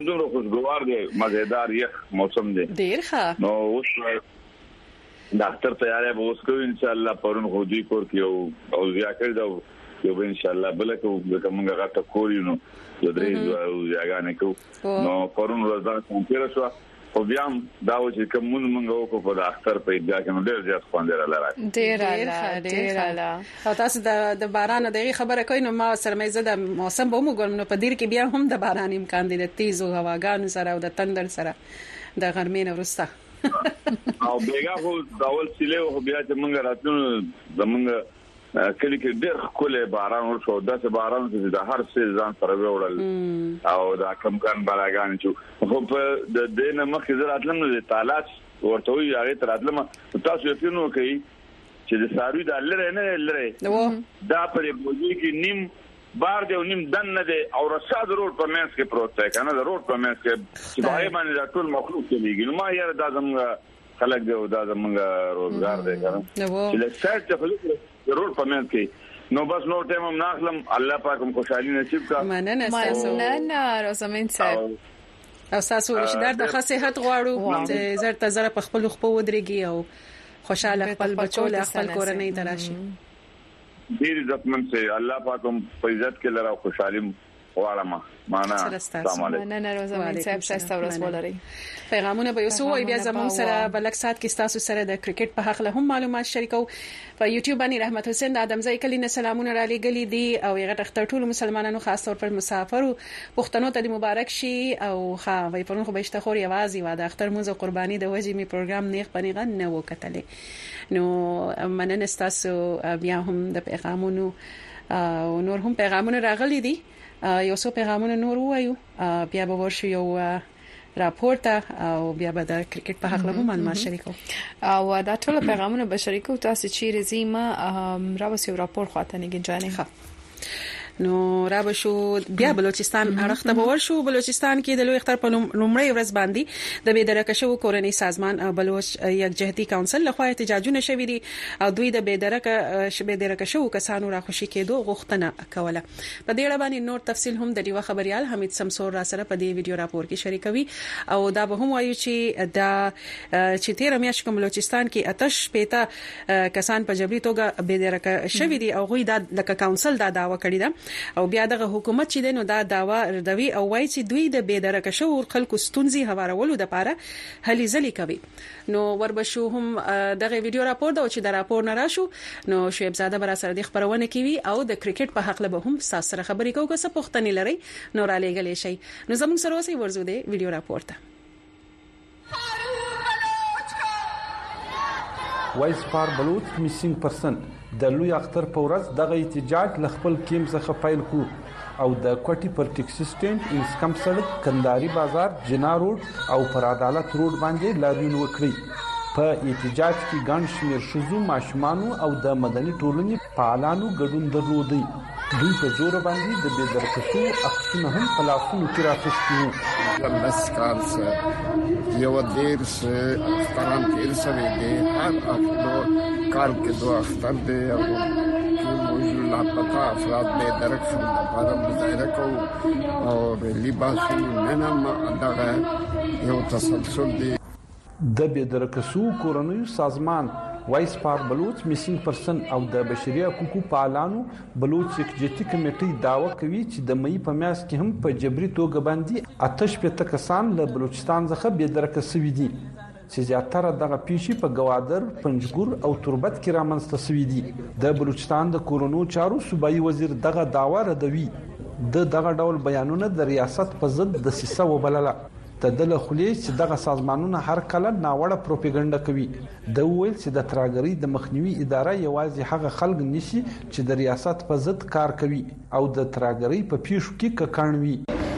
دومره خوشګوار دی مزیدار یخ موسم دی ډیر ښه نو اوس ډاکټر تیارې به اوس کوي ان شاء الله پرون خو دې کور کې او زیا کړی دا یو به ان شاء الله بلکې کومه غټه کورینو د درې ځایګانې کو نو پرون ورځ دا څنګه شو او بیا دا چې کوم موږ وکړو په اختر په دې کې نو ډېر زیات خوندره لاره ډېر او تاسو د باران دغه خبره کوي نو ما سره مې زده موسم به موږ نو په دې کې بیا هم د باران امکان دی د تیزو هواګانو سره او د تندر سره د غرمې نه وروسته او بیګه خو داول سیله او بیا چې موږ راتلو زمونږ کلی کې ډېر کوله باران ورشو داسې باران چې د هر څه ځان سره وړل او دا کم کان بلاګان چې خو په د دینه مخې زراتلم نو د تالاش ورته وی هغه تراتلم تاسو یقینو کوي چې د ساروی د لره نه لره دا په بوجي کې نیم بار دی او نیم دن نه دی او رشاد روډ په منځ کې پروت دی کنه د روډ په منځ کې چې بای باندې دا ټول مخلوق کېږي نو ما یاره دا زموږ خلک دی او دا زموږ روزګار دی کنه چې له سایت ته خلک روډ په منځ کې نو بس نو ټیم هم ناخلم الله پاک هم خوشحالي نصیب کا مننه روزمین صاحب او تاسو ورشدار د صحت غواړو چې زړه زړه په خپل خپل ودرېږي او خوشاله خپل بچو له خپل کورنۍ تراشي ډیر عزتمن سي الله پاک هم په عزت کې لرا خوشحالي غواړم معنا السلام علیکم نه روزمین صاحب شاسته ورځ ولري پیغامونه به یوسو وي بیا زموږ سره بلک سات کې تاسو سره د کرکټ په حق له هم معلومات شریکو په یوټیوب باندې رحمت حسین د ادمزای کلی نه سلامونه را لګلې دي او یغه تختر ټول مسلمانانو خاص طور پر مسافرو پښتنو ته مبارک شي او ها وای پرون خو بهشته خور یوازي و د اختر موزه قرباني د وجې می پروګرام نیغ پنیغه نه وکټلې نو مننه تاسو بیا هم د پیغامونو او نور هم پیغامونه راغلي دي یو څو پیغامونه نور وایو بیا به ورشو یو راپورته او بیا به د کرکټ په حق له معلومات شریکو او دا ټول پیغامونه به شریکو تاسو چیرې زیمه راوسیو راپور خاطر نه گنجانې نو را بشو بیا بلوچستان اړخته به ورشو بلوچستان کې د لوی اختر په لومړی ورځ باندې د بېدرکه شو کورنۍ سازمان بلوچ یکجهتي کونسل لخوا احتجاجونه شوې دي او دوی د بېدرکه شو کسانو راخوشي کېدو غوښتنه کوله په دې اړه باندې نور تفصیل هم د دیوه خبريال حمید سمسور را سره په دې ویډیو راپور کې شریکوي او دا به هم وایي چې دا چې 13 میاشت کوم بلوچستان کې آتش پېتا کسان په جبري توګه بېدرکه شوې دي او غوي د لکه کونسل دا داوا کړی ده او بیا دغه حکومت چې دنو دا داوا ردوي او وایي چې دوی د بېدرکه شو خلکو ستونزي هوارولو د پاره هلي ځلې کوي نو وربشو هم دغه ویډیو راپور دا چې د راپور نه راشو نو شعیب زاده بر سره د خبرونه کوي او د کرکټ په حق له هم سره خبرې کوي که څه پوښتنې لري نو را لېګلې شي نو زموږ سره اوسې ورزو دی ویډیو راپور ته وایس فار بلوچ میسینګ پرسن د لوی اختر په ورځ دغه احتجاج لخپل کیم څخه پیل کو او د کوټي پر ټیکسي سټینډ انسکم سړک کنداري بازار جنا روډ او پر عدالت روډ باندې لاریون وکړي په احتجاج کې ګڼ شمېر شذو ماشومانو او د مدني ټولنې فعالانو ګډون درلودي دوی په زور باندې د بېدرکشو عکسونه هم په لاسونو کې راخستي وو بس کار سره یو دیر سے اخترام کې رسوي دي هر کال کې دوه اختر دي او موږ لاپتا افراد بېدرک لپاره مظاهره کوو او لباسو نه ما دغه یو تسلسل دي د بېدرکشو کورنۍ سازمان وایس فار بلوچ میسینګ پرسن او د بشري حقوقو فعالانو بلوچ یکجهتي کمیټې داوا کوي چې د مې په میاشت کې هم په جبري توګه باندې آتش پېته کسان له بلوچستان څخه بېدرکه شوي دي چې زیاتره دغه پیښې په گوادر پنجګور او تربت کې رامنځته شوي دي د بلوچستان د کورونو چارو صوبایي وزیر دغه داوا ردوي دغه ډول بیانونه د ریاست په ضد د سیسه وبلله تدله خلیج چې دغه سازمانونه هر کله ناوړه پروپاګاندا کوي د ویل چې د تراګری د مخنیوي اداره یوازې هغه خلک نشي چې د ریاست په ضد کار کوي او د تراګری په پیښو کې ککړوي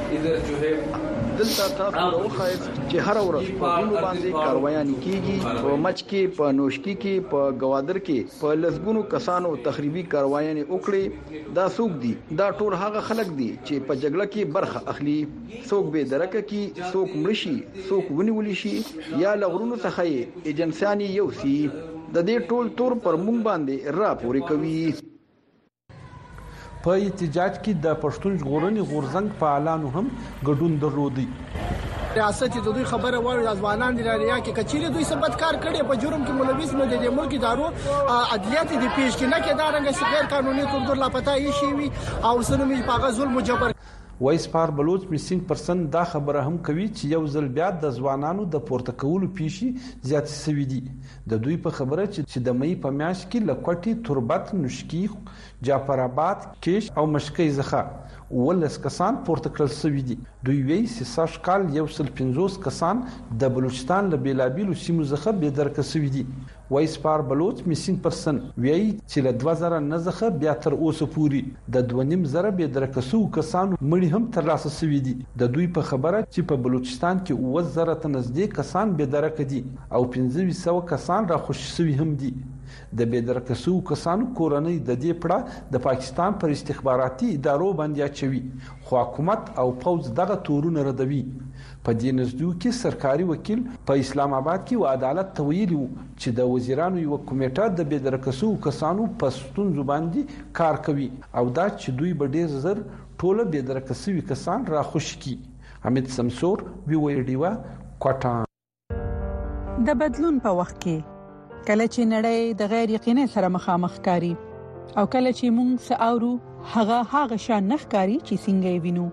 دلته تاسو وخایئ چې هر ورځ په ګونو باندې کاروایانې کیږي په مچ کې په نوشکی کې په گوادر کې په لسګونو کسانو تخریبي کاروایانې وکړي دا څوک دي دا ټول هغه خلک دي چې په جګړه کې برخه اخلي څوک به درکه کې څوک مړشي څوک ونیول شي یا لغرونو څخه ایجنسياني یو سي د دې ټول تور پر مونږ باندې را پوري کوي په احتجاج کې د پښتون ژغورنې غورځنګ فعالانو هم ګډون درلودي. ریاست د دوی خبره وړ ځوانان د ریا کې کچېره دوی ثبت کار کړي په جرم کې ملوث نه دي د ملک ادارو عدلیات دي پیش کې نه کې دا رنګ غیر قانوني تور لاپتا یې شي وي او سنمي پاغه ظلم جبر. وایس پار بلوچ میسینګ پرسن دا خبره هم کوي چې یو ځل بیا د ځوانانو د پورته کولو پیښې زیات سوي دي. د دوی په خبره چې د مې په میاشت کې لکوټي تربت نشکی جعفر آباد کیش او مشکې زخه ولس کسان پورته کړل سوي دي. دوی وایي چې ساش کال 150 کسان د بلوچستان له بیلابیلو سیمو څخه بې درکه سوي دي. وایس پار بلوچ میسینګ پرسن وایي چې له 2009 څخه بیا تر اوسه پورې د 2.5 بې درکه سو کسانو مړي هم ترلاسه سوي دي. د دوی په خبره چې په بلوچستان کې 1000 ته نږدې کسان بې درکه دي او 1500 کسان را خوشي سوي هم دي. د بې درکه سو کسانو کورنۍ د دې پړه د پاکستان پر استخباراتي ادارو باندې اچوي خو حکومت او پوز دغه تورونه ردوي. په دې نزدو کې سرکاري وکیل په اسلام آباد کې و عدالت تویلی چې د وزیرانو یو کمیټه د بې درکه سو کسانو په ستونزو باندې کار کوي او دا چې دوی به ډیر زر ټوله بې درکه سوي کسان را خوشي کی. حمید سمسور ویډیو کوټا. د بدلون په وخت کې کله چې نړۍ د غیر یقیني سره مخامخ کاری او کله چې موږ ساورو هغه شان نخ کاری چې څنګه وینو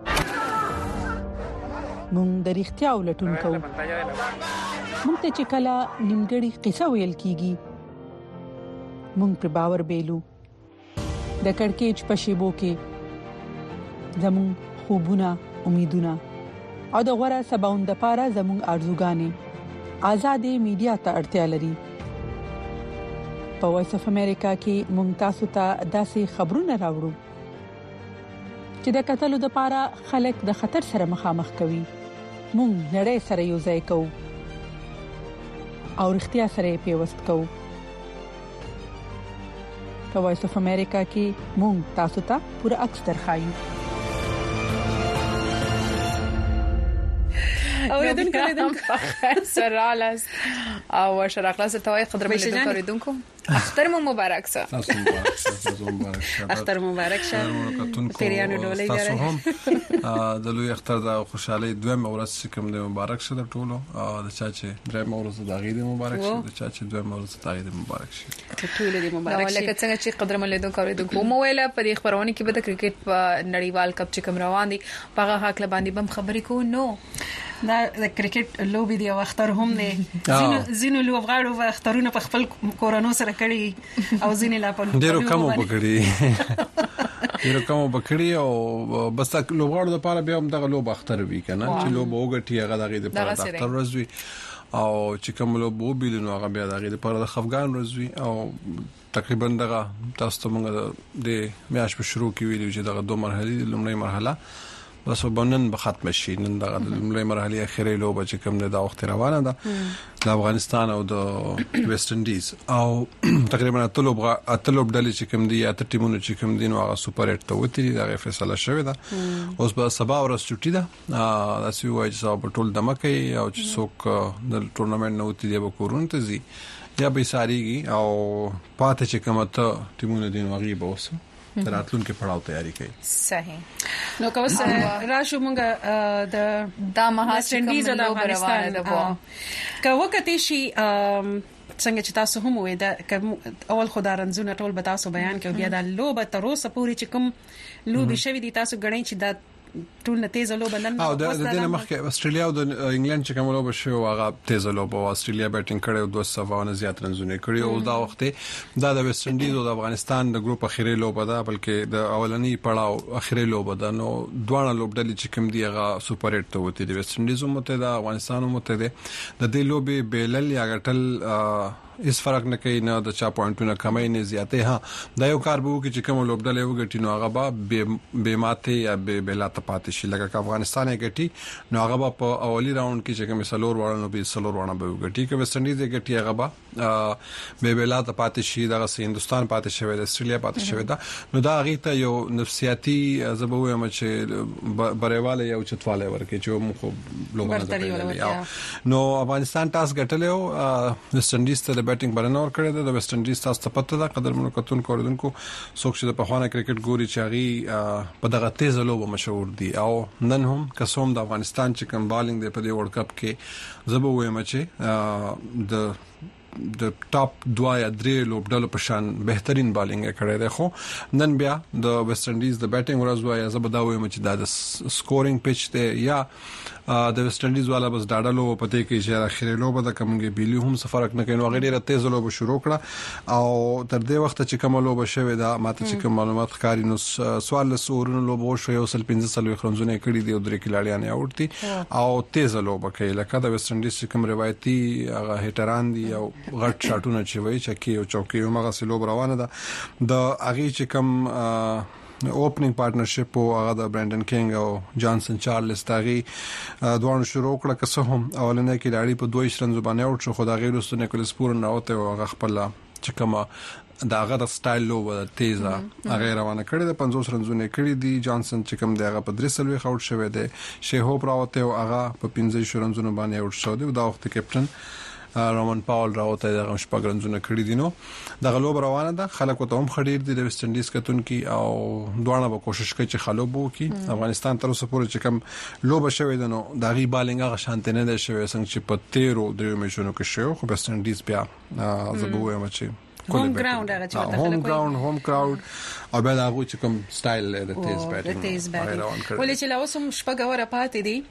موږ د اړتیا ولټون کوو. موږ ته چې کله نیمګړی قصه ویل کیږي موږ پر باور بیلو. د کڑکېچ په شیبو کې زموږ خوبونه امیدونه او د غوړه سباوند لپاره زموږ ارزوګانې آزادې میډیا ته اړتیا لري. په وایس اف امریکا کې موږ تاسو ته داسې خبرونه راوړو چې د قتل لپاره خلک د خطر سره مخامخ کوي. موږ نړۍ سره یو ځای کوو او اړتیا سره پیوست کوو. په وایس اف امریکا کې موږ تاسو ته پوره عکس درخایو. اوریدونکو سرالاس او شراقلاس توای قدر ملیدونکو اوریدونکو اختر مو مبارک شه. اختر مبارک شه. پیریانو ډولې تاسو هم د لوی اختر د خوشحالي دویم ورځ کوم د مبارک شه د ټولو د چا چې دریم ورځ د غید مبارک شه د چا چې دویم ورځ د غید مبارک شه ټول دې مبارک شه. لکه څنګه چې قدر ملیدونکو اوریدونکو مو ویله په دې خبرونه کې به د کرکټ په نړیوال کپ چې کوم روان دي په هغه حق باندې بم خبرې کو نو دا د کرکټ لوبي دی او اختر هم دی. زینو لوبغاړو و اخترونه په خپل کورونو سره کړی او زینې لا په ډیرو کم وکړي او بس لوبغاړو لپاره به هم دغه لوب اختر وی کنه چې لوب وګټي هغه دغه لپاره اختر ورځوي او چې کوم لوب وبیل نو هغه بیا دغه لپاره د خفګان ورځوي او تقریبا دغه تاسو ته موږ د میاش په شروع کې ویلو چې دغه دوه مرحله لومړی مرحله بس وبنن به ختم شي. نن د لومړی مرحله اخیری لوبه چې کوم د وخت روانه ده د افغانستان او د ویسټ انډیز او تقریبا اتلوب ډلې چې کوم دي اته ټیمونو چې کوم دي نو هغه سوپر 8 ته وتی دا فیصله شوې ده. اوس به سبا ورځ چټي ده داسې وایي چې په ټول دمکه او چې څوک د ټورنمنت نو وتی دی به کورون ته زی یا به ساریږي او پاتې چې کوم ته ټیمونو دي نو غیب اوسه راتلون کې پړاو تیاری کوي. صحیح. نو کوس راشو مونږ د مهاجرینډیز او افغانستان که وکړې شي څنګه چې تاسو هم وې دا اول خدارنځونه ټول به تاسو بیان کوي بیا د لوبه تر اوسه پورې چې کوم لوبي شوی دي تاسو غړئ چې دا ټول نتیجه لوب نن او د دې مخکې استرالیا او د انګلند چې کوم لوب شو هغه تیزه لوب او استرالیا بیټینګ کړي او 200 زیات رنونه کړي او دا وخت دا د ویسټ انډیز او د افغانستان د ګروپ اخیری لوب ده بلکې د اولنی پړاو اخیری لوب ده نو دوه لوب ډلې چې کوم دی هغه سوپر 8 ته وتی د ویسټ انډیز متحده افغانستان متحده د دې لوبي بیلل یا غټل اس فرق نه کوي نه د چا پوینټونه کمای نه زیاته ها دا یو کار به وکړي چې کوم لوبډلې وګټي نو هغه به ماته یا به بلاته پاتې شي لکه افغانستان یې ګټي نو هغه په اولی راوند کې چې کوم سلور وړاندې به سلور وړاندې به وګټي کې ویسټ انډیز یې ګټي هغه به بلا ته پاتې شي دغه هندستان پاتې شوی د استرالیا پاتې شوی دا نو دا غي ته یو نفسیاتي زبوي چې بریواله یو چتواله ورکه چې مخ لوبونه نو افغانستان تاس غټلو ویسټ انډیز ته د بیټینګ برنور کړی د ویسټ انډیز تاس ته پته ده قدرمنو کتون کوردونکو څوک چې د پخوانه کرکټ ګوري چې هغه په دغه تیز لوبه مشهور دي او نن هم قسم د افغانستان چې کوم بالینګ دی په دې ورلد کپ کې زبوي چې د ټاپ 2 یا 3 لوبډلو په شان بهترین بالینګ کړی دی خو نن بیا د ویسټ انډیز د بیټینګ ورځ وایي زبداوي چې د سکورینګ پچ دی یا د ویسټ انډیز والا بس ډاډلو پته کې چې اخیری لوبه د کومګي بیلی هم فرق نه کوي نو غیر تیز لوبه شروع کړه او تر دې وخت چې کوم لوبه شوه دا ماته چې کوم معلومات ښکاری نو سوال له سورونو لوبه شو یو سل 15 خرنزونه کړی دی او درې کلاړیان اوټ دي او تیز لوبه کوي لکه د ویسټ انډیز کوم روایتي هغه هټران دي او غټ شاټونه چې وایي چې کی او چوکي او مغه سلوب روانه ده د اغي چې کوم اوپننګ پارټنرشپ او هغه د برانډن کینګ او جانسن چارلز تاغي دوه شروع کړه که څه هم اولنې کې لاړی په 2 رنز باندې اوټ شو خو دا غیر وسته نیکولس پورن راوته او هغه خپل چې کومه دا هغه د سټایل لوبه تیزه هغه روانه کړې د 50 رنزونه کړې دي جانسن چې کوم دی هغه په 3 سلوي اوټ شوی دی شی هوپ راوته او هغه په 15 رنزونه باندې اوټ شو دی دا وخت کیپټن رومن پاول راوته د شپږرنځونه کړی دي نو د غلوب روانه ده خلکو ته هم خډیر دي د ویسټ انډیز کتون کی او دوه به کوشش کوي چې خلوبو کی افغانستان تر اوسه پورې چې کوم لوب شوی ده نو د غي بالینګ هغه شانته نه ده شوی څنګه چې په 13 میچونو کې شو خو ویسټ انډیز بیا زبوه مچي هوم ګراوند هغه چې ورته هوم کراود او بل هغه چې کوم سټایل د تیز بیټینګ ولې چې لا اوس هم شپږ اوره پاتې دي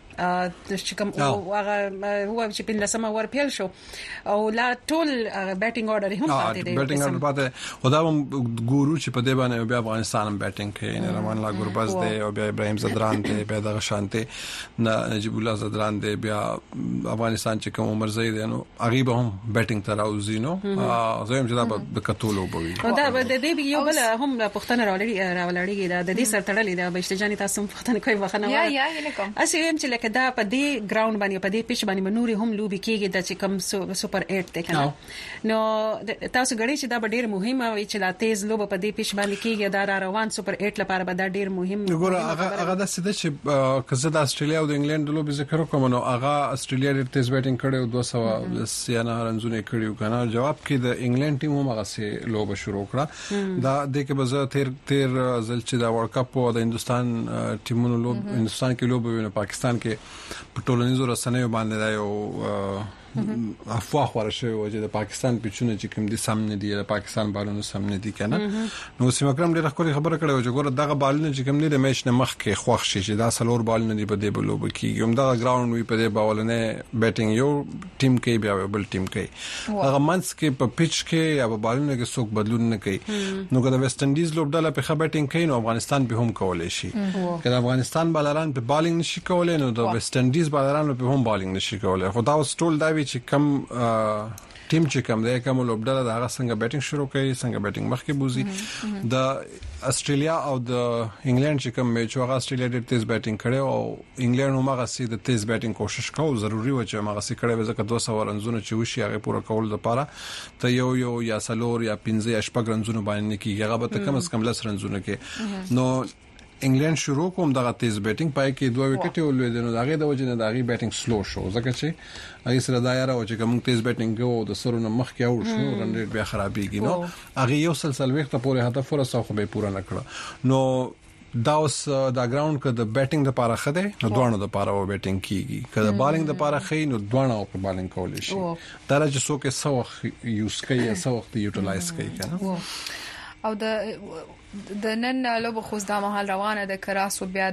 چې کوم هغه هو چې په لسمه ور پیل شو او لا ټول بیټینګ اورډر هم پاتې دي بیټینګ اورډر پاتې خدا هم ګورو چې په دې باندې بیا افغانستان هم بیټینګ کوي نه رمان لا ګورباز دی او بیا ابراهيم زدران دی بیا د شانته نجیب الله زدران دی بیا افغانستان چې کوم عمر زید نو غریب هم بیټینګ تر اوزي نو زم چې دا د کتولو بوي دا د دې یو بل هم پښتنه راولړی دا د دې سره تړلې دا بشتجاني تاسو پښتنه کوي وخنه یا کوم اسیم چې لکه دا په دې ګراوند باندې په دې پیچ باندې منوري هم لوبي کېږي د چې کوم سوپر 8 ته کنه نو تاسو غړي چې دا ډېر مهمه وي چې لا تیز لوب په دې پیچ باندې کېږي دا روان سوپر 8 لپاره به دا ډېر مهم وګوره هغه د سده چې کزه د استرالیا او د انګلند لوب ذکر کوم نو هغه استرالیا ډېر تیز بیټینګ کړي او 200 یا نه رنزونه کړي کنه جواب کې د انګلند ټیم هم هغه سي لوب شروع کړه دا د کې بزه تیر ځل چې دا ورلد کپ او د هندستان ټیمونو لوب هندستان کې لوب ویني پاکستان کې په ټولنیزو رسنیو باندې دا یو افواه خورا شوی و چې د پاکستان پیچونه چې کوم دي سم نه دي د پاکستان بالونو سم نه دي کنه نو سیم اکرم ډیره خبره کړې و چې ګوره دغه بالونه چې کوم دي د میچ نه مخ کې خوښ شي چې دا سلور بالونه دي په دې بلوب کې هم دا ګراوند وی په دې باولنه بیټینګ یو ټیم کې بیا بل ټیم کې هغه منس کې په پیچ کې یا په بالونه کې څوک بدلون نه کوي نو که د ویسټ انډیز لوبډاله په خبره بیټینګ کوي نو افغانستان به هم کولای شي که افغانستان بالران په بالینګ نشي کولای نو د ویسټ انډیز بالران په هم بالینګ نشي کولای خو دا ټول دا چې کم ټیم چې کوم دی کوم لوبډاله دا څنګه بیټینګ شروع کوي څنګه بیټینګ مخکې بوزي د استرالیا او د انګلند چې کوم میچ هغه استرالیا ډېر تیز بیټینګ کړي او انګلند هم هغه سي د تیز بیټینګ کوشش کوي ضروری و چې هغه سي کړي ځکه 200 رنزونه چې وشي هغه پوره کول لپاره ته یو یا سلور یا 15 یا 8 رنزونه باندې کیږي هغه به کم از کم لس رنزونه کې نو انګلند شروع کوم دغه تیز بیټینګ پای کې دوه وکټ ولې دنو دغه د وجه نه دغه بیټینګ سلو شو ځکه چې هغه سره دایره او چې کوم تیز بیټینګ وو د سرونو مخ کې او شو رن ریټ بیا خرابېږي نو هغه یو سلسله وخت پورې هدف ورسره خو به پورا نکړه نو دا اوس دا ګراوند کې د بیټینګ لپاره خده نو دوانو لپاره و بیټینګ کیږي کله بالینګ لپاره خې نو دوانو په بالینګ کول شي دا چې څوک یې سوخ یوز کوي سوخ یوټیلایز کوي کنه او د نن لوب خو د محل روانه د کراسو بیا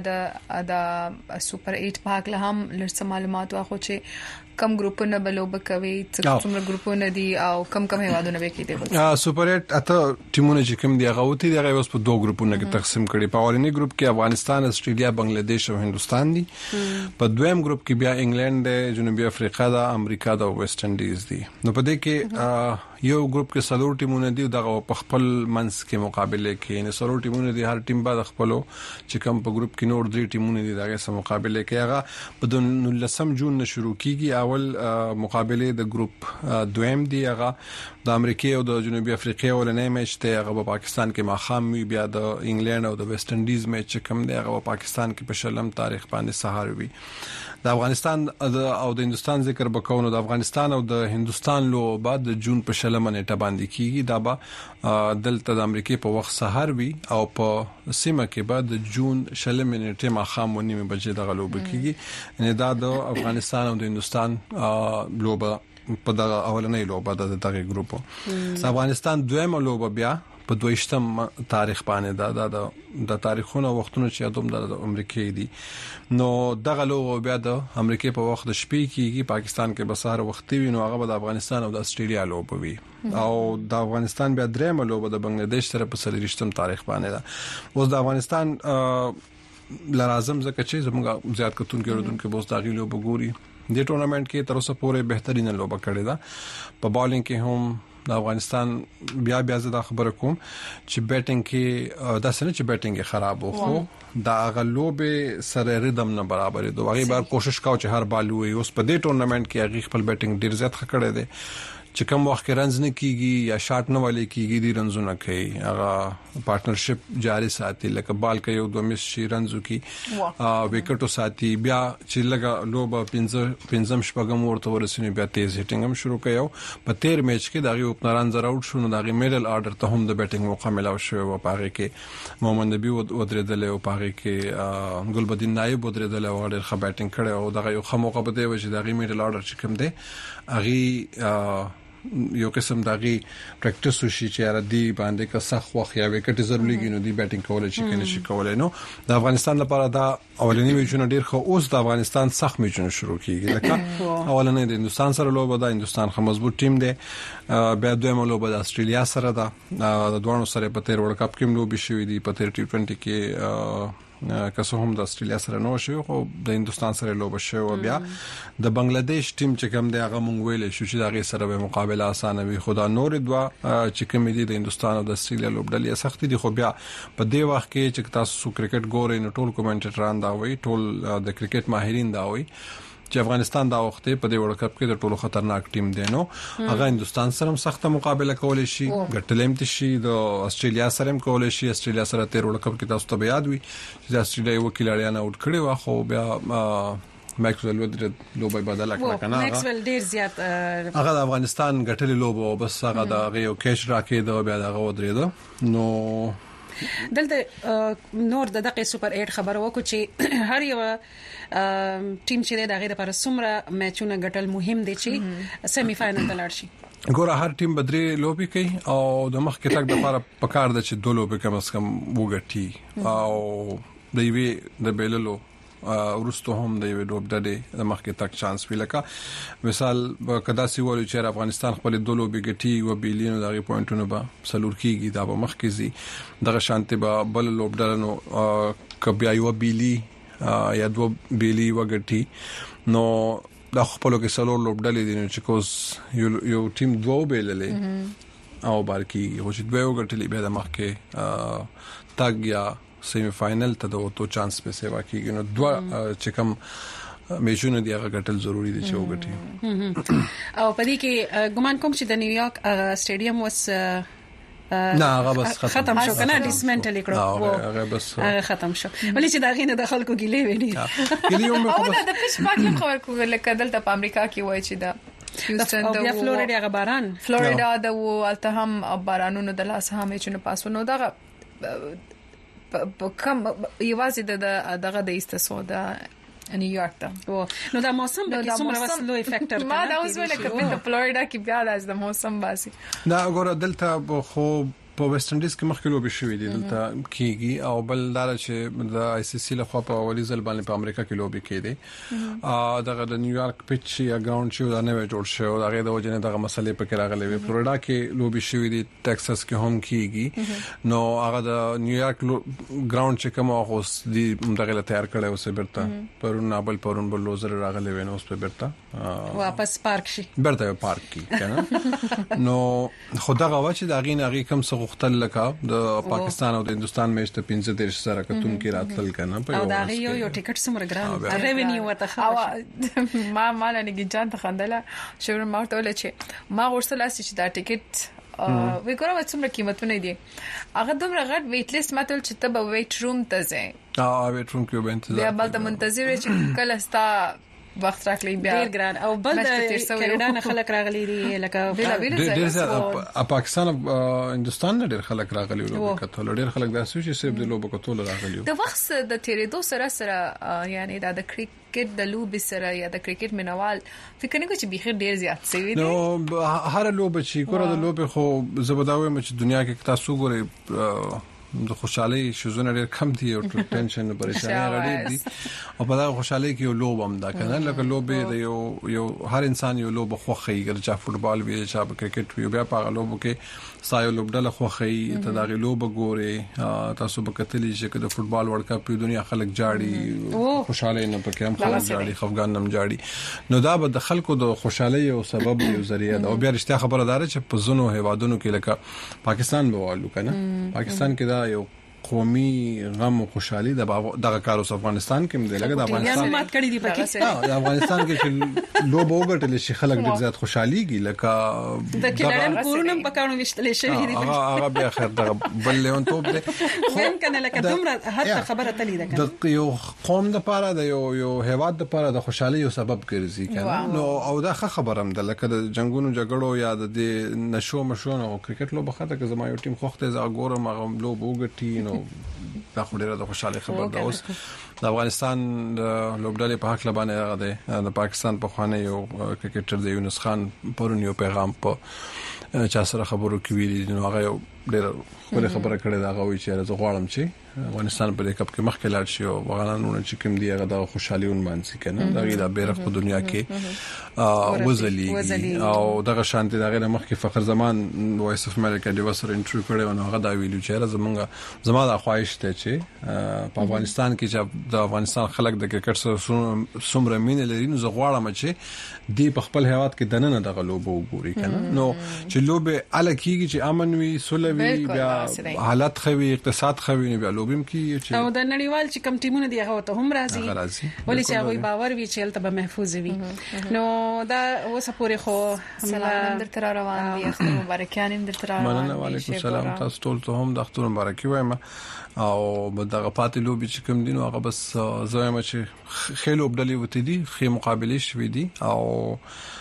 د سوپر 8 پاک له هم لږ معلومات واخو چې کم ګروپونه بلوب کوي څومره ګروپونه دي او کم هیوادونه به کېدي سوپر 8 اته ټیمونه چې کوم دي هغه وتی دغه اوس په دوه ګروپونو کې تقسیم کړي په اولنی ګروپ کې افغانستان استرالیا بنگلاديش او هندستان دي په دویم ګروپ کې بیا انګلند جنوبي افریقا دا امریکا دا ویسټ انډیز دي نو په دې کې یو ګروپ کې څلور ټیمونه دي دغه په خپل منځ کې مقابله کوي نه څلور ټیمونه دي هر ټیم بعد خپلو چې کوم په ګروپ کې نور درې ټیمونه دي دغه سره مقابله کوي هغه په 19 جون نه شروع کیږي اول مقابله د ګروپ دویم دی هغه د امریکا او د جنوبي افریقا ولنې میچ ته هغه په پاکستان کې ماخام وی بیا د انګلند او د ویسټ انډیز میچ کوم دی هغه په پاکستان کې په شلم تاریخ باندې سهار وی د افغانستان او د هندستان ذکر وکونو د افغانستان او د هندستان لو بعد د جون په شلم نیټه باندې کیږي دا به دلته د امریکا په وخت سهار وی او په سیمه کې بعد د جون شلم نیټه ماخام ونیمه بجې د غلوب کیږي نه دا د افغانستان او د هندستان لوبه په دغه اولنۍ لوبه د دغه ګروپ افغانستان دویمه لوبه بیا په 22 تاریخ باندې د تاریخونو وختونو چې ادم د امریکا دي نو دغه لوبه بیا د امریکا په وخت د شپې کېږي پاکستان کې بسار وخت وي نو هغه د افغانستان او د استرالیا لوبه وي او د افغانستان بیا درېمه لوبه د بنگلاديش سره په 23 تاریخ باندې ده اوس د افغانستان لازم زکه چې زموږ زیات کتونکو ورودونکو بوس داخلي لوبه ګوري د ټورنمنت کې تر اوسه پورې بهترین لوبه کړې ده په بالینګ کې هم د افغانستان بیا زده خبره کوم چې بیټینګ کې د سنه چې بیټینګ خراب وو دا غلوبه سره ریدم نه برابر دي واغې بار کوشش کاو چې هر بال وي اوس په دې ټورنمنت کې هغه خپل بیټینګ ډیر زیات خکړې دي چې کوم وخت کې رنز نه کیږي یا شاټ نه ولې کیږي دي رنزونه کوي هغه پارټنرشپ جاری ساتي لکه بال کوي او 2 مس شي رنزو کی وکټو ساتي بیا چې لګا لوبه 15 شپږم ورته ورسینه بیا تیز هټینګ هم شروع کړو په 13 میچ کې دغه اوپنران زر اوټ شونه دغه میډل آرډر ته هم د بیټینګ موقع ملاو شو او پاره کې محمد نبی ودرېدل او پاره کې ګلبدین نایب ودرېدل او ډېر ښه بیټینګ کړي او دغه یو خموقه په دی چې دغه میډل آرډر چې کوم دی اغي یو قسم دغه پریکټیس وشي چې را دي باندې کا سخت وخت یا وکټ ضروري نو دی بیټینګ کولای شي کنه شي کولای نو د افغانستان لپاره دا اولنی میچونه ډیر خو اوس د افغانستان سخت میچونه شروع کیږي لکه اولنی د هندستان سره لوبه ده هندستان خو مضبوط ټیم دی بیا دویمه لوبه د استرالیا سره ده د دوه سره په 13 ورلد کپ کې لوبي شوې دي په 30 کې کسو هم د استرالیا سره نو شو خو د هندستان سره لوبه شو بیا د بنگلاديش ټیم چې کوم دی هغه مونږ ویل شو چې دغه سره به مقابله اسانه وي خدا نور دوا چې کوم دي د هندستان او د استرالیا لوبډلې سخت دي خو بیا په دې وخت کې چې تاسو کرکټ ګورئ نو ټول کومنټیټران دا وایي ټول د کرکټ ماهرین دا وایي چې افغانستان دا وخت په دې ورلد کپ کې د ټولو خطرناک ټیم دی نو هغه هندستان سره سخته مقابله کولای شي ګټلم شي د استرالیا سره هم کولای شي استرالیا سره 13 ورلد کپ کې تاسو ته یاد وي چې استرالیا وکیلاریان اوټ کړي وا خو بیا ماکسویل ودرې لوبه بدله کړه کنه ماکسویل ډیر زیات هغه د افغانستان ګټلې لوبه بس هغه د یو کیش راکې د بیا دغه ودرې نو دلته نور دغه سپر 8 خبر وکړو چې هر یو ټیم چې دغه لپاره څومره میچونه ګټل مهم دي چې سیمی فائنل ته لاړ شي ګوره هر ټیم بدري لوبي کوي او د مخ کې تک د لپاره پکار د چې دوه لوبي کم از کم وګټي او د وی د بیللو ورستو هم د یو ډوب د مخ کې تک چانس وی لکه مثال کدا سی ولې چې افغانستان خپل دولو بګټي او بیلینو دغه پوینټونو به سلور کیږي دا به مخ کې زی دغه شانتي به بل لوبډلنو کبي یو بیلی یا دو بیلی وګټي نو د خپلو کې سلور لوبډلې دي چې کوس یو ټیم دوه بیللې او بارکی هو چې دوه وګټلې به د مخ کې تاګ یا سیمی فائنل ته د وته چانس په سیوا کیږي نو دوه چې کوم میچونه دی هغه ګټل ضروری دي چې وګټي او په دې کې ګمان کوم چې د نیویارک سټیډیم وس نه هغه بس ختم شو کنه ډیسمنټل کړو هغه بس ختم شو ولې چې دا غینه د خلکو ګیلې ویني ګیلې او دا د پیش پاک خبر کوله لکه دلته په امریکا کې وای چې دا هیوستن د فلوریدا غباران فلوریدا د التهم بارانونو د لاس هم چې نه پاسونو دا کم یوازې دغه د استسو د نیویارک ته نو دا موسم به څومره وسلو افیکټر ما دا اوس ویل کړم په فلوریدا کې بیا د موسم باسي دا وګوره دلته خو په ویسټ انډیز کې مخکې لوبي شوې دي دلته کېږي او بل دا چې د آی سی سی له خوا په اولی ځل باندې په امریکا کې لوبي کېدي دغه د نیویارک پیچ یا ګراوند چې دا نه جوړ شو دغه د وجنه دغه مسلې په کې راغلي وي فلوریدا کې لوبي شوې دي ټکساس کې هم کېږي نو هغه د نیویارک ګراوند چې کوم اوس دي دغه تیار کړي اوس برته پرون بل لوزر راغلي وي نو اوس په برته واپس پارک شي برته پارک کې کنه نو خدای غوا چې دغه نه کم څه غختل لکه د پاکستان او د هندستان میچ ته 15 سره کتون کې راتل کنه په او دا یو ټیکټ سمره ګران ریوینیو ورته او ما نه گیجان ته خندله شور ما ورته ول چې ما ورسله چې دا ټیکټ وګوره څومره قیمتونه دي هغه دومره غټ ویټ لیست ماته چې ته به ویټ روم ته ځې ویټ روم کې به انتظار بیا بل ته منتظر چې کله ستا وخت راکلی بیا ډیر ګران او بل د کینیډا نه خلک راغلي دي لکه ډیر پاکستان او هندستان نه ډیر خلک راغلي وو کته ډیر خلک داسې چې سیب د لوبو کتل راغلي د وخت د تیرېدو سره یعنی دا د کرکټ د لوب سره یا د کرکټ مینوال فکر نه کوي چې بيخي ډیر زیات سوي دي نو هر لوب چې کوره د لوب خو زبداوي مچ دنیا کې تاسو ګوري د خوشحالي شوزونه ډېر کم دي او ټینشن او پریشانی غړي دي او په دا خوشحالي کې یو لوب هم دا کنه لکه لوب د یو هر انسان یو لوب خوخي ګرځا فوتبال وی چې په کرکټ وی بیا په لوب کې سایو لوب ډله خوخي ته دا لوب ګوري تاسو به کتلی چې د فوتبال ورلد کپ په دنیا خلک جاړي خوشحالي نه پکې هم خلک جاړي خفګان هم جاړي نو دا به د خلکو د خوشحالي او سبب یو ذریعہ او بیا رښتیا خبره ده چې په زونو هوادونو کې لکه پاکستان به والو کنه پاکستان کې دا یو قومي غم او خوشحالي دغه کار اوس افغانستان کې مده لګا د افغانستان مات کړی دی پکې د افغانستان کې چې لوب وګټل شي خلک ډېر زیات خوشحاليږي لکه د کیناډا کورونم پکانو وشتل شي دی هغه بیا خیر دغه بل لیون توپ دی هم کنه لکه دومره هر خبره تلی ده د یو قوم د پاره د یو هیواد د پاره د خوشحالي یو سبب ګرځي کنه نو او دا خبره هم ده لکه د جنگونو جګړو یا د نشو مشو او کرکټ لوب خاطر که زما یو ټیم خوخته ز ګورم هغه لوب وګټي نو دا خو ډیره د خوشاله خبر ده اوس د افغانستان لوبډلې په حق لبانه هغه ده د پاکستان په خوانه یو کرکټر د یونس خان پرون یو پیغام په چا سره خبرو کې ویلي نو هغه ډیره خبره کړې دا غوي چې زه غواړم چې افغانستان په کپ کې مخکې لاړ شي او افغانانو چې کوم دی هغه د خوشحاليون مانسي کنه دا غي د بیرغ په دنیا کې وزلي او دغه شانتي دغه مخکې فخر زمان وایس اف امریکا د وسر انټرویو کړو نو هغه دا ویلو چې زما د خواهش ته چې په افغانستان کې چې د افغانستان خلک د کرکټ سره څومره مینه لري نو زه غواړم چې دی په خپل هیواد کې دنه دغه لوب وګوري کنه نو چې لوب الکیږي چې امن وي سولوي بیا حالت خوي اقتصاد خوي بیا لوبیم کې چې او د نړیوال چې کم ټیمونه دی هغه ته هم راځي ولې چې هغه باور وی چې تل به محفوظ وي نو دا اوس پورې خو سلام درته روان دي اختر مبارکیان درته روان مننه وعلیکم السلام تاسو ټول هم د اختر مبارکي وایم او دغه پاتې لوبي چې کوم دین هغه بس زویم چې خېلو بدلی وته دي خې مقابله شوې دي او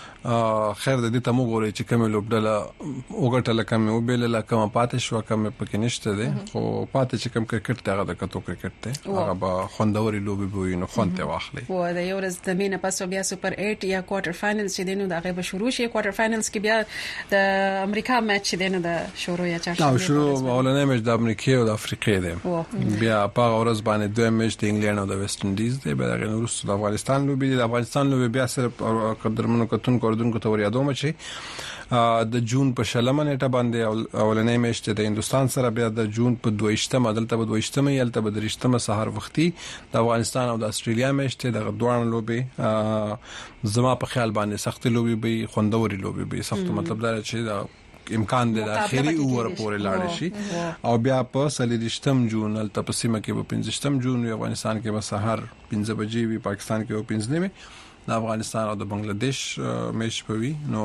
خیر د دې ته موږ غوړي چې کوم لوبډله وګټله کوم وبېله کوم پاتې شو کوم پکې نشته دي خو پاتې چې کوم کرکټ ته د کتو کرکټ ته هغه به خوندوري لوبي وي نو خوند واخلي و دا یو ورځ د مینه پاسو بیا سوپر 8 یا کوارټر فائنلز چې دینو دغه به شروع شي کوارټر فائنلز کې بیا د امریکا میچ دینو د شروع یا چارشنبه نو شروع اولنې میچ د امریکا او د افریقې دی بیا په ورځ باندې دوه میچ د انګلند او د ویسټ انډیز دی بیا د روس د افغانستان لوبي د افغانستان لوبي بیا سره قدرمنو کتون کوردونکو ته وريادوم چې د جون په شلمه نیټه باندې اولنې میچ د هندستان سره بیا د جون په 22مه عدالت په 22مه یلته په 3مه سحر وختي د افغانستان او د استرالیا میچ ته د دوه لوبي زما په خیال باندې سخت لوبي به خوندوري لوبي به سخت مطلب دا چې د امکان د اخیری اور پورې لاړ شي او بیا په 30 جون الته په سیمه کې په 15 جون افغانستان کې به سحر 15 بجې وي پاکستان کې په 15 د افغانستان او د بنگلاديش میچ پوي نو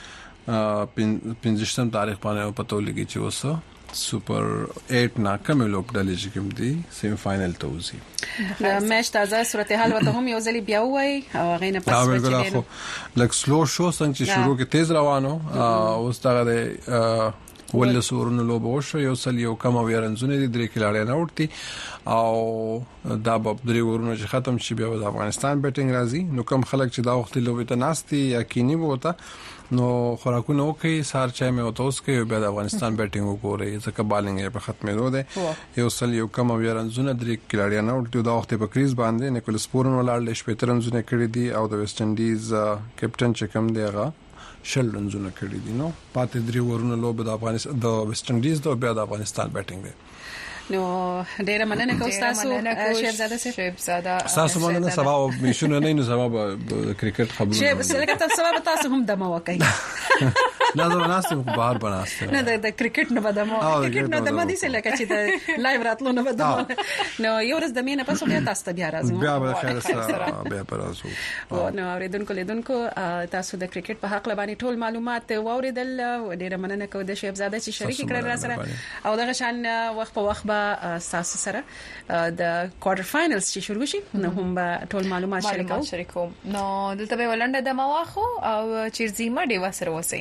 15 تاریخ باندې پته لګي چې وسه سوپر 8 ناکام لوب ډلې چې کوم دي سیمی فائنل ته وځي د میچ تازه صورتحال وته هم یو ځلی بیا وای او غینه پس چې لکه سلو شو څنګه چې شروع کې تیز روانو اوس دا ول سورونو لوبه وشو یو سل یو کم ویرنزونه دي 3 کلاړي نه وټي او دا به 3 ورونو چې ختم شي بیا د افغانستان بیټینګ راځي نو کم خلک چې دا وخت لوبه ته ناشتي یقیني وته نو خوراکونه وکي سار چای مې اوتوس کې بیا د افغانستان بیټینګ وګوري ځکه بالینګ په ختمېدو ده یو سل یو کم ویرنزونه 3 کلاړي نه وټي دا وخت په کریز باندې نیکولس پورن ولاړ شپې رنزونه کړی دي او د ویسټ انډیز کیپټن چې کوم دیغه شل رنزونه کړی دي نو پاتې 3 ورونه لوبه د افغانستان د ویسټ انډیز د بیا د افغانستان بیټینګ دی نو ډیره مننه کوم تاسو شهبزاده تاسو مننه سبا مشونه نه سبا د کرکټ خبرونه شهبزاده سبا تاسو هم دمو وکړئ نه زه ناستم په بهر بناسته نه د کرکټ نه بدمو کرکټ نه دمو دي سره چې د لایو راتلو نه بدمو نو یو ورځ د مینه پسو بیا تاسو بیا راځم بیا به خیر سره بیا پرازو نو اوریدونکو تاسو د کرکټ په حق لبانی ټول معلومات واوریدل ډیره مننه کوم د شهبزاده چې شریک کړل را سره او دغه شان وخت په وخت تاسو سره د کوارټر فائنلز چې شروع شي نو هم ټول معلومات شریکو نو دلته به ولنډه د مواخو او چیرزیما ډیوا سره وسی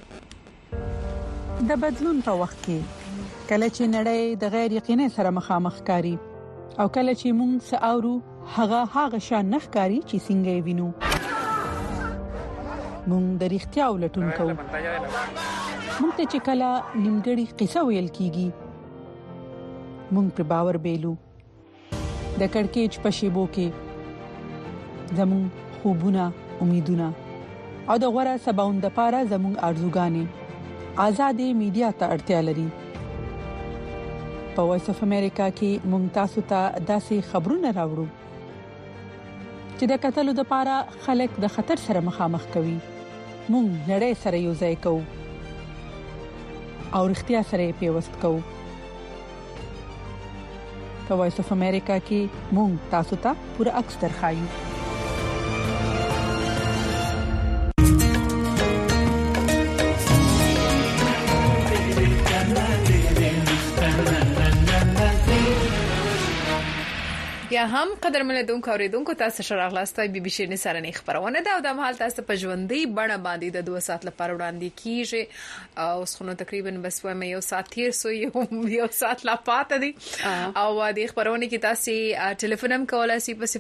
د بدلون په وخت کې کله چې نړۍ د غیر یقیني سره مخامخ کاری او کله چې موږ ساورو هغه شان نخکاری چې څنګه وینو موږ د اړتیا ولټون کوو موږ ته چې کله نیمګړی قصه ویل کیږي مونږ پر باور بیلو د کڑکېچ په شیبو کې زمون خوبونه امیدونه او د غوړه سباوند لپاره زمون ارزوګانې آزادې میډیا ته اړتیا لري په وایس اف امریکا کې مونږ تاسو ته داسې خبرونه راوړو چې د قتلو لپاره خلک د خطر سره مخامخ کوي مونږ نړۍ سره یو ځای کوو او اړتیا سره پیوست کوو په وایس اف امریکا کې مونږ تاسو ته پوره عکس درخایو یا هم قدر ملدونکو اوریدونکو تاسو شراغلاستای بي بي سي نه سره نه خبرونه دا د مهال تاسو په ژوندۍ بڼه باندې د 2 ساعت لپاره وړاندې کیږي او اوس خو تقریبا بس ومه یو ساعت تیر سو یو ساعت لا پاتې دي او د خبرونه کې تاسو ټلیفون هم کولای شئ په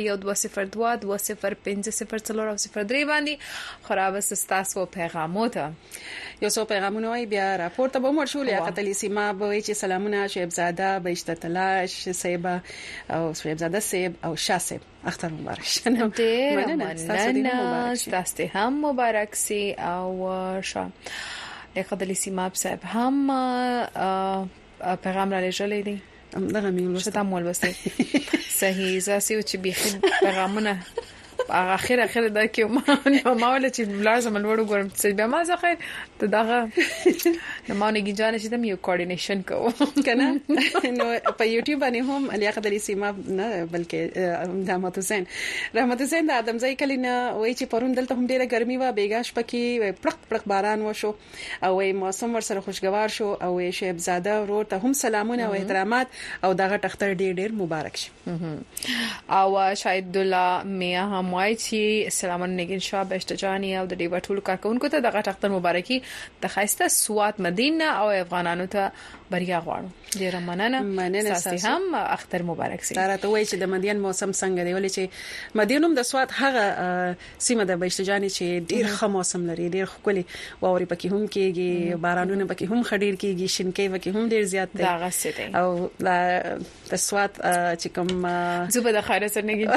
001202205003 باندې خراب تاسو پیغامو ته یو څو پیغامونه وي بیا راپورټ به مو شو یا قتل سیما به چې سلامونه شهبزاده بهشت تلاش سیبا او شهبزاده سیب او شاسب اختر مبارک شه مننه تاسو هم مبارک سي او شا قتل سیما صاحب هم پیغام را لېږلې دي دغه میول شته مول وسته صحیح زاسي چې بيخي پیغامونه اخر دا کې ما ول چې لازم لوړ ګورم چې بیا ما ځخه ته دغه نو ما نه گیجانه چې د یو کوارډینیشن کوو کنه نو په یوټیوب باندې هم الیاقه د سیما نه بلکې د رحمت حسین د ادم ځای کلینا وای چې پرون دلته هم ډیره ګرمي و بیګاش پکې پړق باران وشو او موسم ورسره خوشگوار شو او شهبزاده ورور ته هم سلامونه او احترامات او دغه تختر ډیر مبارک شي او شاهد الله میا هم وای چې سلامونه نگین شاه بهشتجانی او د ډیو ټول کارکونکو ته دغه تختر مبارکي د خاصه سوات مدینه او افغانانو ته بریا غواړو ډیره مننه تاسو هم اختر مبارک سي دا راته وای چې د مدین موسم څنګه دی ولې چې مدینوم د سوات هغه سیمه د بهشتجانی چې ډیر ښه موسم لري ډیر ښکلي واوري پکې هم کېږي بارانونه پکې هم خډیر کېږي شینکې پکې هم ډیر زیات دي دا غسه دي او د سوات چې کوم زوبه د خیره سره نگی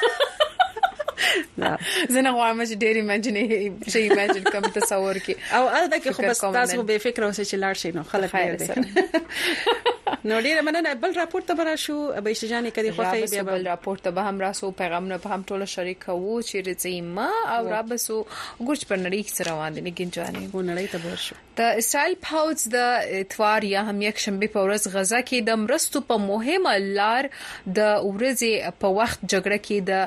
زنه غواړم چې ډېر ایمیجن کوم تصور کې او البته کې خو بس تاسو به فکر اوسئ چې لاړ شئ نو خلک دې نو ډېر مننه بل راپورټ ته براشو به شجانې کړي خو بیا بل راپورټ ته به هم راسو پیغامونه په هم ټوله شریک وو چې رزيما او رابسو ګورچ پر نړۍ سره روان دي لیکن ځانې و نړۍ ته ورشو د اسرائیل پاوز د اتوار یا هم یک شنبه په ورځ غزا کې د مرستو په مهمه لار د ورځې په وخت جګړه کې د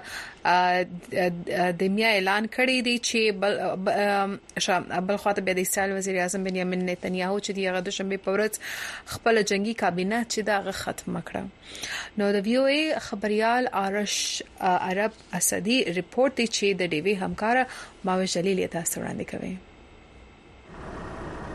میا اعلان کړی دی چې بل خاطر به د اسرائیل وزیر اعظم بنیامین نتنیاهو چې دغه د شنبه په ورځ خپل جنگي کابینه چې دغه ختم کړه نو د وی او ای خبريال آرش عرب اسدی ریپورت دی چې د ډیوی همکار ماوی جلیل تاسو وړاندې کوي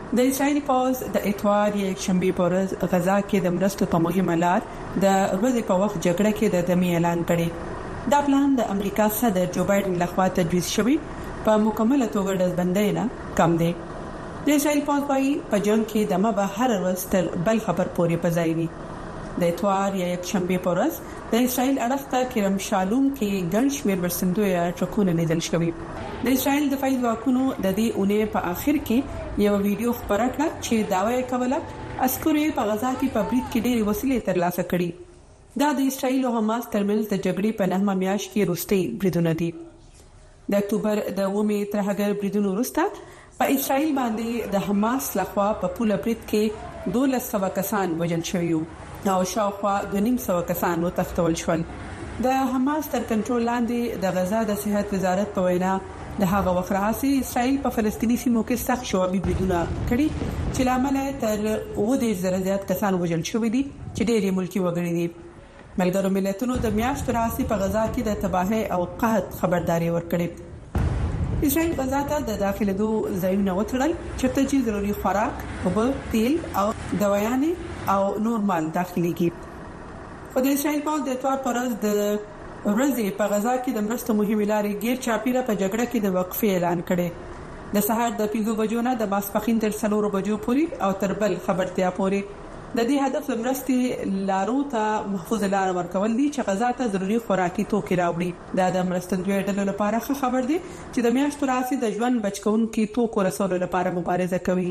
د اسرائیل پوز د اتوار یک شنبه پر ورځ غزا کې د مرستو په مهمه لار د ورځې په وخت جګړه کې د دمي اعلان کړي. دا پلان د امریکا صدر جو بایدن لخوا تجویز شوی په مکمله توګه د بندۍ کم دی. د اسرائیل پوز په جنگ کې دمه به هر ورځ تر بل خبر پورې پځایي. د اتوار یک شنبه پر ورځ د اسرائیل اړخته کرم شالوم کې ګڼ شمېر برسندوی ټرکونه لیدل شوی. د اسرائیل دفاعي ځواکونو د دې اونۍ په اخر کې یو ویډیو خبره کړه چې داوا کوله عسکرو په غزا کې په بریټ کې ډېری وسیلې ترلاسه کړي. دا د اسرائیل او حماس ترمنځ د جګړې په نهمه میاشت کې وروستي بریدونه دي. د اکتوبر د 9 ترهګر بریدونو وروسته په اسرائیل باندې د حماس لخوا په پوله بریټ کې 1200 کسان وژل شوي او شاوخوا 200 کسان وتښتول شول. د حماس تر کنټرول لاندې د غزا د صحت وزارت په وینا د هغه وخت راځي اسرائیل په فلسطیني سیمو کې سخت شوابي بریدونه کړي چې لامل تر 10,000 زیات کسان وژل شوي دي چې ډېری ملکی وګړي دي. ملګرو ملتونو د میاشتو راځي په غزا کې د تباہي او قحط خبرداري ورکړي. اسرائیل غزا ته د داخله دوه ځایونه وټړل چې ضروري خوراک، اوبه، تیل او دوايانې او نور مال داخليږي. خو د اسرائیل په د اتوار پر ورځ د ورځې په غزا کې د مرستو مهمه لارې غیر چاپیره په جګړه کې د وقفې اعلان کړي. د سهار د 5 بجو نه د ماسپخین تر 4 بجو پورې او تر بل خبرتیا پورې د دې هدف مرستې لارو ته محفوظ لار ورکول دي چې غزا ته ضروري خوراکي توکي راوړي. دا د مرستندوی ډلو لپاره ښه خبر دی چې د میاشتو راځي د ژوند بچکونکو توکو رسولو لپاره مبارزه کوي.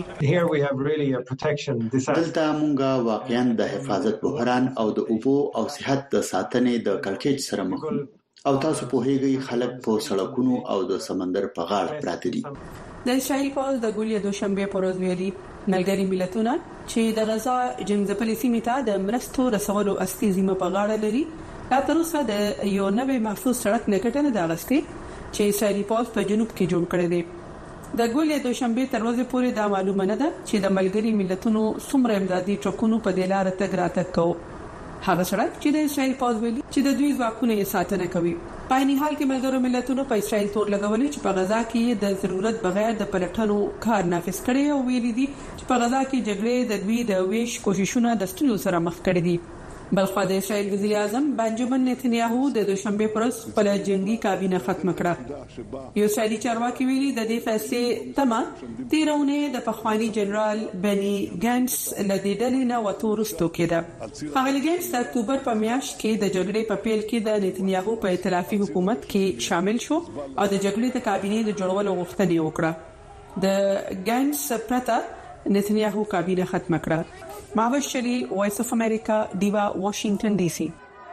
دلته مونږه واقعا د حفاظت بحران او د اوبو او صحت د ساتنې د کړکېچ سره مخ او تاسو په هیګي خلک په سړکونو او د سمندر په غاړه پراته دي. د اسرائیل پوز د ګولې دوشنبه پر ورځ ویلي ملګری ملتونه چې د غزا جنګځپلې سیمې ته د مرستو رسولو اصلي ذمہ په غاړه لري. دا تر اوسه د یو نوې محفوظ سړک نکټنه د اغستې چې اسرائیلي پوز په جنوب کې جوړ کړی دی. د ګولې دوشنبه تر ورځې پورې دا معلومه نه ده چې د ملګری ملتونو څومره امدادي ټرکونو په دې لار تګ راتګ کوي. هغه سړک چې د اسرائیل پوز ویلي چې د دوی ځواکونه یې ساتنه کوي. په عین حال کې ملګرو ملتونو په اسرائیل تور لګولې چې په غزا کې د ضرورت بغیر د پلټنو کار نافذ کړي او ویلي دي چې په غزا کې جګړې د دوی د ویش کوششونه د ستونزو سره مخ کړي دي. بلخو د اسرائیل وزیر اعظم بنجامین نتنیاهو د دوشنبه پر ورځ خپل جنگي کابینه ختم کړه. یو اسرائیلي چارواکي ویلي د دې فیصلې تمه تیرونه د پخوانی جنرال بني ګانس لدې ډلې نه وتورستو کېده. هغه ګانس د اکتوبر په میاشت کې د جګړې په پیل کې د نتنیاهو په ائتلافي حکومت کې شامل شو او د جګړې د کابینې د جوړولو غوښتنه وکړه. د ګانس پرته نتنیاهو کابینه ختم کړه. Mavas Sharil, Voice of America, Diva, Washington, D.C.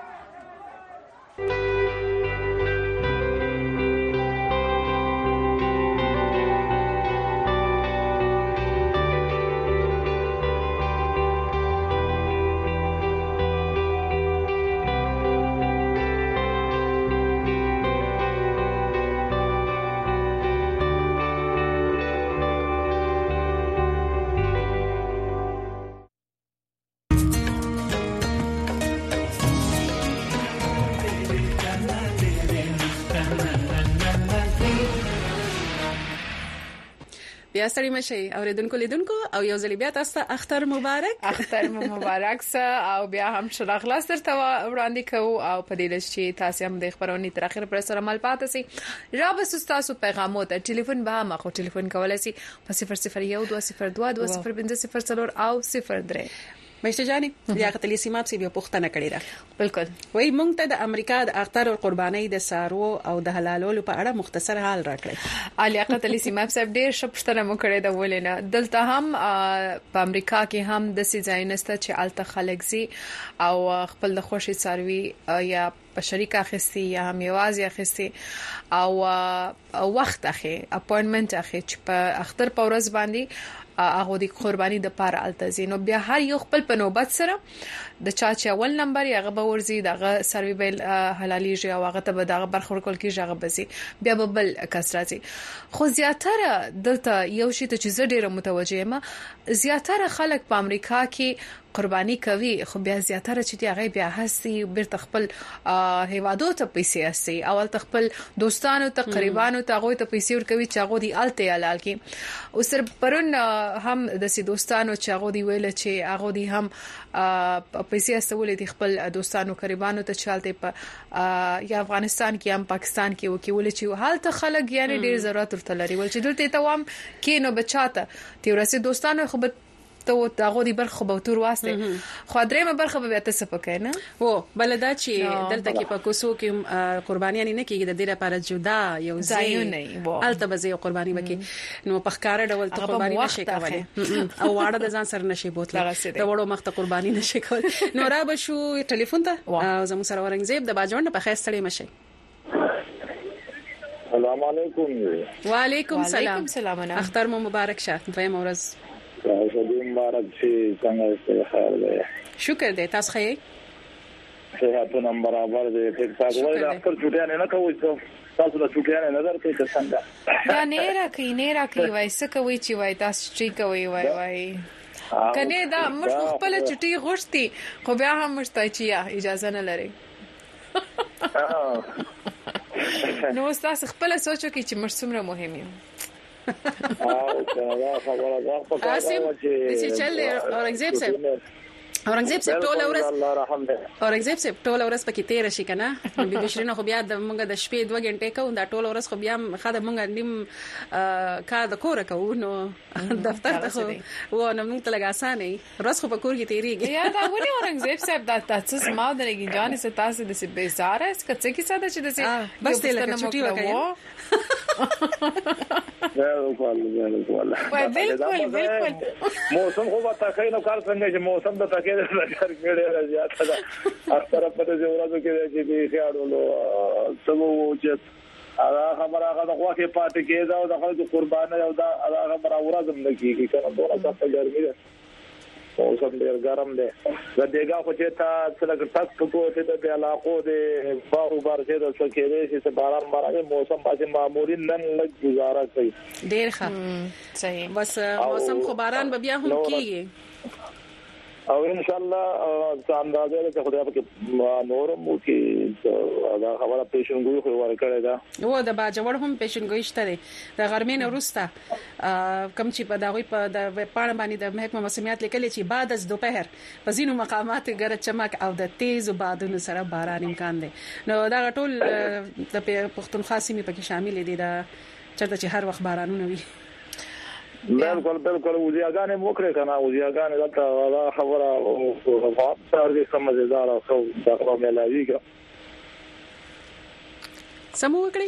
بیا ستړي مشي اوریدونکو لیدونکو او یو ځل بیا تاسو ته اختر مبارک او بیا هم شراغلاس درته وړاندې کوو او په دې لږ چې تاسو هم د خبرونې تر اخر پر سره مل پاتې سي را به تاسو پیغامو ته ټلیفون به ما خو ټلیفون کولای سي په 00122022050 او 03 مشته جاني لیاقت علي سیماب سی بیا پوښتنه کړې ده. بالکل وای مونږ ته د امریکا د اختر او قربانۍ د سارو او د حلالولو په اړه مختصر حال راکړئ. لیاقت علي سیماب صاحب ډېر شپشتنه مو کړې ده ولینه دلته هم په امریکا کې هم د سي ځاینسته چې الته خلک زی او خپل د خوشي ساروي یا په شریک اخستي یا هم یوازې اخستي او وخت اخی اپوینټمنت اخی چې په اختر په ورځ باندې هغه د قرباني د پاره التزینو بیا هر یو خپل په نوبت سره د چا چې اول نمبر یې هغه به ورزي دغه سروي بیل حلاليږي او هغه ته به دغه برخور کول کیږي هغه بزي بیا به بل کس راځي. خو زیاتره دلته یو شی ته چې زه ډیره متوجه یم زیاتره خلک په امریکا کې قرباني کوي خو بیا زیاتره چې دی هغه بیا هسي بیرته خپل هیوادو ته پیسې هسي اول خپل دوستانو ته قریبانو تاغوي ته پیسې ورکوي چې هغه دی الته حلال کی او سر پرون هم د سي دوستانو چې هغه دی ویل چې هغه دی هم پیسې استولې دي خپل دوستانو قریبانو ته چالتې په یا افغانستان کې هم پاکستان کې وکول چې حالت خلک یعنی ډیر ضرورت ورته لري ول چې دلته توام کې نو بچاته تیورسي دوستانو خو ته هغه دی برخه به تور واسطه خو درېمه برخه به تاسو پکې نه وو بلدا چې دلته کې په کوسو کې قرباني نه کېږي د دې لپاره جدا یو ځای نه الته به یو قرباني وکي نو په ښکارا ډول ته قرباني نشي کولای او واړه د ځان سره نشي بوتل د وړو مخ ته قرباني نشي کول نو را به شو ټلیفون ته زموږ سره ورنګزیب د باجوړ په خیر ستړي مشي السلام علیکم وعلیکم السلام اختر مو مبارک شه دویم ورځ شدی مبارک شي څنګه ستاسو خیر دی شکر دی تاسو ښه صحت نمبر برابر دی ټیک ټاک وای دا اکثر چټیان نه کوي تاسو د چټیان نظر کې څنګه دا نه راکې وای څه کوي چې وای تاسو چې کوي وای کنه دا مش خپل چټي غوښتي خو بیا هم مشته چې اجازه نه لري نو تاسو خپل سوچو کې چې مرسومره مهم یو قاسم دسی چل اورنګزیب صاحب اورنګزیب صاحب ټول ورځ پکې تیر شي کنه بي بشرینه خو بیا د مونږ د شپې 2 غنټې کوو دا ټول ورځ خو بیا خاله مونږ نیم کار د کور کوو نو دفتر ته خو و نو مونږ ته لګاسانه ورځ خو په کور کې تیریږي یا دا ولې اورنګزیب صاحب دا تاسو ما درګی ځان څه تاسو د څه بیزاره اس کڅ کی ساده چې د څه بس ته لکه چټي وکړي بالکل موسم خو به تاکي نو کار څنګه چې موسم د تاکي د کار کېړې راځي دا اکثر په دې ورځو کې چې دې خیالولو سمو چې هغه خبره هغه د خواکې پاتې کېده او د خلکو قربانه او دا هغه خبره ورځم نه کیږي کنه ډوره سخته ګرمي ده موسم ډیر ګرم دی زديګه خو چې تاسو لکه تاسو په کوته د علاقو د بارو چې د څکېږي چې باران باندې موسم باندې معمولی نن لږ گزاره کوي ډیر ښه صحیح بس موسم خو باران به بیا هم کیږي او ان شاء الله اندازه له خدای په نورم مو کې دا خبره پیشنګوي خو ورکړی دا و د باجوړ هم پیشنګوي شته د غرمې نه وروسته کم چې په داوی په د پاڼه باندې د محکمه موسمیات لیکلي چې بعد از دوپهر په ځینو مقامات ګرد چمک او د تیز بادونو سره باران امکان دی نو دا ټول د پښتونخوا سیمې پکې شامل دي دا چرته چې هر وخت بارانونه وي بالکل وزیاګانې موکره کنه وزیاګانې دلته خبره او تاسو سمجھدار او خو دا خبره ملایږي سمو وکړي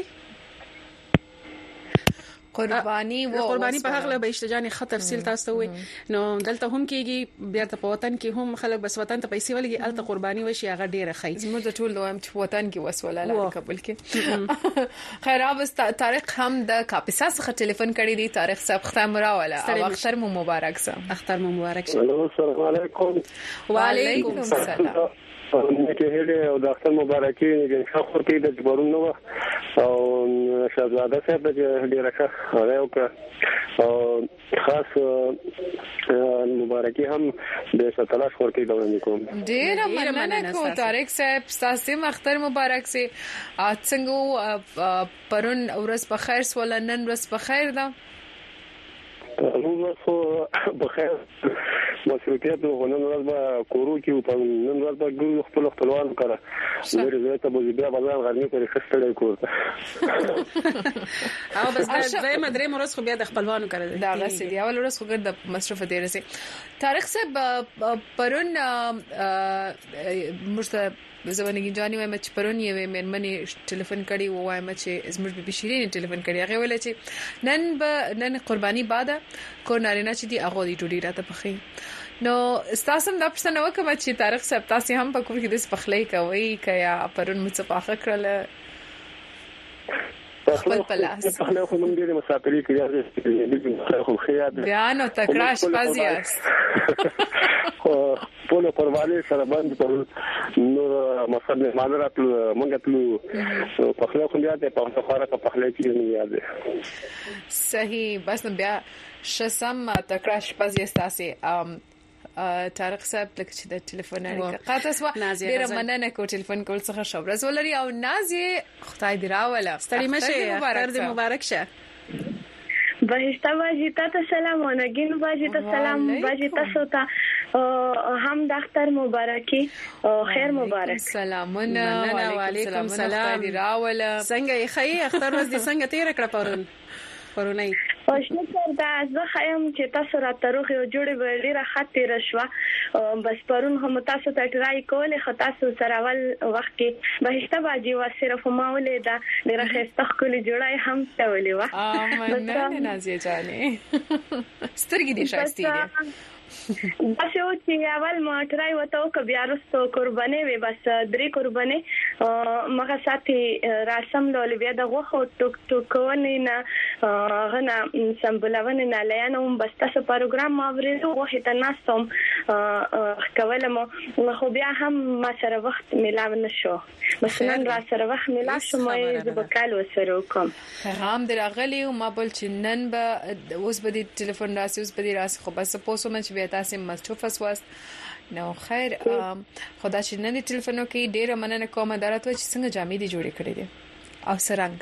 قرباني په حق له بهشتجاني خطر تفصیل تاسو وي نو دلته هم کېږي بیا ته په وطن کې هم خلک بس وطن ته پیسې ولګي الته قرباني وشي هغه ډیره خی زموږ د ټول دوام چې وطن کې وسوله لا قبول کې خیر اوس تاریخ هم د کاپیسا څخه ټلیفون کړی دی تاریخ صاحب ختم راوله او اختر مو مبارک شه اختر مو مبارک شه السلام علیکم وعلیکم السلام چې هله او د اختر مبارکي نه خبر کې د جبرونو او شهزاده صاحب د ډیره ښه راو او خاص مبارکي هم د ستلاش ورکې دوام کوم ډیره مننه کوم طارق صاحب تاسو اختر مبارک سي څنګه پرون ورځ په خیر ولنن ورځ په خیر ده ورځ په خیر مصروفیت غونن ورځ په کورو کې په نن ورځ په ګورو خپل خپلوان کړه ډېر زه ته بوزي بیا بازار غرمې پرې خستړې کور او بس زه مدرې مرز خو بیا د خپلوانو کړه دا غسه دی اول ورځ خو ګرد مصروف دی رسي طارق صاحب پرون مرسته زمونږ جاني وایم چې پرون یې مېرمنې ټلیفون کړي وایم چې زموږ به شیرین ټلیفون کړي هغه ویل چې نن قرباني باده کو نارینه چې دی هغه دی ټوډی راته پخې نو تاسو هم د پښتنو کوم چې طارق صاحب تاسو هم په کوم کې د پخلې کوي کیا پرون مصطفی کړل خپل پلاس خپل خو موږ دې مسافرې کړې خو خیال بیا نو تکراش پازیاس په قرباني سره باندې نور مصدر مادرات موږ ته په خپل خو بیا ته په خبره په خپل کې نه یاد صحیح بس بیا شسم تکراش پازیاس تاسو طارق صاحب لکه چې د ټلیفون اړیکه قاطع سو ډیر مننه کو ټلیفون کول څخه شوبرز ولري او نازیه خدای دی راوله ستړي مشه اختر دې مبارک شه بهشته باجی ته سلام او نگین باجی ته سلام باجی تاسو ته هم د اختر مبارکي او خیر مبارک سلامونه وعلیکم السلام دی راوله څنګه یې خی اختر ورځ دې څنګه تیر کړه پرونی او شکر دا زه خیم چې تاسو را تروخ یو جوړې وړي را خاطر شوا بس پرون هم تاسو ته ټرای کول خو تاسو سره ول وخت کې بهشته باجی و صرف ما ولې دا ډیره خسته خولي جوړای هم ته ولې و مننه نازیه جانې سترګې دې شایسته دي بس یو چې اول ما ټرای وته او بیا رستو قرباني وي بس درې قرباني مغه ساتي رسم لول بیا د غوخو ټوک ټوکونه نه غنا سمبلونه نه لیانوم بس تاسو پروګرام ماورې غوخه ته ناستم کولم خو بیا هم ما سره وخت ملاو نشو مثلا را سره وخت ملاو شو مې زبکال وسره کوم پیغام دراغلی او ما بل چې نن به اوس به د ټلیفون راسي اوس به راس خو بس پوسو من چې تاسو مصروف وست نو خیر خدا چې نن د ټلیفونو کې ډیره مننه کوم درته چې څنګه جامې دي جوړې کړې دي او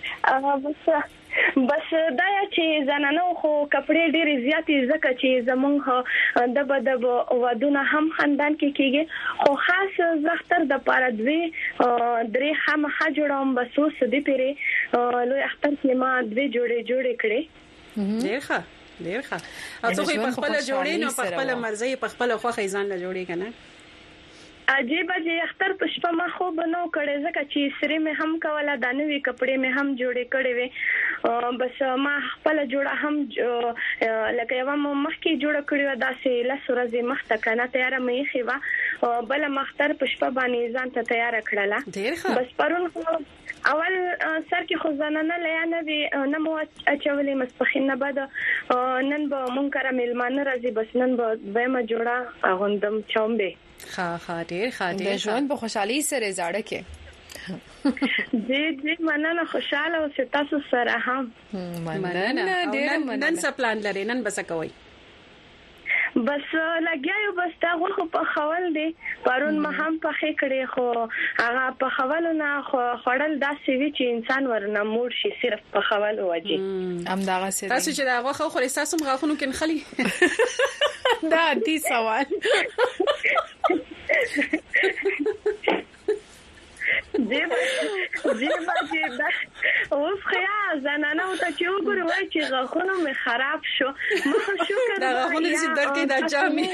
سرنګ بس دا چې زنانو خو کپڑے ډېر زیاتې زکه چې زمونږ د ودونه هم خاندان کې کېږي خو خاص زختر د پاره دوی درې هم جوړوم بس اوس دې پیره لوی اختر کې ما دوی جوړې کړې ډېر ښه ډیر ښه او څو په خپل جوړې نو په خپل مرزي په خپل خوخه ځان له جوړې کنه عجیب چې اختر پښپا ما خو بنو کړي ځکه چې سری مې هم کوله دانوي کپڑے مې هم جوړې کړې وي بس ما خپل جوړه هم لکه یو مخکې جوړه کړې و داسې لسورځي مخته کنه تیار مې خېوا بل مختر پښپا باندې ځان ته تیار کړله ډیر ښه بس پرون اول سر کې خو زنانه لیانه وی نه مو اچولې مسپخین نه بعد نن به مونږ کرا ملمانه راځي بس نن به ما جوړه غوندم چومبه ها ډیر ښه د ژوند په خوشحالي سره زاړه کې جی مننه خوشاله او تاسو سره هم مننه ډیر مننه نن څه پلان لري نن بس کوي بس لګیاو بس دا خو په خول دی پرون ما هم په خې کړې خو هغه په خولونه خړل داسې وی چې انسان ورنه موړ شي صرف په خول وځي ام دا غسه تاسو چې دا غوخه خو احساس هم غاخونو کې خلی دا دي سوال جیبا اوس خیا زنانه او ته چې وګورئ وای چې غاخونه مې خراب شو ما شکر دا غاخونه چې درکې دا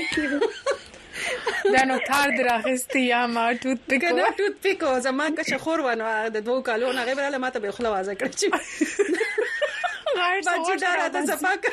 جامې دا نو کار دراغستی یا ما ټوت پیکو زما که خور ونه د 2 کالو نه غیبره ماته به خلا وازه کړ چې باجی دا راته صفاک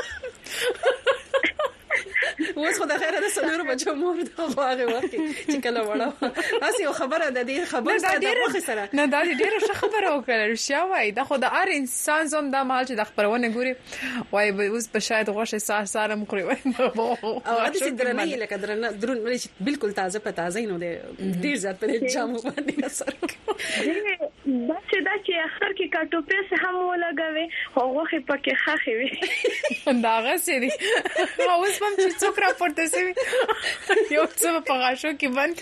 اوس خو د خیره د سلورو بچو مور دا واغه وخت چې کله وړه اسی خبره د دې خبره د وخت سره نه دا ډیره ښه خبره وکړه رښتیا وای دا خو د هر انسان زوم د مال چې د خبرونه ګوري وای اوس په شاید غوښه ساره مخري وای او د دې درنه لکه درون چې بالکل تازه په تازه نه ډیر زیات په جامو باندې اثر کوي دا چې اخر کې کاټو پیس هم ولګوي هغه پکې خاخي وي دا غسې دي اوس هم چې څوک را پورته سوي یو څه په غاښو کې بند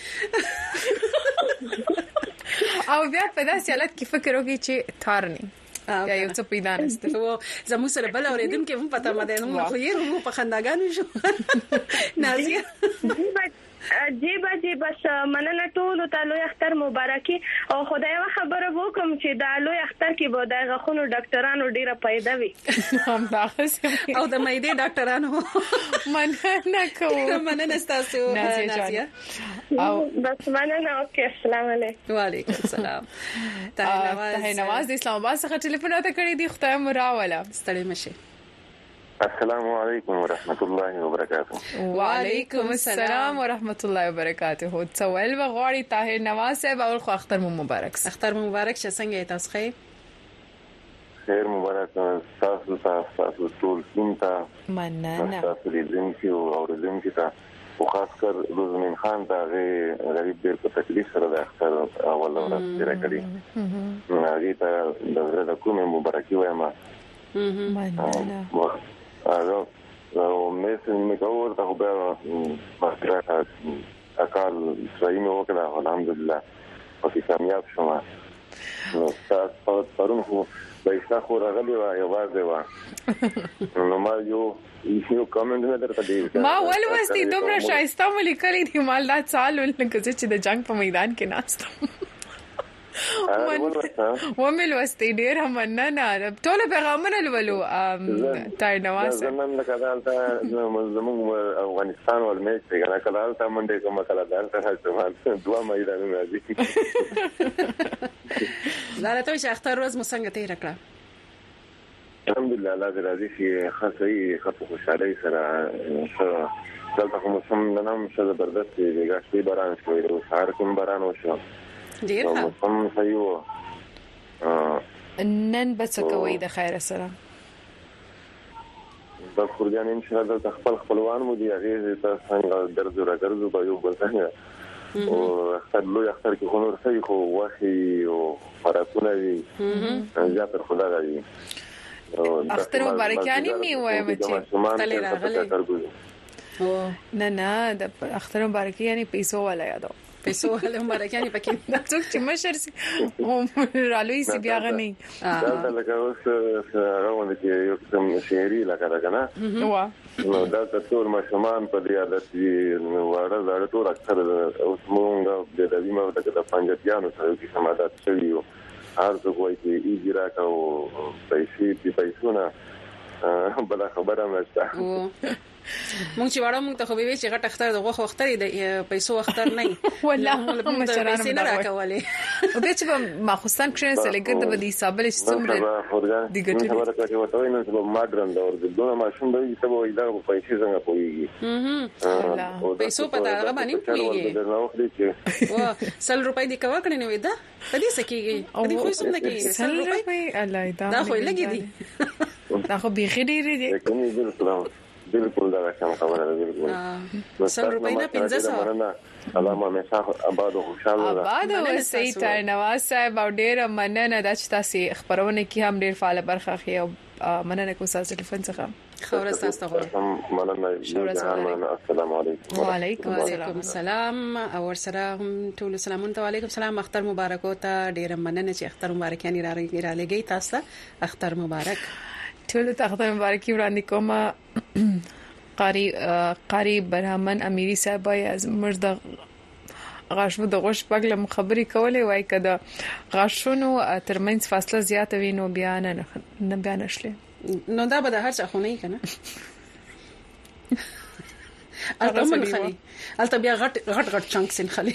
او بیا په داسې حالت کې فکر وکړي چې تارني یا یو څه پیدا نشته او زموږ سره بل اوریدم کې هم پته مده نو خو یې هم په خنداګانو شو نازیه جی بس مننه ټول ته لوی اختر مبارکي او خدای خبره وکم چې دا لوی اختر کې به د غخونو ډاکټرانو ډیره پیدا وي هم دا او د مېدې ډاکټرانو مننه کوم مننه تاسو نازیه او بس مننه اوکي السلام علیکم وعلیکم السلام ته نواز د اسلام آباد څخه ټلیفون راته کړی دی خدای مراوله ستړي مشه السلام علیکم ورحمت الله وبرکاته وعلیکم السلام ورحمت الله وبرکاته څوال وغوړی طاهر نواز صاحب او خو اختر مبارک اختر مبارک څنګه تاسو خیر مبارک تاسو ټول سنتا مننه تاسو دې زموږ او زموږ ته او خاص کر روزمن خان دا غریب ډېر په تکلیف سره د اختر اول ورځ تیر کړی هغه ته د کومه مبارکي وایم مننه او مې کوور ته به ماسترات اکال صحیح مې وکړه الحمدلله او کامیاب شوم نو تاسو پرون خو پیسې خو راغلی و یو واځه و نو ما یو کامنټ نه درته دی ما ولوستي دومره شایسته ملي دي مالدار سوال ولکه چې د جنگ په میدان کې ناستم ومل واستي ډیر مننه ټول پیغامونه ولو تای نواز زمون له کډالته زمون افغانستان ول میچ دی کنه کډالته منډه کوم کډالته هڅه دوا میدانونه دي زه ته اختر روز مو څنګه تیر کړه الحمدلله الله دې راضي شي خاصي خاطر خوشاله سره دلته کوم سم نام څه زبردست دی ګاشتي باران شوی او سهار کوم باران وشو ډیر ښه سم صحیح و نن بس کوي د خیر سره د خورجان ان شاء الله د خپلوان مو دی هغه ته څنګه درځو راګرځو به یو بل څنګه او اختر لوی اختر کې خونور صحیح خو واخی او فراتونه وي زیاتره خدا راځي اختر مبارکانی می وای بچي تل راغلي نه د اختر مبارکي یعنی پیسو والا یادو پیسو والا مبارکانی پکې د څوک چې مشر سي هم رالوي سي بیا غني دا لکه اوس راوند کې یو څه شهري لکه راکنه وا نو دا ټول مشمان په دې عادت دي وړه زړه ټول اکثر اوس مونږ د دې مو د پنځاتیانو سره کې سمادات شوی هر څه کوي چې ایجرا او پیسونه بل خبره مشته مونږ چې وړو مونږ ته خو به وی چې غټ اختر د غوخ اختر د پیسو اختر نه والله هم شرانه نه راکولې او به چې ما خوستان کړي سلیګر د بدی حساب له څومره دي ګټه خبره کوي وته نو چې ماډرن دا ور دونه ماشوم به چې به دا پیسې څنګه کوي پیسو پتا هغه باندې کوي وا 100 روپۍ دی کوا کړي نو دا پدې سکیږي پدې خو څه نه کیږي 100 روپۍ الله دا خو لګي دي دا خو بيخي ډېری دي بالکل دا کوم خبره ده بالکل 100 روپۍ نه 500 علامه مساح آباد او خوشاله آباد او سي تر نواز صاحب او ډېر مننه د تاسو خبرونه کې هم ډېر فعال برخه اخی او مننه کوم تاسو ټلیفون څخه خبره تاسو ته مننه السلام علیکم وعلیکم السلام او سره هم ټول سلامونه وعلیکم السلام اختر مبارک او ته ډېر مننه چې اختر مبارک یعنی را لګی تاسو اختر مبارک ټول ته اختر مبارکي وړاندې کوم قاری برهمن امیری صاحب از مرد غاښو د غوښ پګلم خبري کولې وای کده غاښونو ترمنځ فاصله زیاته وي نو بیان نه بیان شله نو دا به د هر څه خو نه کنه البته خلی البته بیا غټ چنک سین خلی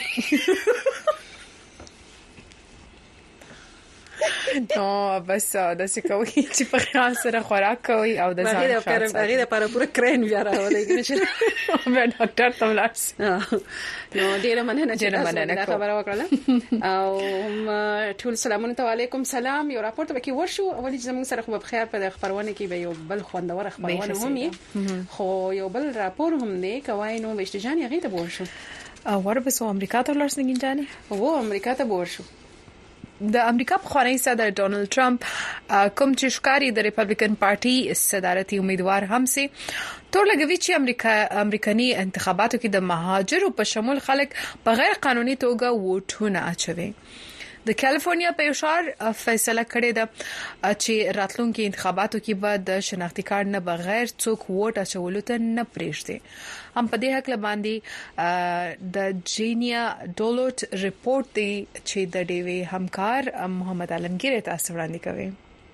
نو بس دا څه کوي چې په خیال سره خوراک کوي او د ځان هغه لپاره پوره کرین بیا راولې چې مې ډاکټر ته ولاس نو ډیره مننه چې خبره وکړه او ټول سلامونه علیکم سلام یو راپورټ وکي ورشو اولی چې موږ سره خو په خیر په خبرونه کې به یو بل خوندور خبرونه هم خو یو بل راپور هم نه کوي نو وشتجان هغه ته ورشو وربسو امریکا ته ورسنګین جانې وو امریکا ته ورشو د امریکا په خوري صدر ډونالد ټرمپ کوم چې ښکاری د ریپبلیکن پارټي صدارتي امیدوار هم سي تور لګوي چې امریکایي انتخاباتو کې د مهاجرو په شمول خلک په غیر قانوني توګه ووټونه اچوي د کالیفورنیا په شهر فیصله کړې ده چې راتلونکي انتخاباتو کې به د شناختی کارت نه بغیر څوک ووټ اچولو ته نه پریږدي هم په دې حق باندې د جینیا ډولوټ ریپورت دی چې د ډیوی همکار محمد عالمگیر تاسو وړاندې کوي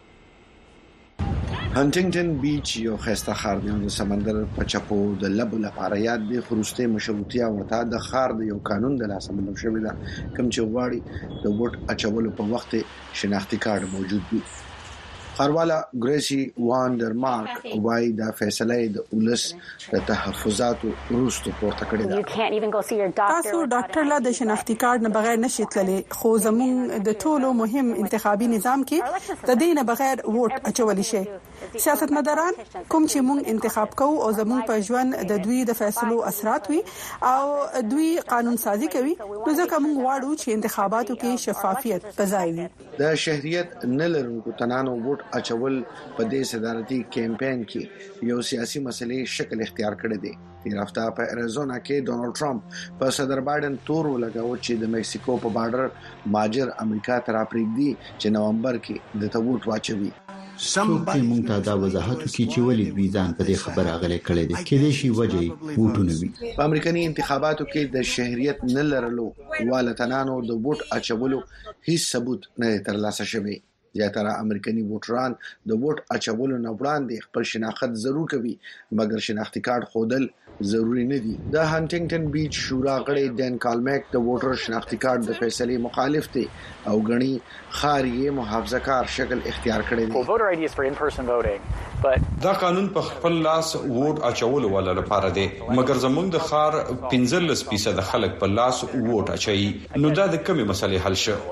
هانټینګټن بیچ یو خسته ښار دی د سمندر په چپو د لب لپاره یاد دی خروسته مشروطیه ورته د ښار د یو قانون د لاسه ملو شوی دا کوم چې غواړي د ووټ اچولو په وخت شناختی کارت موجود وي خارواله ګریسي واندر مارک وای دا فیصله د ولس د تحفظات وروسته پورته کړې ده تاسو ډاکټر لا د شناختی کارت نه بغیر نشئ تللی خو زموږ د ټولو مهم انتخابي نظام کې د دې نه بغیر ووټ اچول شي سیاستمداران کوم چې مونږ انتخاب کوو او زموږ په ژوند د دوی د فیصلو اثرات وي او دوی قانون سازي کوي نو ځکه مونږ غواړو چې انتخاباتو کې شفافیت پزای وي. د شهريت نه لرونکو تنانو ووټ اچول په دې صدارتي کمپاین کې یو سیاسي مسلې شکل اختیار کړی دی. تیر هفته په اریزونا کې ډونالد ټرمپ په صدر بایدن تور ولګاو چې د مکسیکو په بارډر ماجر امریکا ته راپریږدي چې نومبر کې د توټ واچوي. څوک مونږ ته دا وضاحت کوي چې ولې ویزان په دې خبره غلې کړې دي کې دې شی وجه ووټونه وي. په امریکایي انتخاباتو کې د شهريت نه لرلو والتنانو د ووټ اچولو هیڅ ثبوت نه ترلاسه شوی. زیاتره امریکایي ووټران د ووټ اچولو نه وړاندې خپل شناخت ضرور کوي مګر شناختی کارت خودل ضروری نه دي. د هانټینګټن بیچ شورا غړي ډن کالمیک د ووټر شناختی کارت د فیصلې مخالف دي او غني خاریه محافظه کار شکل اختیار کړی دی. دا قانون په خپل لاس ووټ اچول ولا لپاره دی مګر زموږ د خار 15% خلک په لاس ووټ اچي نو دا د کومې مسلې حل شو.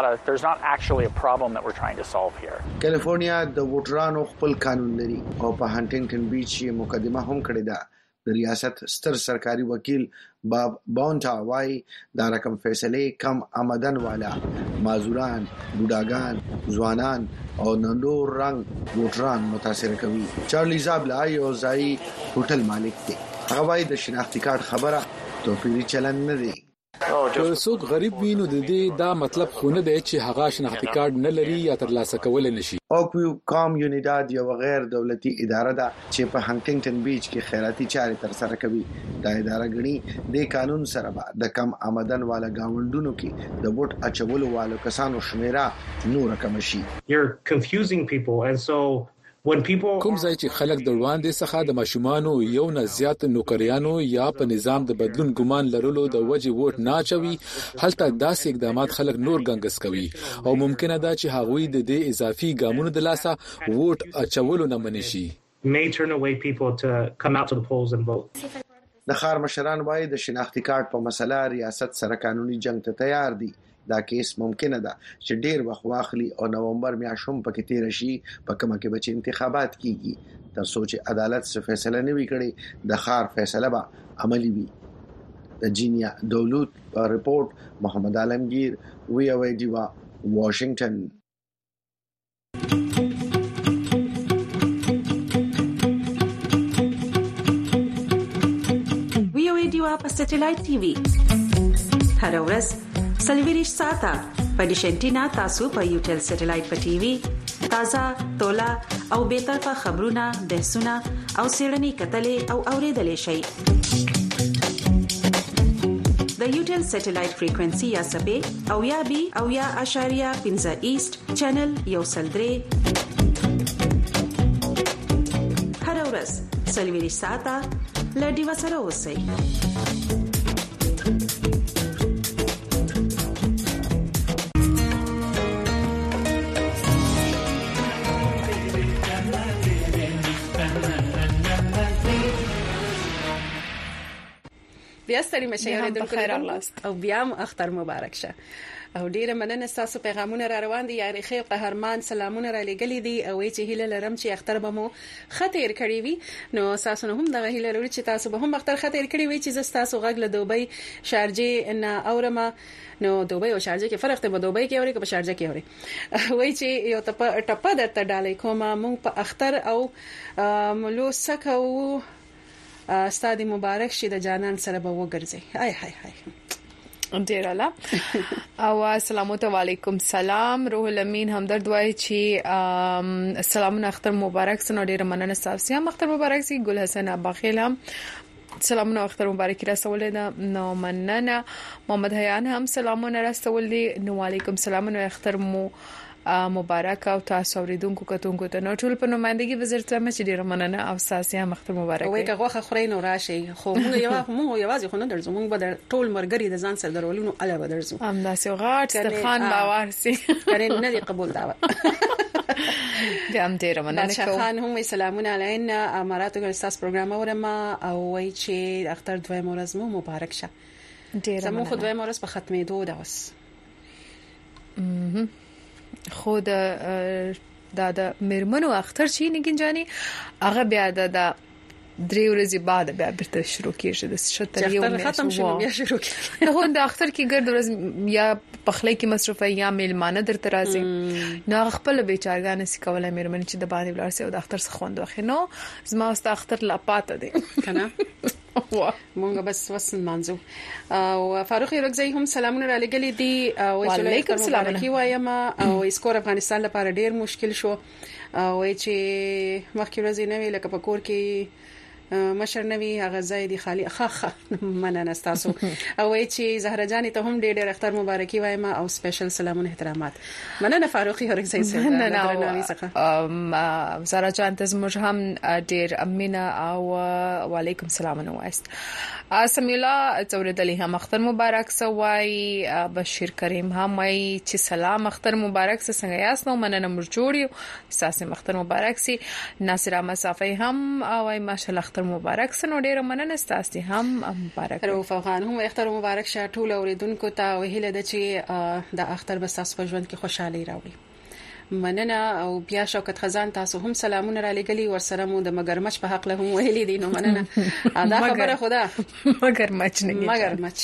کیلیفورنیا د ووټرانو خپل قانون لري او په هانټینګټن بیچ یې مقدمه هم کړې ده. د ریاست ستر سرکاري وکیل باب باونټا وايي دا رقم فیصله کم آمدن والا مازوران بوډاګان ځوانان او نندور رنگ ووټران متاثر کوي. چارلی زابلا یو ځای هوټل مالک دی. هغه وايي د شناختی کارت خبره توپیری چلن نه دی. که څوک غریب وي نو د دې دا مطلب خو نه دی چې هغه شناختی کارت نه لري یا ترلاسه کول نشي. اوکویو کام یونیډاد یو غیر دولتي اداره ده چې په هانټینګټن بیچ کې خیراتي چارې ترسره کوي. دا اداره غني د قانون سره به د کم آمدن والا گاونډونو کې د ووټ اچولو والو کسانو شمیره نور کم شي. You're confusing people and so کوم ځای چې خلک د وړاندې څخه د ماشومانو یو نه زیات نوکریانو یا په نظام د بدلون ګمان لرلو د وجې ووټ نه اچوي هلته داسې اقدامات خلک نور ګنګس کوي او ممکنه ده چې هغوی د دې اضافي ګامونو د لاسه ووټ اچولو نه منې شي. د خار مشران وايي د شناختی کارت په مسله ریاست سره قانوني جنگ ته تیار دي. دا کیس ممکنه ده چې ډیر وخت واخلي او نومبر میاشت هم پکې تیر شي په کومه کې به انتخابات کیږي تر څو چې عدالت څخه فیصله نه وي کړي د خار فیصله به عملی وي. د جینیا دولت رپورت محمد عالمگیر وی او دیوا واشنگټن. وی او دیوا په سټلایټ ټي وي هر ورځ سلویریش ساعته په ډیشنټینا تاسو په یوټل سټلایټ په ټي وي تازه تولا او به طرفه خبرونه بحثونه او سیړنی کتلې او اوریدلې شي. د یوټل سټلایټ فریکوئنسي یا سبې او یا بي او یا اشاریه 15 ایست چینل یو سلدري هر ورځ سلویریش ساعته لډي وسره اوسئ. بیا ستړي مشه او بیا اختر مبارک شه او ډیره مننه تاسو پیغامونه را روان دي. یاري خیر قهرمان سلامونه را لګلې دي او چې هیله لرم چې اختر به مو خطر کړی وي نو تاسو هم دغه هیله لرم چې تاسو به هم اختر خطر کړی وي چې تاسو غږ له دوبۍ شارجه نه اورمه نو دوبۍ او شارجه کې فرق ته په دوبۍ کې اوري که په شارجه کې اوري وای چې یو ټپه درته ډالې کومه مونږ په اختر او ملو سکو استاد مبارک شه د جانان سره به وګرځي. هاي هاي هاي ډیر اعلی او السلام علیکم سلام روح الامین همدرد وای چې سلامونه اختر مبارک سن ډیر مننه تاسو هم اختر مبارک سي. ګل حسن اباخیل هم سلامونه اختر مبارک رسول ده نو مننه. محمد حیان هم سلامونه رسول دي نو علیکم سلامونه اختر مبارک او تاسو اوریدونکو کتونکو ته نو ټول په نمائندګي وزارت ته چې ډیر مننه او تاسو هم اختر مبارک. وای که غوخه خوري نو راشي خو موږ یوازې خو نه درځو موږ به ټول مرګري د ځان سره درولونو اله به درځو هم داسې غاټ سترخان باور سي کړي نه دی قبول دا هم ډیر مننه کوم. خان هم سلامونه علینا اماراتو کې تاسو پروګرام اورم او وای چې اختر دوی مورز مو مبارک شه. ډیر مننه. زموږ خو دوی مورز په ختمېدو ده اوس خود د میرمنو اختر شي نګنجاني هغه بیا د 3 ورځې بعد بیا برته شروع کیږي د شتر یو نه ختم شي بیا شروع کیږي نو د اختر کې ګرد ورځ یا پخلی کې مصرفه یا میلمانه درته راځي نو خپل بیچارګان سي کولای میرمن چې د باندې ولر سي او د اختر څخه خوند واخلي نو زما واست اختر لا پاته دي کنه مونږ بس وسن منځو او فاروق یرغزی هم سلامونه را لګلې دي او وعلیکم السلام کی وایم او اسکور افغانستان لپاره ډیر مشکل شو او چې مخکې ورځې نه وی لکه په کور کې مشر نوی هغه ځای دی خالی خخ مننه تاسو او چې زهره جان ته هم ډېر اختر مبارکي وایم او سپیشل سلامونه احترامات مننه فاروق یرغزی سره درناوی څخه زهره جان ته زموږ هم ډېر امینه او وعلیکم السلام نو واست سمیلا څوردلی هم اختر مبارک سوای بشیر کریم هم وای چې سلام اختر مبارک څنګه یاست نو مننه مر جوړیو ساسه اختر مبارک سي ناصر مسافي هم وای ماشاءالله اختر مبارک سنو ډیر مننه ستاسو هم مبارک رؤوف افغان هم اختر مبارک شه ټول اوریدونکو ته وهله د چې د اختر بس تاسو په ژوند کې خوشحالي راوړي مننه او بیا شوکت خزان تاسو هم سلامونه را لګلی ورسره مو د مگرمچ په حق له هم ویلي دي نو مننه دا خبره خدا مگرمچ نه مگرمچ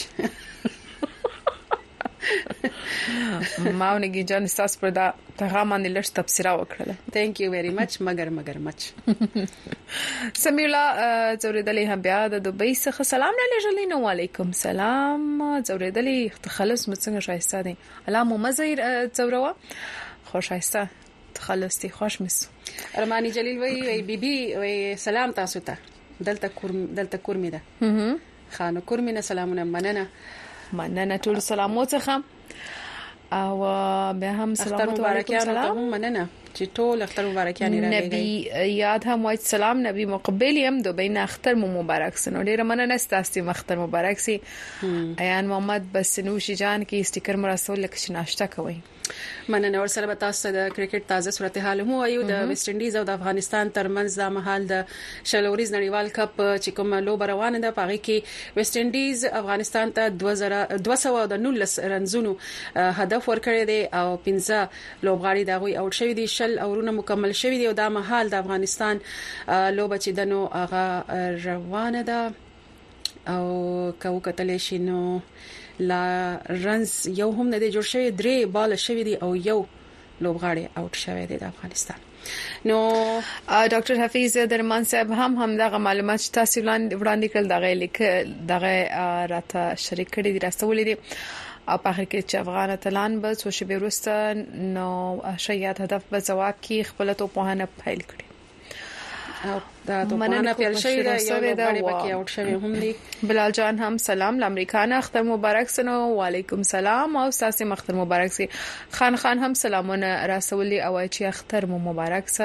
ماونګي جان تاسو پر دا پیغام باندې لږ تفسیر وکړه ثانک یو ویری مچ مگرمچ سمیلا زوردلی هم بیا د دوبۍ څخه سلام نه لېږلی نو وعلیکم سلام زوردلی تخلص مڅنګه شایسته دي علامه مزیر زوروا خوشایسته تخلص دي خوش مس ارمانی جلیل وی بیبي وی سلام تاسو ته دلته کورمې ده خانو کورمې نه سلامونه مننه ټول سلامو څخه او بیا هم سلام مبارکیان مننه چې ټول اختر مبارکیان را لګي نبی یاد هم وای سلام نبی مقبل هم دوبۍ نه اختر مبارک سنو ډیر مننه ستاسو اختر مبارک سي ایان محمد بسنوشي جان کی سټیکر مراسل لکه ناشته کوي مننه ور سره تاسو د کرکټ تازه صورتحال مو ایو د ویسټ انډیز او د افغانستان ترمنځ د مهال د شلوريز نړیوال کپ چې کوم لوب روانه ده پاره کې ویسټ انډیز افغانستان ته 219 رنزونو هدف ورکړی دی او 15 لوبغاړي دا غوي اوټ شوی دي شل اورونه مکمل شوی دي او د مهال د افغانستان لوب چې دنو هغه روانه ده او کو کتل شي نو لا رنز یو هم نه دی جوړ شوی 3 بال شوی دی او یو لوبغاړي اوټ شوی دی د افغانستان نو ډاکټر حفیظ درمان صاحب هم دغه معلومات تاسو وړاندې کړل دغه راته شریک کړي دي راستولې دي او په اخر کې چې افغان اتلان به څو شپې وروسته نو شاید هدف به جواب کې خپل توپانه فایل کړي او دا توپانه پیل شوی دی یو لوبغاړي پکې اوټ شوی هم دی بلال جان هم سلام لامریکانه اختر مبارک سنو وعلیکم سلام او ساسي اختر مبارک سي خان هم سلامونه رسولي او چې اختر مو مبارک سه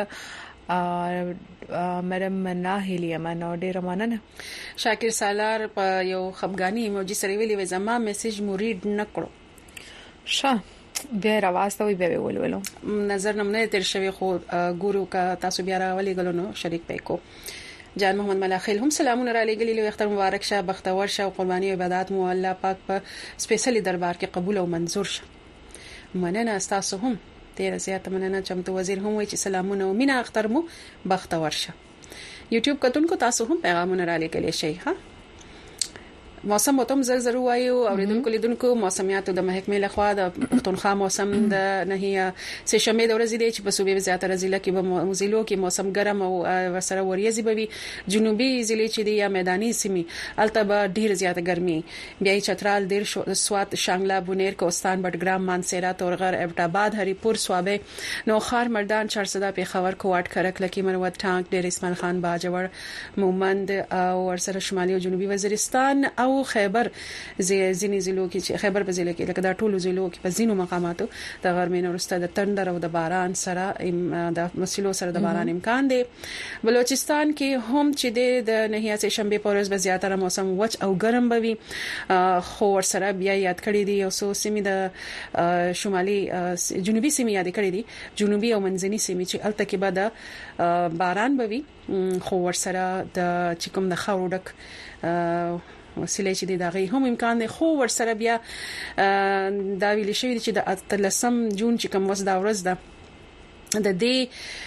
مدام مناهلی منو ډیر مننه شاکر سالار په یو خفګانی ایموجي سره ویلي و زما میسج مورید نکړو بیا راوستوي به ولولو نظر نمونه تر شوی خو ګورو کا تاسو بیا راولي غلونو شریک پېکو جان محمد ملاخیل هم سلامونه را لګلی له اختر مبارک شه بختور شه او قرباني عبادت مو الله پاک په سپیشلی دربار کې قبول او منزور شه مننه تاسو هم ډیر زیات مننه چمتو وزیر هم وی چې سلامونه او مینا اختر مو بختور شه یوټیوب کتونکو تاسو هم پیغامونه را لګلی شي ها موسم وتم زر وایو اوریدونکو لیدونکو موسمیاتو د محکمې لخوا د پښتونخوا موسم د نهیه سه شنبه د ورځې دی چې په صوبې زیاتره ضلع کې به موزیلو کې موسم ګرم او ورسره وریځي به وي جنوبي ضلع چې دی یا میداني سیمې التبا ډیر زیاته ګرمي بیا چترال ډیر سوات شانګلا بونیر کوستان بټګرام مانسیرا تورغر ابټاباد هریپور سوابه نوخار مردان چارسدا پیښور کوټ کرک لکی مروت ټانک ډیر اسماعیل خان باجوړ مومند او ورسره شمالي او جنوبي وزیرستان او خیبر ځینې ضلعو کې چې خیبر په ضلع کې لکه دا ټولو ضلعو کې په ځینو مقاماتو د غرمې وروسته د تندر او د باران سره د مسلو سره د باران امکان دی بلوچستان کې هم چې د نهیه سه شنبه په ورځ به زیاتره موسم وچ او ګرم بوي خو ورسره بیا یاد کړی دی او سو سیمې د شمالي جنوبي سیمې یاد کړی دی جنوبي او منځني سیمې چې الته کې به د باران بوي خو ورسره د چکم د خاورډک وسیله چې د دغه هم امکان دی خو ورسره بیا دا ویل شوی چې د 13 جون چې کوم وس دا ورځ ده د دې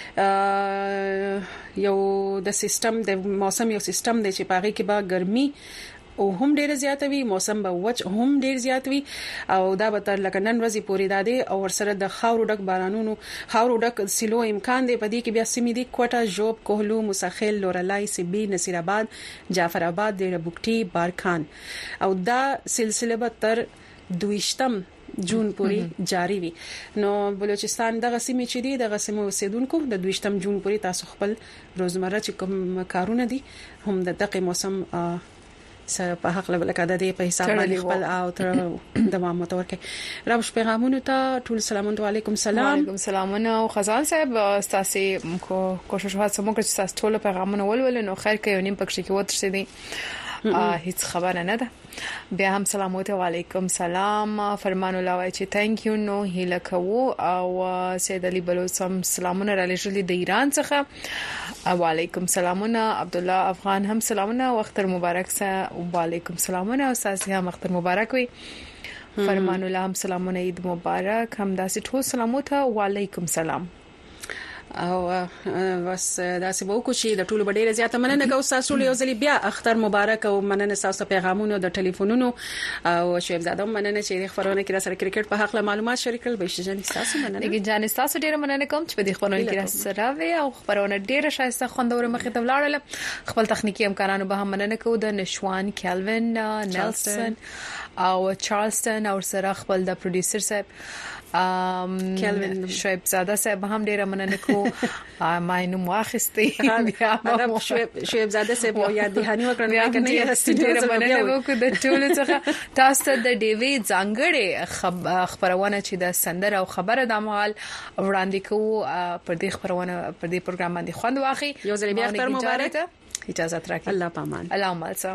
یو د سیستم د موسم یو سیستم دی چې پاره کې با ګرمي او هم ډیر زیات وي موسم به وچ هم ډیر زیات وي او دا به تر لکه نن ورځې پورې دادې او ورسره د خاورو ډک بارانونو خاورو ډک سیلو امکان دی په دې کې بیا سیمې دي کوټه جوب کوهلو مساخیل لورلای سبي نصیر آباد جعفر آباد د بوکټي بارکان او دا سلسله به تر 22 جون پورې جاری وي نو بلوچستان دغه سیمې چې دي دغه سیمو اوسیدونکو د 22 جون پورې تاسو خپل روزمره چې کوم کارونه دي هم د دغه موسم سره په حق لکه د دې په حساب باندې خپل او تر دوام متورکه راوښ پیغامونو ته ټول سلام علیکم سلام وعلیکم السلام او خزان صاحب تاسو کوشش وکړئ چې تاسو ټول پیغامونه ولول نو خیر کې یو نیم پکښ کې وته دي هیڅ خبره نه ده بیا هم سلامونه وعلیکم سلام فرمان الله وای چې ثانک یو نو هیله کوو او سید علي بلوچ هم سلامونه را لېږلي د ایران څخه وعلیکم سلامونه عبد الله افغان هم سلامونه وختر مبارک سه وعلیکم سلامونه او تاسو هم وختر مبارک وي فرمان الله هم سلامونه عید مبارک هم داسې ټول سلامونه وعلیکم سلام او بس دا څه وو چې د ټولو ډیره زیاته مننه کوم تاسو له یوځلې بیا اختر مبارک او مننه تاسو پیغامونو د ټلیفونونو او شعیب زاده مننه چې خبرونه کې سره کرکټ په حق معلومات شریکل به شي جان تاسو مننه لکه جان تاسو ډیره مننه کوم چې په دې خبرونه کې سره وي او خبرونه ډیره شایسته خوندور مخې ته ولاړل خپل تخنیکی همکارانو به هم مننه کوو د نشوان کیلوین نیلسن او چارلستون او سره خپل د پروډوسر صاحب کیلوین شعیب زاده صاحب هم ډیره مننه کوو ما نوم واخستې شعیب زاده صاحب یاد دهانی وکړم کنه ډیره مننه وکړو د ټول څخه تاسو د ډیوی ځانګړې خبرونه چې د سندر او خبره د مال وړاندې کوو پر دې خبرونه پر دې پروګرام باندې خوند واخی یو ځل بیا اختر مبارک اجازه راکړئ الله پامان اللهم صل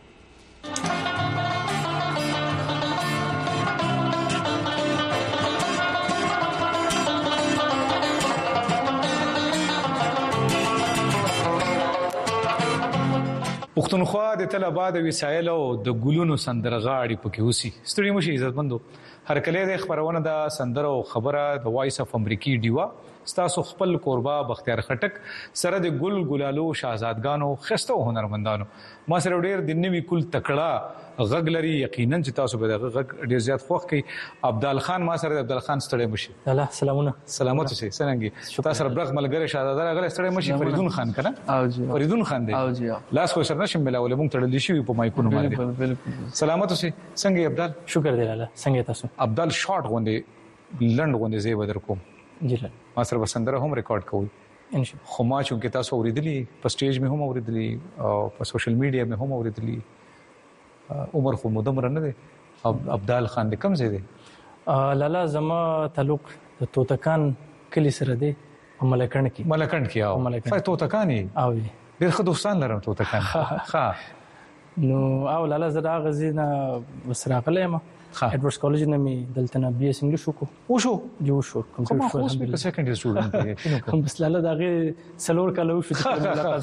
پښتونخوا د تل آباد وسایل او د ګلونو سندرغاړي پکې اوسي ستړي مشي عزتمندو هر کله د خبرونه د سندر او خبره د وایس اف امریکای ډیوا ستاسو خپل قربا بختیار خټک سره د ګل ګلالو شاهزادګانو خستو هنرمندانو ما سره ډیر د نوې کول تکړه غغلري یقینا چې تاسو به د غ ډیر زیات خوښ کی عبدال خان ما سره عبدال خان ستړي مشي الله سلامونه سلامت شي څنګه تاسو سره برغ ملګری شاهزاده غل ستړي مشي فریدون خان کنه او جی فریدون خان دی او جی لاس خو سره نشم ملاول مونږ تړل شي په مایکونو باندې بالکل سلامت شي څنګه عبدال شکر دی الله څنګه تاسو عبدال شارټ غوندي لند غوندي زی بدر کوم جی ما سره وسندره هم ریکارډ کوي ان شاء الله خو ما چې تاسو اوریدلی په سټیج مې هم اوریدلی او په سوشل میډیا مې هم اوریدلی عمر خو مدمر نه دی عبدال خان د کم ځای دی لالا زما تعلق د توتکان کلی سره دی په ملکند کې او توتکانی او ډېر ښه دوستان لرم توتکان ها نو او لالا زړه غزینا وسراغله ما ایډورډز کالج نه می دلته نه بي اس انګلیش وشو کوم څه په سیکنډ ایئر سټوډنټ کوم بس لالا دغه سلور کالو شو چې ملاقات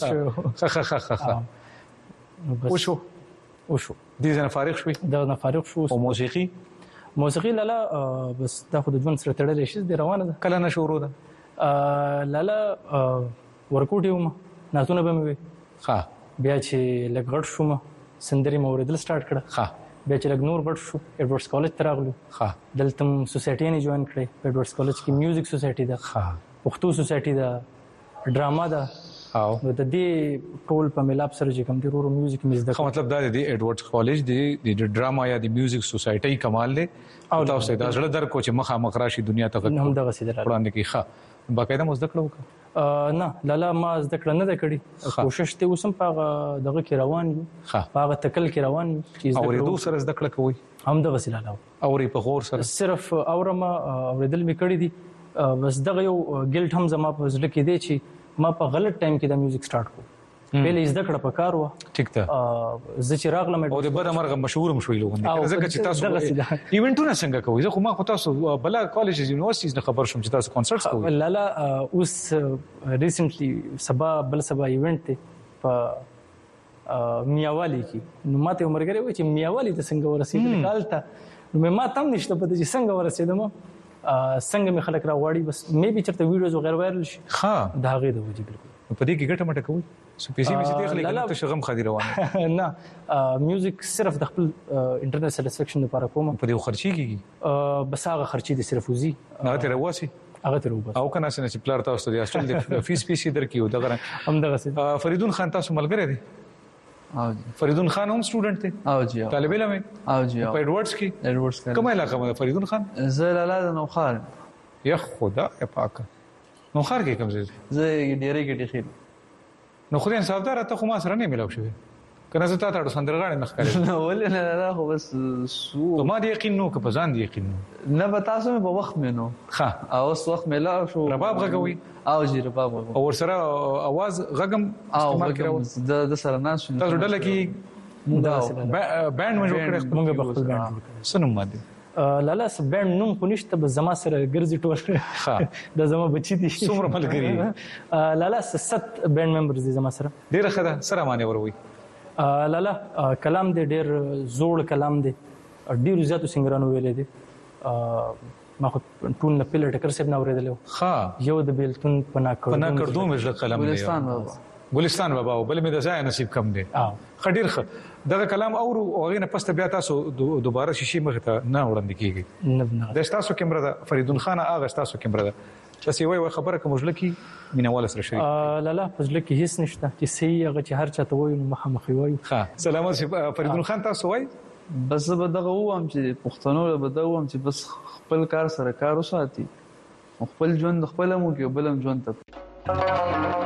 شو وشو دې نه فارغ شوي دا نه فارغ شو او موسیقي لالا بس دا خو د ژوند سره تړلې شي د روانه ده کله نه شروع ده لالا ورکوټیو ما ناتونه به مې ها بیا چې لګړ شوم سندري موریدل سٹارټ کړه ها بیا چې لګ نور غټ شو ایډورډز کالج ته راغلو ها دلته سوسایټي نه جوائن کړې ایډورډز کالج کې میوزیک سوسایټي ده ها پښتو سوسایټي ده ډراما ده او د دې ټول په ملاب سره چې کوم دی ورو میوزیک مې زده مطلب دا دی ایډورډز کالج دی د ډراما یا د میوزیک سوسایټي کمال دی او تاسو دا زړه در کو چې مخه مخراشي دنیا ته هم دغه سي وړاندې کی ښه باقاعده مو زده کړو نه لالا ما زده کړ نه کړی کوشش ته وسم په دغه کې روان یو په تکل کې روان چې اوریدو سره زده کړ کوي هم دغه سي لالا اوري په غور سره صرف اورم اوریدل می کړی دي بس دغه یو ګلټ هم زما په زړه کې دی چې ما په غلط ټایم کې د میوزیک سٹارټ کو پهلې زده کړه په کار و ټیک ته زه چې راغلم او د بد مرغه مشهور مشوي لوګون ځکه چې تاسو ایونټونه څنګه کوي زه خو ما خو تاسو بل کالجز یونیورسيټیز نه خبر شوم چې تاسو کنسرټس کوي لالا اوس ریسنټلی سبا ایونټ ته په میاوالی کې نو ماته عمرګری و چې میاوالی ته څنګه ورسېدل کالته نو ما تم نشته پته چې څنګه ورسېدم څنګه می خلک راوړي بس مې به چرته ویډیوز وغیرہ وایرل شي ها دا غي د وجه بالکل په دې کې ګټه مټه کوي سو پیسې مې دې خلک ته شغم خدي روانه نه میوزیک صرف د خپل انټرنیټ سټیسفیکشن لپاره کوم په دې خرچي کیږي بس هغه خرچي دي صرف وزي نه ته راوسی هغه ته روبه او کنه چې پلار تاسو د اصل د فیس پیسې درکې دغه هم دغه فریدون خان تاسو ملګری دی او جی فریدون خان هم سټوډنټ دی او جی طالب علم او جی په ایڈورډز کې کومه علاقه مده فریدون خان زه لاله نو خار یا خدا پاک نو خار کې کوم ځای زه ډیره کې ډیره نو خو دې انصافدار ته خو ما سره نه ملاو شوی کنه زه تا ته سندرغاړي مخ کړی نو ولې نه خو بس سو ما دې یقین نو که په ځان دې یقین نو نه به تاسو په وخت مې نو ها او اوس وخت ملاو شو رباب غږوي او جی رباب او سره आवाज غږم استعمال کړو د سره ناس شو تاسو ډله کې بانډ مې جوړ کړی موږ په خپل بانډ سنم ماده لالا بانډ نوم خو نشته بس زما سره ګرځي ټول د زما بچی دي څومره ملګری لالا 7 بانډ ممبرز دي زما سره ډیره خدا سره معنی وروي لالا کلام دې ډېر زوړ کلام دې ډېر زیاتو سنگرانو ویلې دي ما خو ټول نه پیل ټکر سب نه اوریدلو ها یو د بیلتون پنا کړو مې کلام دی ګلستان بابا بل مې د ځای نصیب کم دی خډیر دغه کلام اورو او غینه پسته بیا تاسو دوباره شیشي مخ ته نه وړاندې کیږي د تاسو کیمرا د فریدون خان اغه تاسو کیمرا د تاسو وای خبره کوم ژلکی مینوال سره شریک لالا فزلکی هیڅ نشته چې صحیح هغه چې هر چاته وای نو مخامخ وای ها سلامات فریدون خان تاسو وای بس به دغه ووم چې پښتنو له بدوم چې بس خپل کار سره کار وساتي خپل ژوند خپل مو کې بلم ژوند ته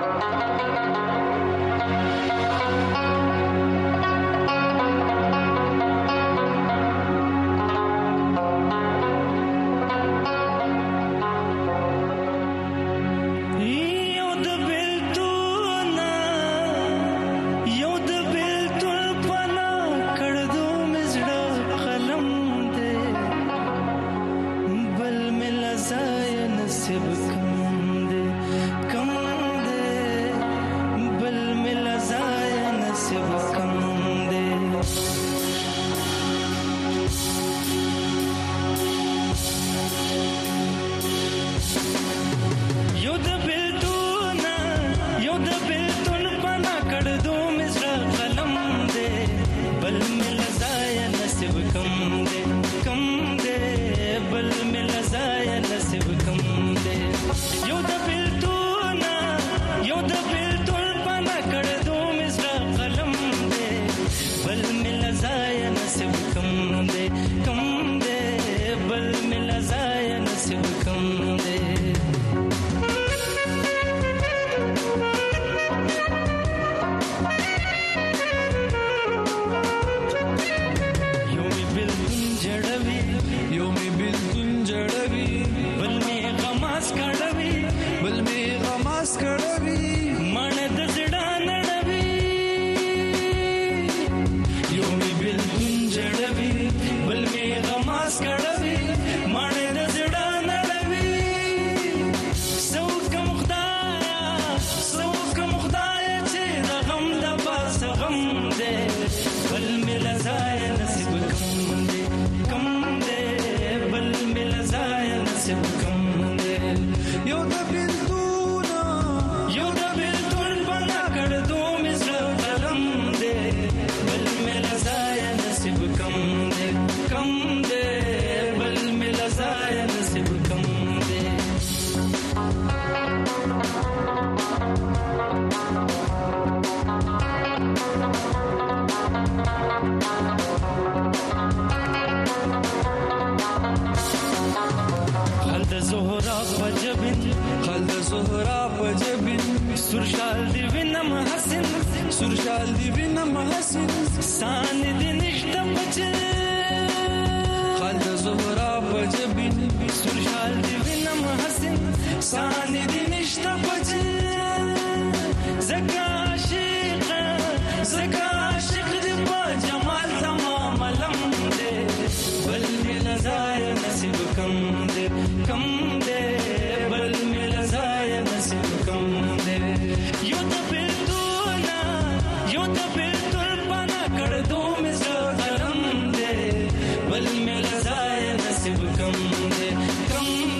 Come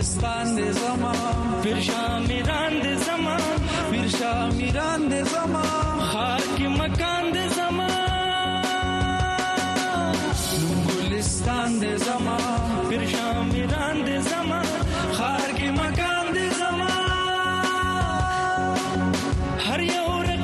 گلستان دې زما پیر شامیران دې زما پیر شامیران دې زما خار کې مکان دې زما گلستان دې زما پیر شامیران دې زما خار کې مکان دې زما هر یو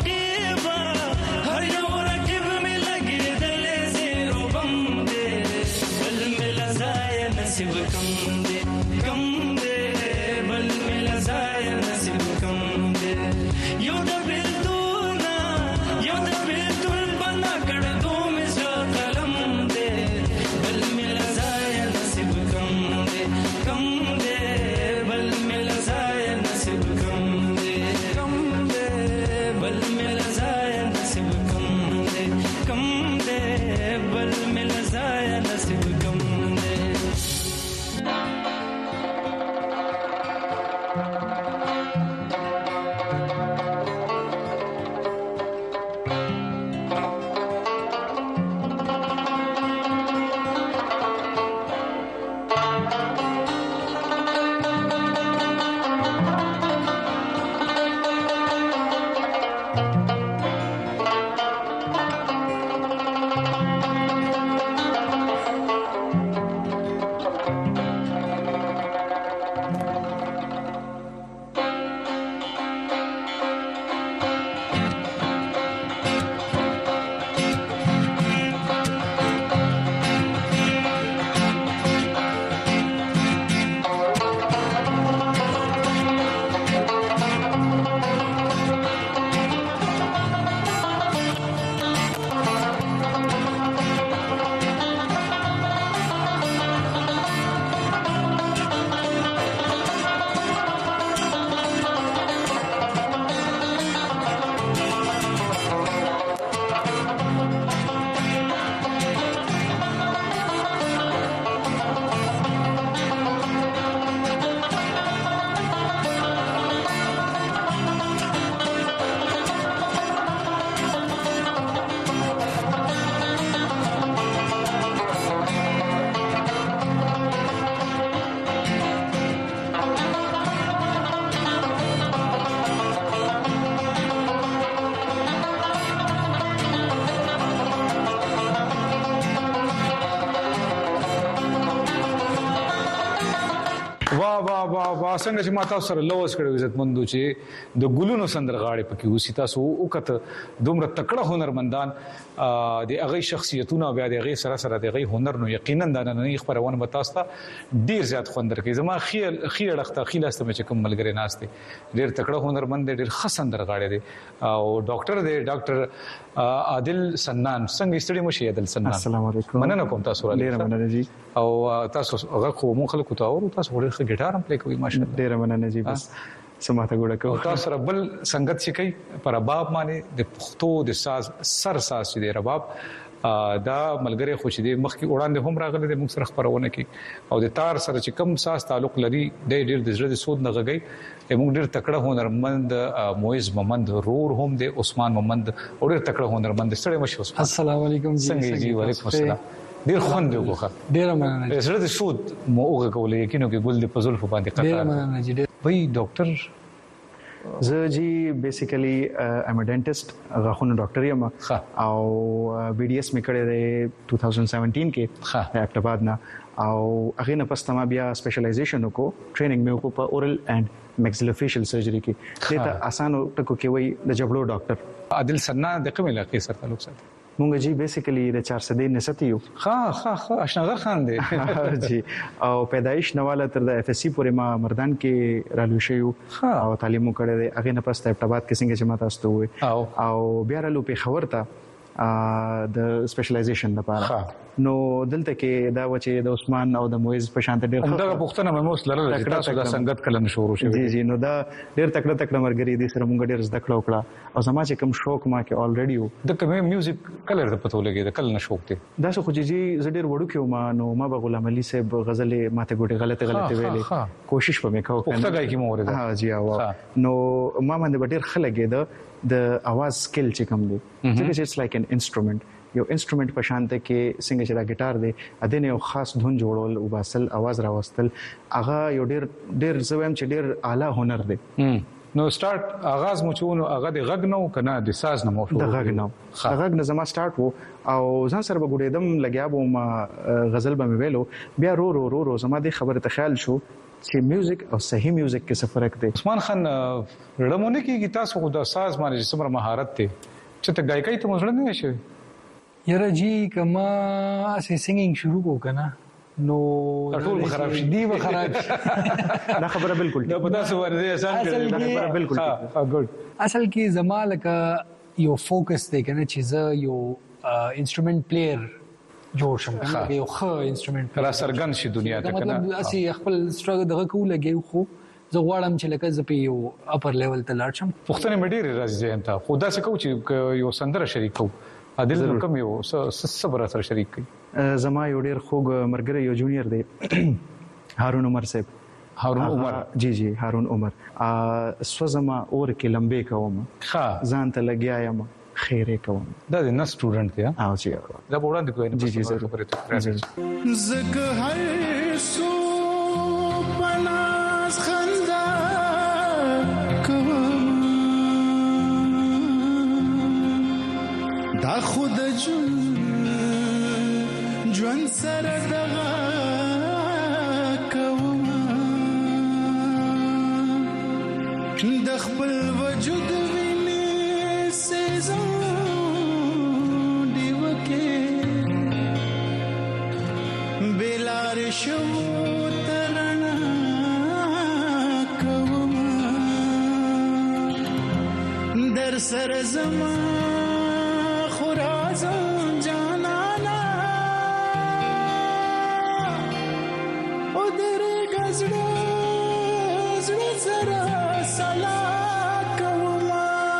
څنګه چې ما تاسو سره لوس کړو عزت مندو چې د ګلونو سندرغاړي پکې وسی تاسو وکړه دومره تکړه هنرمندان د هغه شخصیتونه بیا د هغه سره د هغه هنر نو یقینا د نن خبرونه به تاسو ته ډیر زیات خوندر کوي زما خیلخته خیلاسته چې کوم ملګری ناشته ډیر تکړه هنرمند ډیر ښه سندرغاړي دي او ډاکټر دی ډاکټر عادل سنان څنګه ستړي مو شي عادل سنان السلام علیکم مننه کوم تاسو ډیر مننه جی او تاسو هغه خو مون خلکو ته او تاسو ډیر ښه ګټار هم پلی کوي ماشاءالله ډیر مننه جی بس سماته ګوډه کو تاسو سره بل څنګه چې کوي پر رباب باندې د پښتو د ساز سر ساز چې دی رباب دا ملګری خو چې د مخ کې وړاندې هم راغلي د موږ سره خبرونه کوي او د تار سره چې کم ساز تعلق لري د ډیر د زړه د سود نه غږی موږ ډیر تکړه هنرمند مویز محمد رور هم د عثمان محمد او ډیر تکړه هنرمند سره مشه عثمان السلام علیکم جی څنګه جی وعلیکم السلام ډیر خوند وګوخه ډیر مننه زړه د سود مو وګه کولې یقینو کې ګل د پزول په باندې قطار ډیر مننه جی وای ډاکټر زه جی بیسیکلی ام ا ډینټیسټ غاښونو ډاکټر یم او بي ډي اس مې کړی دی 2017 کې اپټاباد نه او هغه نه پس ما بیا سپیشلایزیشن وکړو ټریننګ مې وکړو په اورل اینڈ میکسیلوفیشل سرجری کې دا اسانه ټکو کې وای د جبړو ډاکټر عادل سنا د کوم علاقې سره تعلق ساتي مونږ جی بیسیکلی د 400 نساتیو اشنغه خان دی جی او پیدایش نواله تر د اف اس سی پورې ما مردان کې رالو شو او تعلیم کړی دی هغه نه پس اپټاباد کې څنګه چې ما تاسو ته وای او بیا رالو په خبر ته د سپیشلایزیشن لپاره نو دلته کې دا و چې د عثمان او د مویز په شان ډېر دا پښتنه مې موس لرل چې تاسو د سنگت کلن شروع شوی جی نو دا ډېر تکړه مرګري دي سره مونږ ډېر زده کړو او زما چې کوم شوق ما کې الریډي و د کوم میوزیک کلر ته پته لګي د کلن شوق دی دا څه خو جی زه ډېر وړو کې ما نو ما به غلام علي صاحب غزل ماته ګوټه غلطه ویلې کوشش په مې کاوه پښتو غاي کې مورده ها جی نو ما باندې ډېر خلګي د اواز سکل چې کوم دی چې اټس لایک ان انسټرومنت یو انسټرومنت په شانته کې څنګه چې دا ګټار دی اذن یو خاص دھن جوړول او باسل आवाज راوستل هغه یو ډیر زویم چې ډیر اعلی هنر دی. نو سٹارټ آغاز مو چونو هغه د غږ نو کنه د ساز نه مو شو د غږ نو غږ نه زما سٹارټ وو او ځان سره بغوډېدم لګیا به ما غزل به ویلو بیا رو زما د خبره ته خیال شو چې میوزیک او صحیح میوزیک کې څه فرق دی. عثمان خان رډمونه کې تاسو خو د ساز باندې څومره مهارت دی چې ته گایکای ته مزړه نه شي؟ یاره جی کما اسې سنگینګ شروع کو کنه نو ټول خراب شي دی به خراب دا خبره بالکل دا پتا سو ورته آسان کړي دا خبره بالکل ګډ اصل کې زمالک یو فوکس دی کنه چې زه یو انسټرومنت پلیئر جوړ شم کنه یو ښه انسټرومنت را سرګن شي دنیا ته کنه مطلب اسی خپل سټرګل دغه کوله لګي خو زه غواړم چې لکه زه په یو اپر لیول ته لاړ شم. پښتنه مډیر راځي انت خدا څخه کو چې یو سندره شریک کو عادل کوم یو صبر سره شریک کی زما یو ډیر خوږ مرګره یو جونیئر دی هارون عمر صاحب. هارون عمر جی هارون عمر سوزما اور کې لمبه کوم ځان ته لګیا یم خیره کوم دا د نس سټوډنټ دی او جی دا وړاندې کوی نه جی ضرور زګ هر سو پناز خندا کوم دا خود ژوند سره دغه کوم د خپل وجود ویني سيزم دی وکي بلار شو ترنا کوم در سر زما خرازم جانانا او در گزړه سره سلا کوما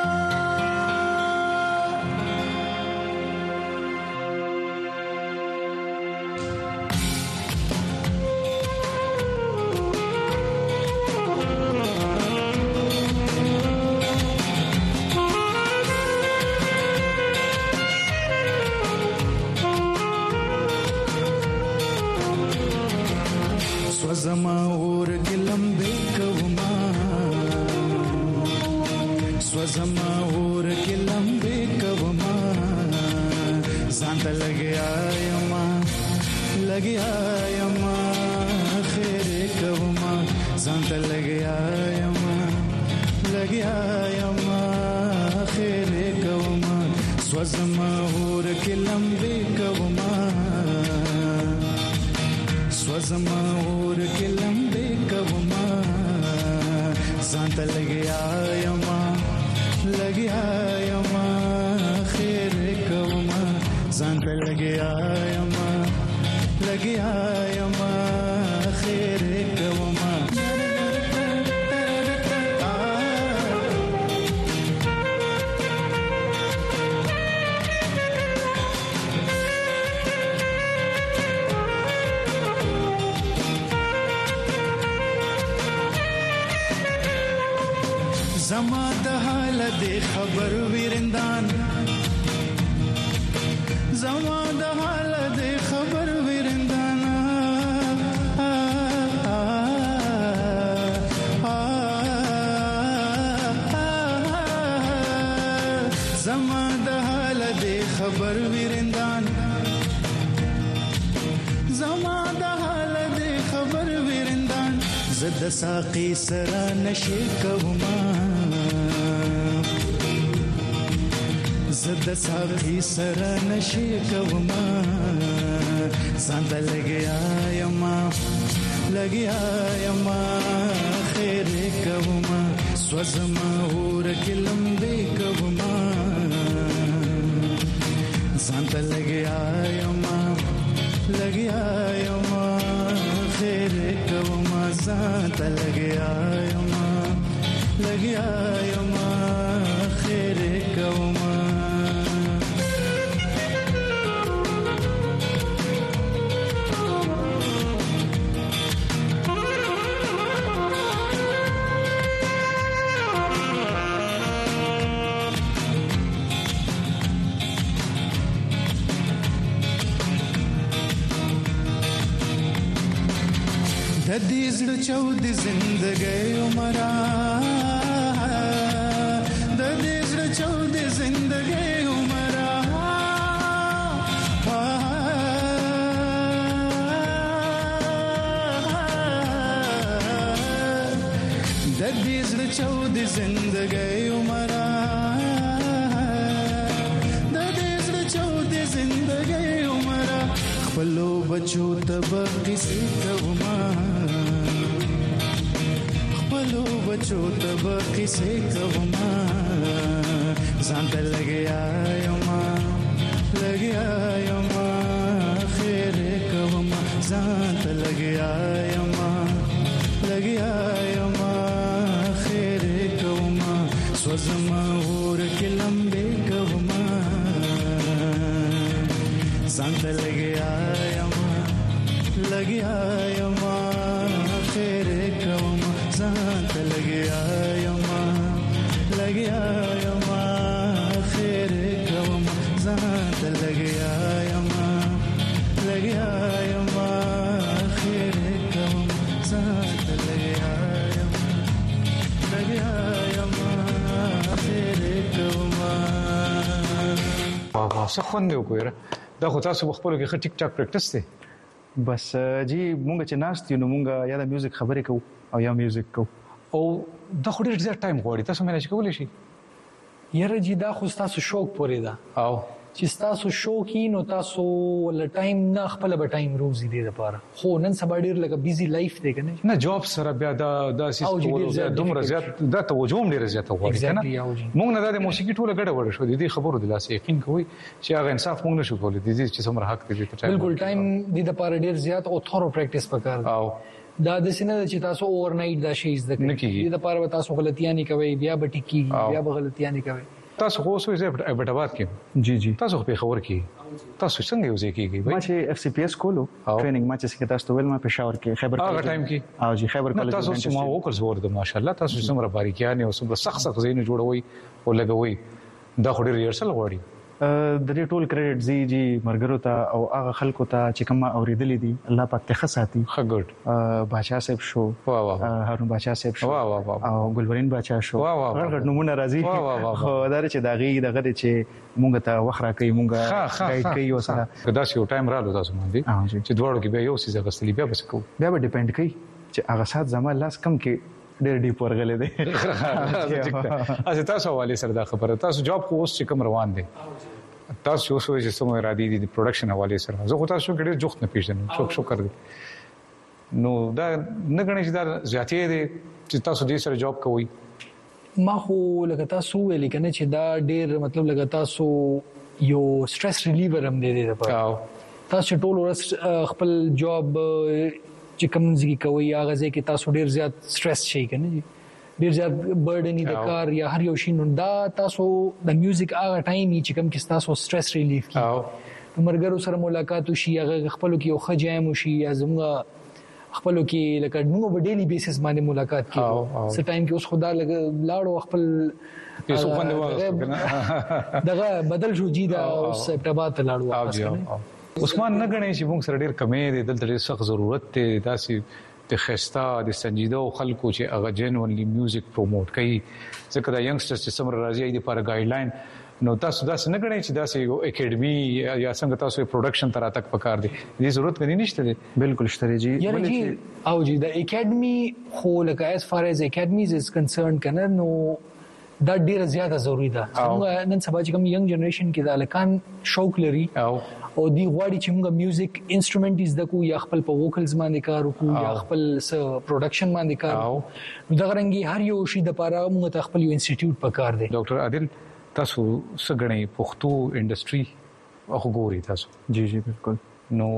سوزما اور گلمبه کوما سوزما اور گلمبه کوما ځان ته لګیا یما خیر کوما ځان ته لګیا یما خیر کوما سوزما اور گلمبه کوما سوزما اور کې لمبه کوما ځان ته لګیا یما خیر کوما ځان ته لګیا یما خیر کوما زما د حال د خبر ویرندان زما د حال د خبر ویرندان زما د حال د خبر ویرندان زما د حال د خبر ویرندان زد ساقي سره نشي کوما زد ساقي سره نشي کوما ځان ته لګیا یما خیر کوما سوزما اور کې لمبه کوما ځان ته لګیا یما خیر کوما ځان ته لګیا یما خیر کوما دې زړه چود زندګي عمره د دې زړه چود زندګي عمره د دې زړه چود زندګي عمره د دې زړه چود زندګي عمره خپلو بچو ته بقیسې کوما خپلو بچو ته بقیسې کوما ځان ته لګیا یما خیر کوما ځان ته لګیا یما خیر کوما سوزما ور کې لمبې کوما ځان ته لګیا یما خیر کوما ځان ته لګیا یما خیر کوما ځان ته لګیا یما خیر کوما ځان ته لګیا خیر کوما. واه څه خوند دی وګوره دا خو تاسو خپل کې ټیک ټاک پریکټیس دی بس جی مونږ چې ناست یو نو مونږ یا د میوزیک خبرې کوو او یا میوزیک کوو او دا خو ډېر زیات ټایم غواړي تاسو مینه کولای شي یاره جی دا خو تاسو شوق پورې ده او چې تاسو شوقي نو تاسو ول ټایم نه خپل به ټایم روزي دی لپاره خو نن سبا ډیر لکه بیزي لایف دی کنه نه جاب سره بیا دا سیستم دومره زیات دا توجه ډیر زیات غواړي کنه موږ نه د موسیقي ټوله ګډه وړه شو دي خبرو د لاسه یقین کوي چې هغه انصاف موږ نشو کولای دي چې څومره حق دی ته بالکل ټایم دی د لپاره ډیر زیات او ثورو پریکټیس وکړ او دا د سینې چې تاسو اوور نایټ دا شی زده کوي د لپاره تاسو غلطیاں نه کوي بیا به ټیکی بیا به غلطیاں نه کوي تاسو خو اوسې ابټاباد کې جی تاسو په خبر کې تاسو څنګه یو ځای کېږي ما چې اف سی پی ایس کولو ټریننګ ما چې تاسو ویل ما پېښور کې خیبر هغه ټایم کې او جی خیبر کالج تاسو ما وکړ زور د ماشاءالله تاسو څومره باریکیان او څومره سخت زین جوړوي او لګوي دا خو ډیر ریهرسل غواړي د دې ټول کریډټ جی مرګرو ته او هغه خلکو ته چې کوم اوریدلې دي الله پاک ته خصاتي خګټ بادشاہ صاحب شو هارون بادشاہ صاحب شو او ګلورین بادشاہ شو هغه نمونه راځي خو دا چې دغه چې مونږ ته وخره کوي مونږ گایډ کوي او سره دا شی ټایم رالو تاسو باندې چې دوړو کې به یو څه غسلی بیا بس کو بیا به ډیپند کوي چې هغه سات زما لاس کم کې ډېر ډیپ ورغلې دي از تاسو حواله سره دا خبره تاسو جاب خو اوس چې کوم روان دي تاسو اوس چې سمو را دي د پروډکشن حواله سره زه خو تاسو ډېر جوخت نه پیژنم شکر دې نو دا نه غنښ دا زیاتې دي چې تاسو دې سره جاب کوئ ما خو لکه تاسو ویل کنه چې دا ډېر مطلب لکه تاسو یو سټرس ریلیور هم دی لپاره تاسو ټول ورځ خپل جاب چې کوم ځای کوي هغه ځای کې تاسو ډیر زیات سټرس شي کنه ډیر زیات برډن د کار یا هر یو شي نو دا تاسو د میوزیک هغه ټایم چې کوم کې تاسو سټرس ریلیف کی مرګرو سره ملاقات وشي هغه خپل کې یو خجایم وشي یا زموږ خپل کې لکه موږ په ډیلی بیسس باندې ملاقات کوو څه ټایم کې اوس خدا لاړو خپل یسو باندې واغ دغه بدل شو جی دا اوس ابتباد ته لاړو عثمان نه غني چې موږ سره ډیر کمې دي دلته ډیر سخت ضرورت ته داسې د خستا د سنجیده خلکو چې هغه جنونلی میوزیک پروموټ کوي ځکه دا ینګسترز چې سمره راځي د لپاره ګایډلاین نو تاسو دا څنګه غني چې داسې یو اکیډمي یا څنګه تاسو پروډکشن تر تک پکار دي دې ضرورت غني نشته دي بالکل شته جی او جی د اکیډمي خو لکه as far as academies is concerned کنه نو دا ډیره زیاته ضروری ده څنګه نن سبا چې کوم ینګ جنریشن کې د لکان شوق لري او دی غواړي چې موږ میوزیک انسټرومنټ از د کو یا خپل په ووکلز باندې کار وکړو یا خپل پروډکشن باندې کار وکړو نو دا غرنګي هر یو شی د لپاره موږ ته خپل یو انسټیټیوټ پکار دی ډاکټر عادل تاسو سګړې پښتو انډستری او ګوري تاسو جی بالکل نو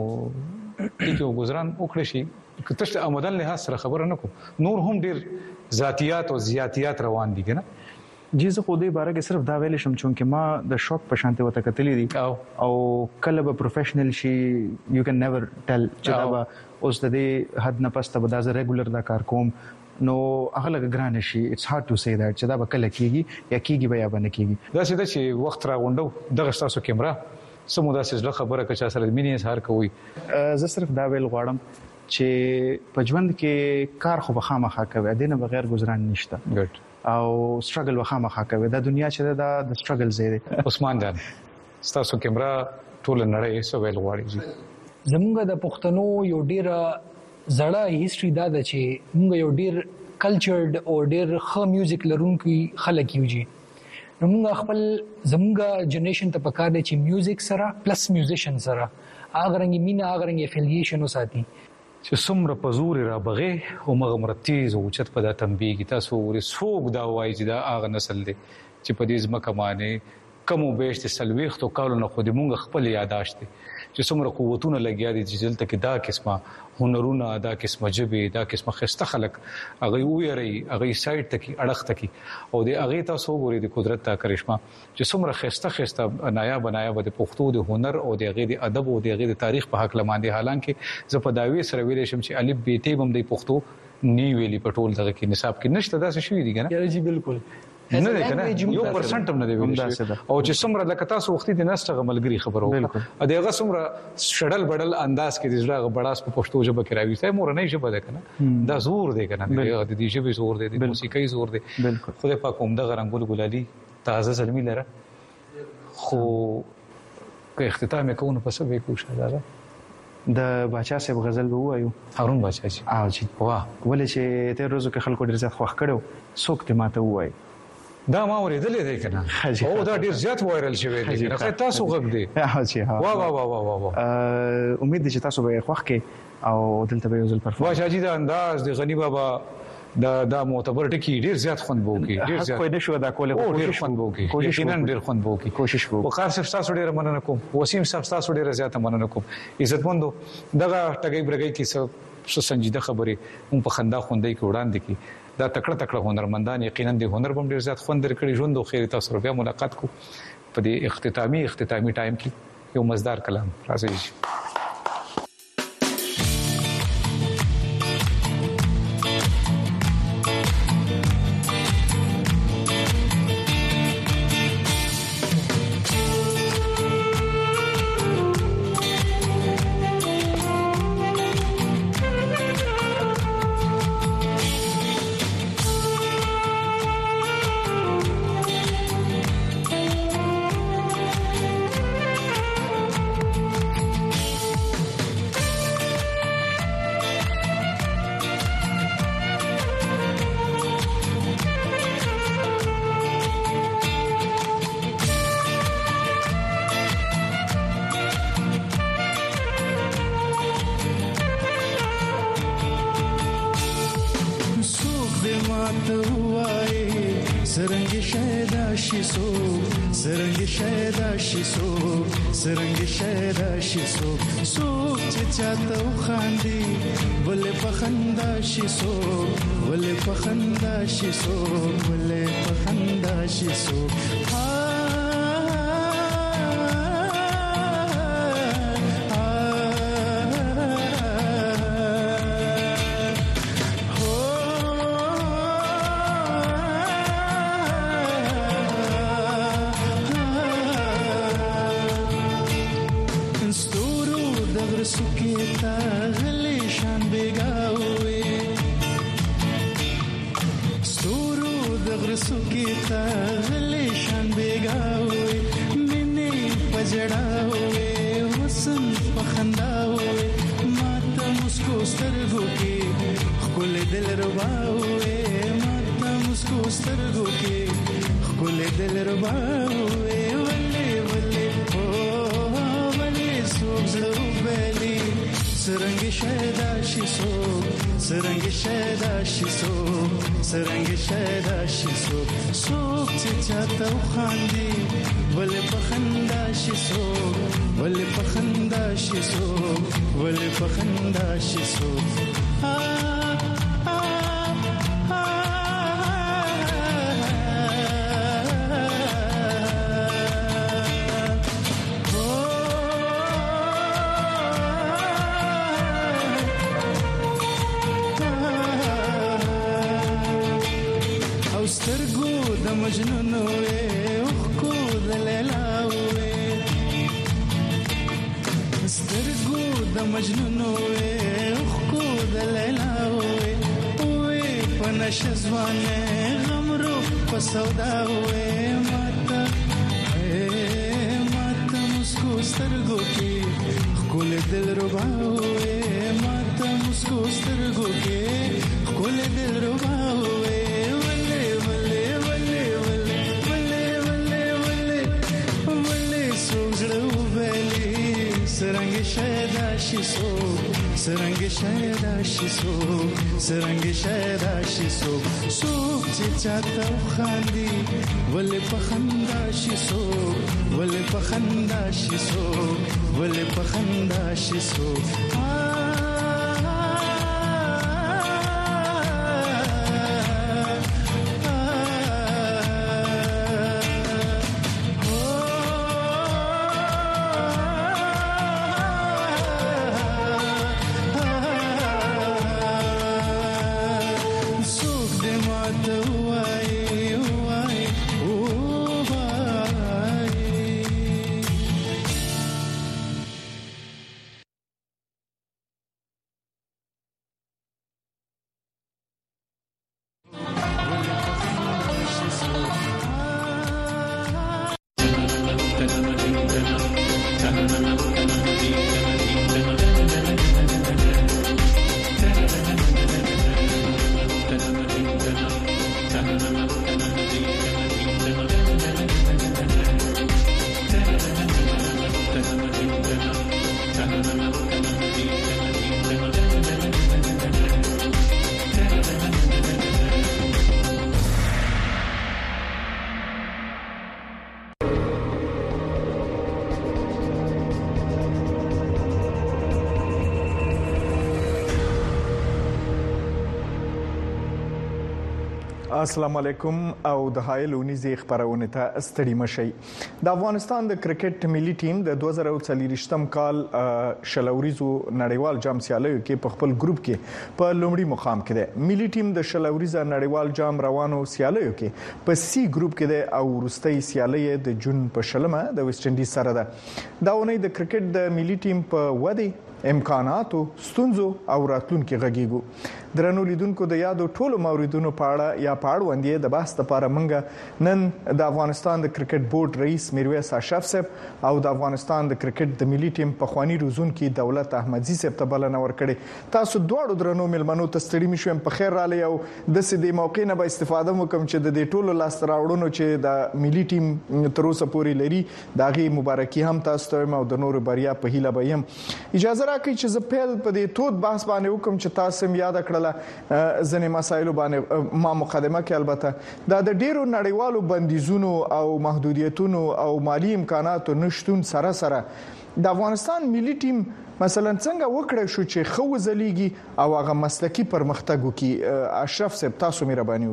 یو گزاران وکړی شي کته آمدن له سره خبر نه کو نور هم ډیر ذاتيات او زیاتيات روان دي کنه جی زه خو دې باره کې صرف دا ویل شم چې ما د شوق په شانته وته کتلې دي او کله به پروفیشنل شي یو کین نیور ټل چې دا اوس د دې حد نه پسته به دا ریګولر دا کار کوم نو هغه لګ ګران شي اټس هارد ټو سي دیٹ چې دا به کله کیږي یا کیږي بیا باندې کیږي دا چې وخت را غونډو دغه تاسو کیمرا سمو دا څه خبره کچا سره مینې اظهار کوي زه صرف دا ویل غواړم چې په ژوند کې کار خو بخامخه کوي دنه بغیر گزاران نشته ګډ او سټرګل بخامخه کوي د دنیا چې د سټرګل زیاده عثمان جان ستاسو کیمرا ټول نړۍ سو ویل غواړي زمونږ د پښتنو یو ډیر زړه هیستوري دا ده چې موږ یو ډیر کلچرډ او ډیر ښه میوزیک لرونکي خلک یو جی نو موږ خپل زمونږ جنریشن ته پکار دی چې میوزیک سره پلس میوزیشن سره هغه رنګ مینا هغه رنګ افیلیشن وساتي چې څومره پزور را بغه او مغمرتیز او چت په د تنبیه تاسو ورسوګ دا وایي چې دا هغه نسل دی چې په دې ځمکه باندې کمو بیشت سلويختو کارونه خو دې مونږ خپل یاداشت چې څومره قوتونه لګیا دي چې دلته کې دا قسمه هنرونه دا قسمه جبه دا قسمه خسته خلق هغه ویری هغه سایت ته کې اړخ ته کې او دې هغه تاسو ګوري د قدرت ته کرشمه چې څومره خسته نایاب د پښتو د هنر او د هغه د ادب او د هغه د تاریخ په حق لمانده حالانکه زه په داوی سره ویل شم چې الف ب ت بم د پښتو نی ویلي پټول دغه کې نصاب کې نشته دا څه شوی دي کنه یاره جی بالکل نه ده کنه 1% هم نه دی ویل او چې څومره لکه تاسو وختي د نسټه ملګری خبرو ا دغه څومره شړل بډل انداز کې د ژړه بډاس په پښتو ژبه کې راوي ته مور نه ژبه ده کنه دا زور دی کنه د دې ژبه زور دی د موسیقي زور دی خدای پاک هم د غرنګول ګلالي تازه زلمی لره خو که اختتام کوو په څه به کوشش راځه د باچا صاحب غزل وایو هارون باچا جی او جی واه ولې چې ته روزو کې خلکو ډیر زیات خوښ کړو څوک ته ماته وایي دا ما ورېدلې دی کنه او دا ډیر زیات وایرل شوی دی کنه تاسو غږ دی ها جی ها وا وا وا وا امید دي چې تاسو به خوښ کې او دلته به یوزل پرفورم واشه جی دا انداز د غنی بابا دا معتبر ټکی ډیر زیات خوند بوکي ډیر زیات کوئی نشو دا کوله کوشش خوند بوکي یقینا ډیر خوند بوکي کوشش وکړو وقار صاحب تاسو ډیر مننه کوم وسیم صاحب تاسو ډیر زیات مننه کوم عزتمندو دغه ټګي برګي کې څه سنجیده خبره هم په خندا خوندې کې وړاندې کی دا تکړه هنرمندان یقینا د هنر بم ډیر زیات خوند درکړي ژوند او خیر تاسو بیا ملاقات کو په دې اختتامی ټایم کې یو مزدار کلام راځي سرنګ شهدا شي سوک چې چاته خاندي ولې پخندا شي سوک ولې پخندا شي سوک ولې پخندا شي سوک سرنګ شهدا شي سوک چې چاته خاندي ولې پخندا شي سوک ولې پخندا شي سوک ولې پخندا شي سوک مجنون وې خو د لیلا وې سترګو د مجنون وې خو دلیلا وې پنش ځوانه غمرو پسودا وې ماته مسکو سترګو کې خپل دل ربا وې ماته مسکو سترګو کې خپل دل ربا وې ولې ولې ولې ولې ولې ولې ولې ولې سوزړو وېلې سرنګ شهدا شیسو سرنګ شهدا شیسو سرنګ شهدا شیسو سوق چې چاته خاندي ولې پخندا شیسو ولې پخندا شیسو ولې پخندا شیسو السلام علیکم او د هایل اونیزي خبرونه ته ستړي مشي. د افغانستان د کرکټ ملي ټیم د 2024م کال شلوريزو نړیوال جام سیالیو کې په خپل ګروپ کې په لومړي مقام کې ده. ملي ټیم د شلوريزه نړیوال جام روانو سیالیو کې په سی ګروپ کې ده او وروستۍ سیالي د جون په شلمه د ویسټ انډیز سره ده. دا ونې د کرکټ د ملي ټیم په ودی امکاناتو ستونزو او راتلونکو غږیږو. درنو لیدونکو د یادو ټولو موردونو په اړه یا په اړه وندې د بحث لپاره منګه نن د افغانستان د کرکټ بورډ رئیس میرویس اشرف صاحب او د افغانستان د کرکټ د ملي ټیم په خواني روزونکو دولت احمدزي صاحب ته بلنه ورکړي. تاسو دواړو درنو ملمنو ته ستړي مشوم په خیر را لې او د سې د موقع نه به استفاده وکم چې د دې ټولو لاس راوړونو چې د ملي ټیم تر اوسه پورې لري داغي مبارکي هم تاسو ته او د نور بریا په هیله به يم. اجازه راکړئ چې زه پیل په دې تود بحث باندې وکم چې تاسو یاد کړل ځنې مسایل باندې ما مقدمه کې البته دا د ډیرو نړیوالو بندیزونو او محدودیتونو او مالی امکاناتو نشټون سره سره د افغانستان ملي ټیم مثلا څنګه وکړای شو چې خو ځلیږي او هغه مسلکی پرمختګ وکړي. اشرف صاحب تاسو مهرباني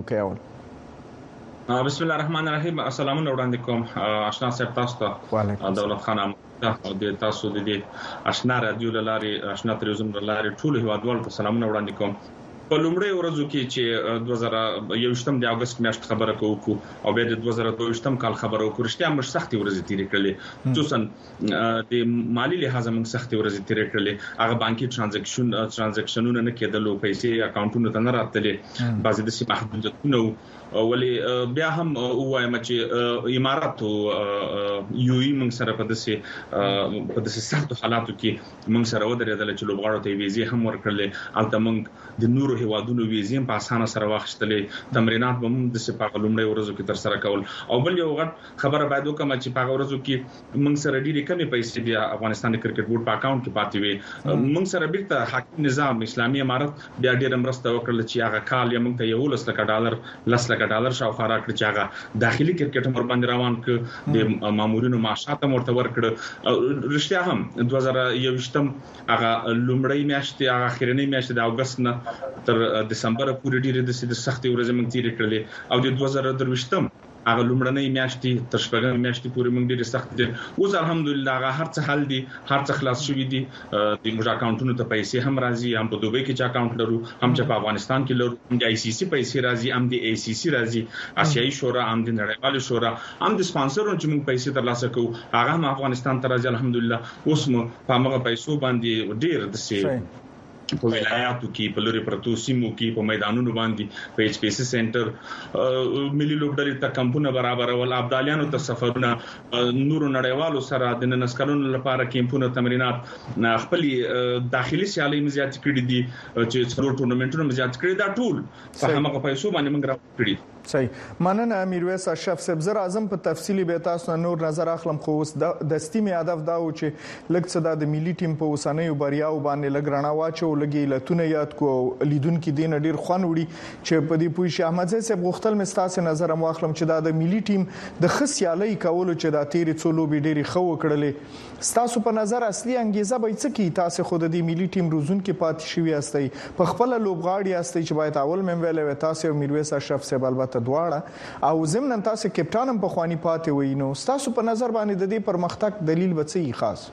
وکړئ. بسم الله الرحمن الرحیم. السلام وړاندې کوم آشنا صاحب تاسو ته دولت خان او د تاسو د دې آشنا رادیو لاري آشنا تلویزیون لاري ټول هیوادوالو ته سلامونه وړاندې کوم. په لومړی ورځو کې چې 2021م د اگست میاشت خبره کوو او بیا د 2022م کال خبره کوو رښتیا موږ سختي ورځې تیرې کړلې خصوصا د مالی لحاظ موږ سختي ورځې تیرې کړلې. هغه بانکي ترانزیکشنونه نه کېدل، پیسې اکاونټونو ته نه راتلې، بعضې د محدودیتونه ولی بیا هم وایم چې امارات او یو ای موږ سره په داسې سختو حالاتو کې موږ سره ودرېدل چې لوبغاړو ته ویزې هم ورکړلې. البته موږ د نورو هیوادونو ویزې په اسانه سره واخیستلې، تمرینات به موږ د سپاق لومړی ورځو کې تر سره کول. او بل یو غټ خبره باید وکم چې په ورځو کې موږ سره ډېرې کمې پیسې بیا افغانستان کرکټ بورډ په اکاونټ کې پاتې وي. موږ سره بیرته حاکم نظام اسلامي امارت بیا ډېر مرسته وکړه چې هغه کال یې موږ ته $10 لک شاوخوا راکړي چې هغه داخلي کرکټ مر باندې روان ک د مامورینو معاشات مرته ورکړه. رښتیا هم 2021م هغه لومړی میاشت هغه اخرنۍ میاشت د اگست نه تر دسمبر پورې ډېرې د سختي ورځې موږ تیرې کړلې او د 2023م هغه لومړنۍ میاشتې تر شپږمې میاشتې پورې موږ ډېر سخت دي. اوس الحمدلله هغه هر څه حل دي، هر څه خلاص شوی دي. د موږ اکاونټونو ته پیسې هم راځي، هم په دوبۍ کې چې اکاونټ لرو، هم چې په افغانستان کې لرو، هم د آی سی سی پیسې راځي، هم د ای سی سی راځي، آسیایي شورا، هم د نړیوال شورا، هم د سپانسرونو چې موږ پیسې ترلاسه کوو هغه هم افغانستان ته راځي. الحمدلله اوس مو په هغه پیسو باندې ډېر د سي په ولایاتو کې په لوري پرتو سیمو کې په میدانونو باندې په ایچ پی سی سنټر ملي لوبډلې ته کمپونه برابرول، ابدالیانو ته سفرونه، نورو نړیوالو سره د نسکرونو لپاره کیمپونه تمرینات، خپل داخلي سیالي مزیات کړي دي چې څلور ټورنمنټونه مزیات کړي دا ټول په هغه پیسو باندې موږ راوړي. صحیح مننه میرویس اشرف صاحب. زر اعظم په تفصیلی به تاسو نور نظر اخلم، خو د ستیمي هدف دا و چې لکه څه د ملي ټیم په وسنیو بریاو باندې لګرانه واچو لګي لتون یاد کو لیدونکو دین ډیر خوان وړي چې په دې پوښ احمد زید صاحب غوښتل مستاسه نظر مو اخلم چې د ملي ټیم د خصيالي کولو چې د تیری څولو به ډیری خو کړلې. تاسو په نظر اصلي انګیزه به څه کی؟ تاسو خود د ملي ټیم روزون کې پاتې شوی استئ په خپل لوبغاړي استئ چې باید اول مم ویلې تاسو میرویس اشرف صاحب البته دواړه او زمنن تاسو کپټان هم په خواني پاتې وینو. تاسو په نظر باندې د دې پرمختګ دلیل به څه خاص؟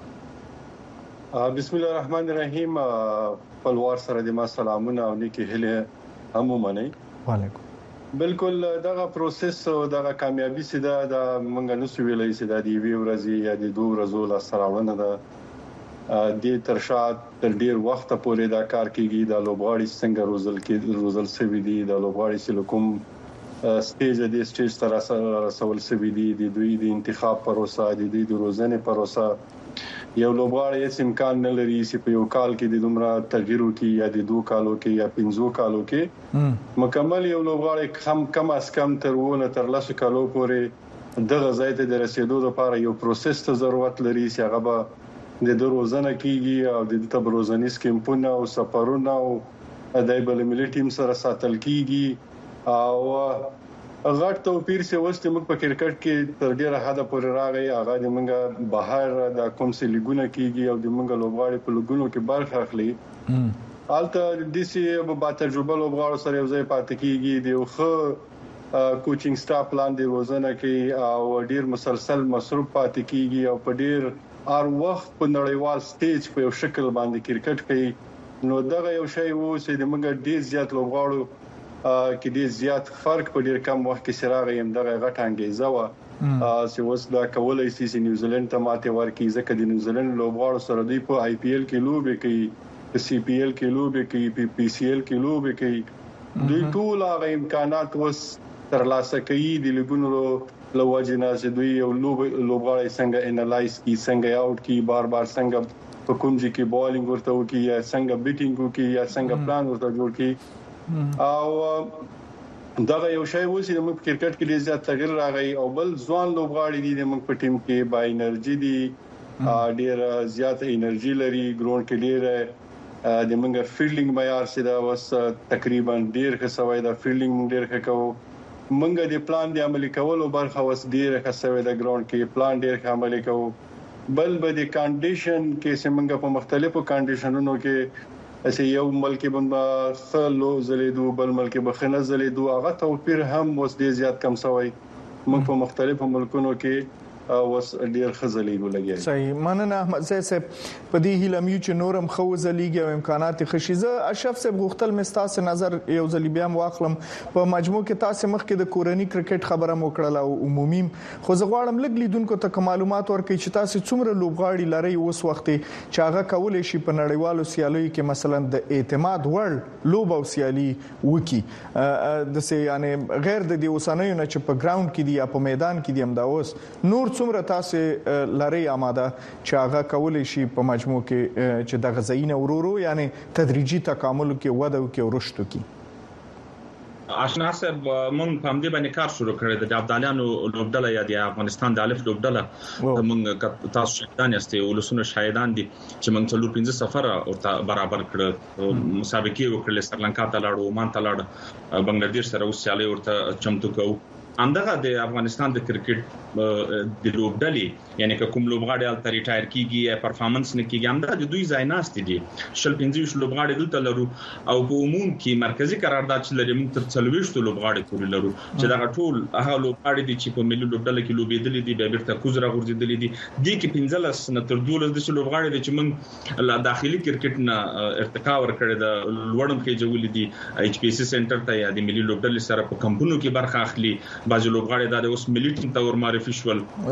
بسم الله الرحمن الرحیم. پلوار سره د ما سلامونه او نیکی هله هم منئ. وعلیکم. بالکل دغه پروسس او دغه کامیابی سیده د منګ نو سویلې سیده دی وی ورځي یا د دوه ورځو لا سراونه ده د ترشاد تر ډیر وخت پورې دا کار کیږي. د لوبغاړي څنګه روزل سوي دي، د لوبغاړي سلوکم سټیج د سټیج تر رسول سوي دي، د دوی د انتخاب پروسه، د دوی د روزنې پروسه. یو لوبغاړی هیڅ امکان نه لري چې په یو کال کې د دومره تغییر وکړي یا د 2 کالو کې یا 5 کالو کې مکمل یو لوبغاړی کم از کم تر 10 کالو پورې د غزای ته د رسیدو لپاره یو پروسس ته ضرورت لري چې هغه به د روزنه کیږي او د تبروزنیس کیمپونه او سفرونه او د بل ملي ټیم سره ساتل کیږي. او غټ توپیر سي وسته موږ په کرکټ کې تر ډیره حد پورې راغی. هغه د موږ بهر د کوم څه لیګونه کیږي او د موږ لوبغاړي په لګونو کې برخه اخلي. البته د سي په تجربه لوبغاړو سره یو ځای پاتې کیږي، د خو کوچینګ سټاف لاندې روزنه کوي او ډیر مسلسل مصروف پاتې کیږي او په ډیر هر وخت په نړیوال سټیج په یو شکل باندې کرکټ کوي. نو دغه یو شی وو چې د موږ ډیر زیات لوبغاړو کې ډیر زیات فرق په ډیر کم وخت کې سراغ یم. دغه غټ انګیزه و چې وس دا کولای شي چې نیوزیلند ته ماته ورکړي، ځکه د نیوزیلند لوبغاړو سره دوی په آی پی ایل کې لوبي کوي، په سی پی ایل کې لوبي کوي، په پی سی ایل کې لوبي کوي. دوی ټول هغه امکانات وس ترلاسه کوي د لیګونو لوجنه چې دوی یو لوبغاړي څنګه انالایز کی، څنګه آوټ کی، بار څنګه په کوم ځای کې بالینګ ورته وکي یا څنګه بیټینګ وکي یا څنګه پلان ورته جوړ کی. او دغه یو شی و چې موږ کرکټ کې ډیر زیات تغییر راغی. او بل ځوان لوبغاړي دي موږ په ټیم کې با انرژي دي، ډیر زیات انرژي لري، ګراوند کې ډیر د موږ فیلډینګ معیار سي دا وس تقریبا ډیر ښه سوي دا فیلډینګ ډیر ښه کوو. موږ د پلان د عملي کولو برخه وس ډیر ښه سوي دا ګراوند کې پلان ډیر ښه عملي کوو. بل به د کنډیشن کې سیمنګ په مختلفو کنډیشنونو کې چې یو ملک باندې خلو زلیدو بل ملک به خنه زلیدو هغه توپیر هم وس ډیر زیات کم شوی. موږ په مختلفو ملکونو کې وس ډیر خزلیګو لګي. صحیح مننه احمد زید صاحب. په دې هیلمیو چې نورم خو زلیګي او امکانات خشيزه اشرف صاحب غوښتل مستاسه نظر یو ځلی بیا واخلم په مجموع کې تاسو مخکې د کورنی کرکټ خبره مو کړله او عمومي خو زغواړم لګ لیدونکو ته معلومات ورکړي چې تاسو څومره لوبغاړي لري اوس وخت چې هغه کولای شي په نړیوالو سیالیو کې مثلا د اعتماد وړ لوب او سیالي وکي د سي یعنی غیر د دې اوسانیو نه چې په ګراوند کې دی یا په میدان کې دی هم دا اوس نور څومره تاسو لري آماده چې هغه کولای شي په مجموع کې چې د غزاینه ورورو یعنی تدریجي تکامل کې وده او کې ورشتو کې آشنا صاحب مونږ په دې باندې کار شروع کړی د ابدالیانو لوبډله یا د افغانستان د الف لوبډله مونږ تاسو شهیدان یاستئ ولسونه شهیدان دي چې مونږ څلور 15 سفر او برابر کړ مسابقې وکړل سرلانکا ته لاړو عمان ته لاړ بنگلاديش سره اوس سیالي ورته چمتو کوو همدغه د افغانستان د کرکټ د لوبډلې یعنی کوم لوبغاړي ال ریټایر کیږي یا پرفارمنس نه کیږي همدغه د دوی ځایناست دي شل 15 لوبغاړي دلته لرو او په عموم کې مرکزی قرارداد چې لري موږ تر 40 لوبغاړي پورې لرو چې دا ټول هغه لوبغاړي دي چې په ملي لوبډله کې لوبېدلې دي بیا بیرته کوزره غورځېدلې دي د کې 15 نه تر 12 د لوبغاړي دي چې موږ له داخلي کرکټ نه ارتقا ورکړي د لوړم کې جوړې دي ایچ پی سی سنټر ته یا د ملي لوبډلې سره په کمپونو کې برخه اخلي بعض لوبغاړي د اوس ملي ټیم ته ور معرفي شول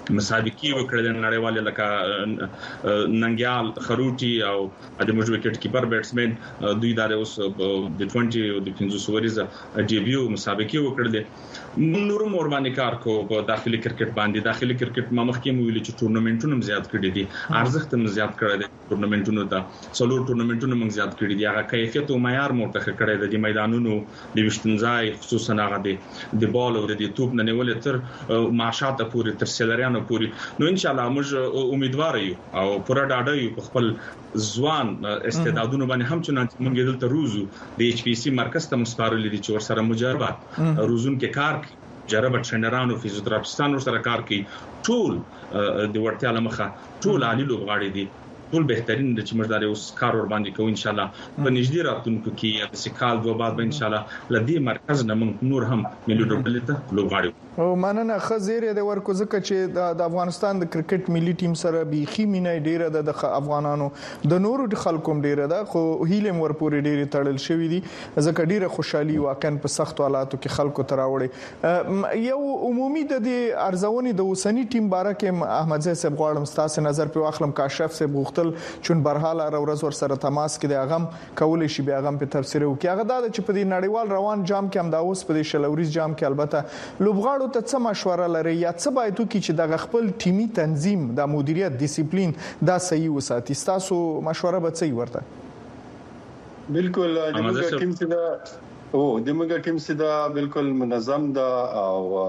مسابقي وکړل نړیوال لکه ننګیال خروټي او د موږ وکټ کیپر بیټسمن دوی دار اوس د 20 او د 15 وریزه ډیبیو مسابقي وکړل نور مور باندې کار کو په داخلي کرکټ باندې داخلي کرکټ ما مخکې ویل چې ټورنمنټونه زیات کړي دي ارزښت هم زیات کړی دی ټورنمنټونو ته څلور ټورنمنټونه موږ زیات کړي دي هغه کیفیت او معیار مرتخه کړی دی د میدانونو د وشتنځای خصوصا هغه د بال او د توپ نه نیول تر مارشاته پورې تر سیلریانو پورې نو ان شاء الله موږ امیدوار یو او پوره ډاډه یو په خپل ځوان استعدادونو باندې هم چې موږ دلته روزو د ایچ پی سی مرکز ته مستقر لري چې ور سره مجربات روزون کې کار جربه ټرینرانو فزیوتراپیستانو سره کار کوي ټول د ورتیا لمخه ټول عالی لوبغاړي دي ټول بهترین د چې مرداري اوس کار ور باندې کوي ان شاء الله په نږدې راتلونکو کې د سکال دوه بعد به ان شاء الله لدی مرکز نه موږ نور هم ملي ډوبلې ته لوبغاړي او مننه خزیره د ورکو ځکه چې د افغانستان د کرکټ ملي ټیم سره بيخي مینه ډیره د افغانانو د نورو خلکو ډیره ده خو هیلم ورپورې ډیره تړل شوې دي ځکه ډیره خوشحالي واقعا په سخت حالاتو کې خلکو تراوړي یو عمومي د ارزونې د اوسنی ټیم باره کې احمد زی صاحب غواړم ستاسو نظر په واخلم کاشف صاحب غوښتل چون برحاله ورځ ور سره تماس کې د اغم کول شي بیا اغم په تفسیر وکي هغه د چې په دې نړیوال روان جام کې هم دا اوس په دې شلوريز جام کې البته لوبغاړو ته څه مشوره لري یا څه باید وکړي چې د خپل ټیمي تنظیم د مدیریت ډیسپلین دا صحیح وساتي تاسو مشوره به څه ورته بالکل د موږ ټیم چې دا د موږ ټیم چې دا بالکل منظم دا او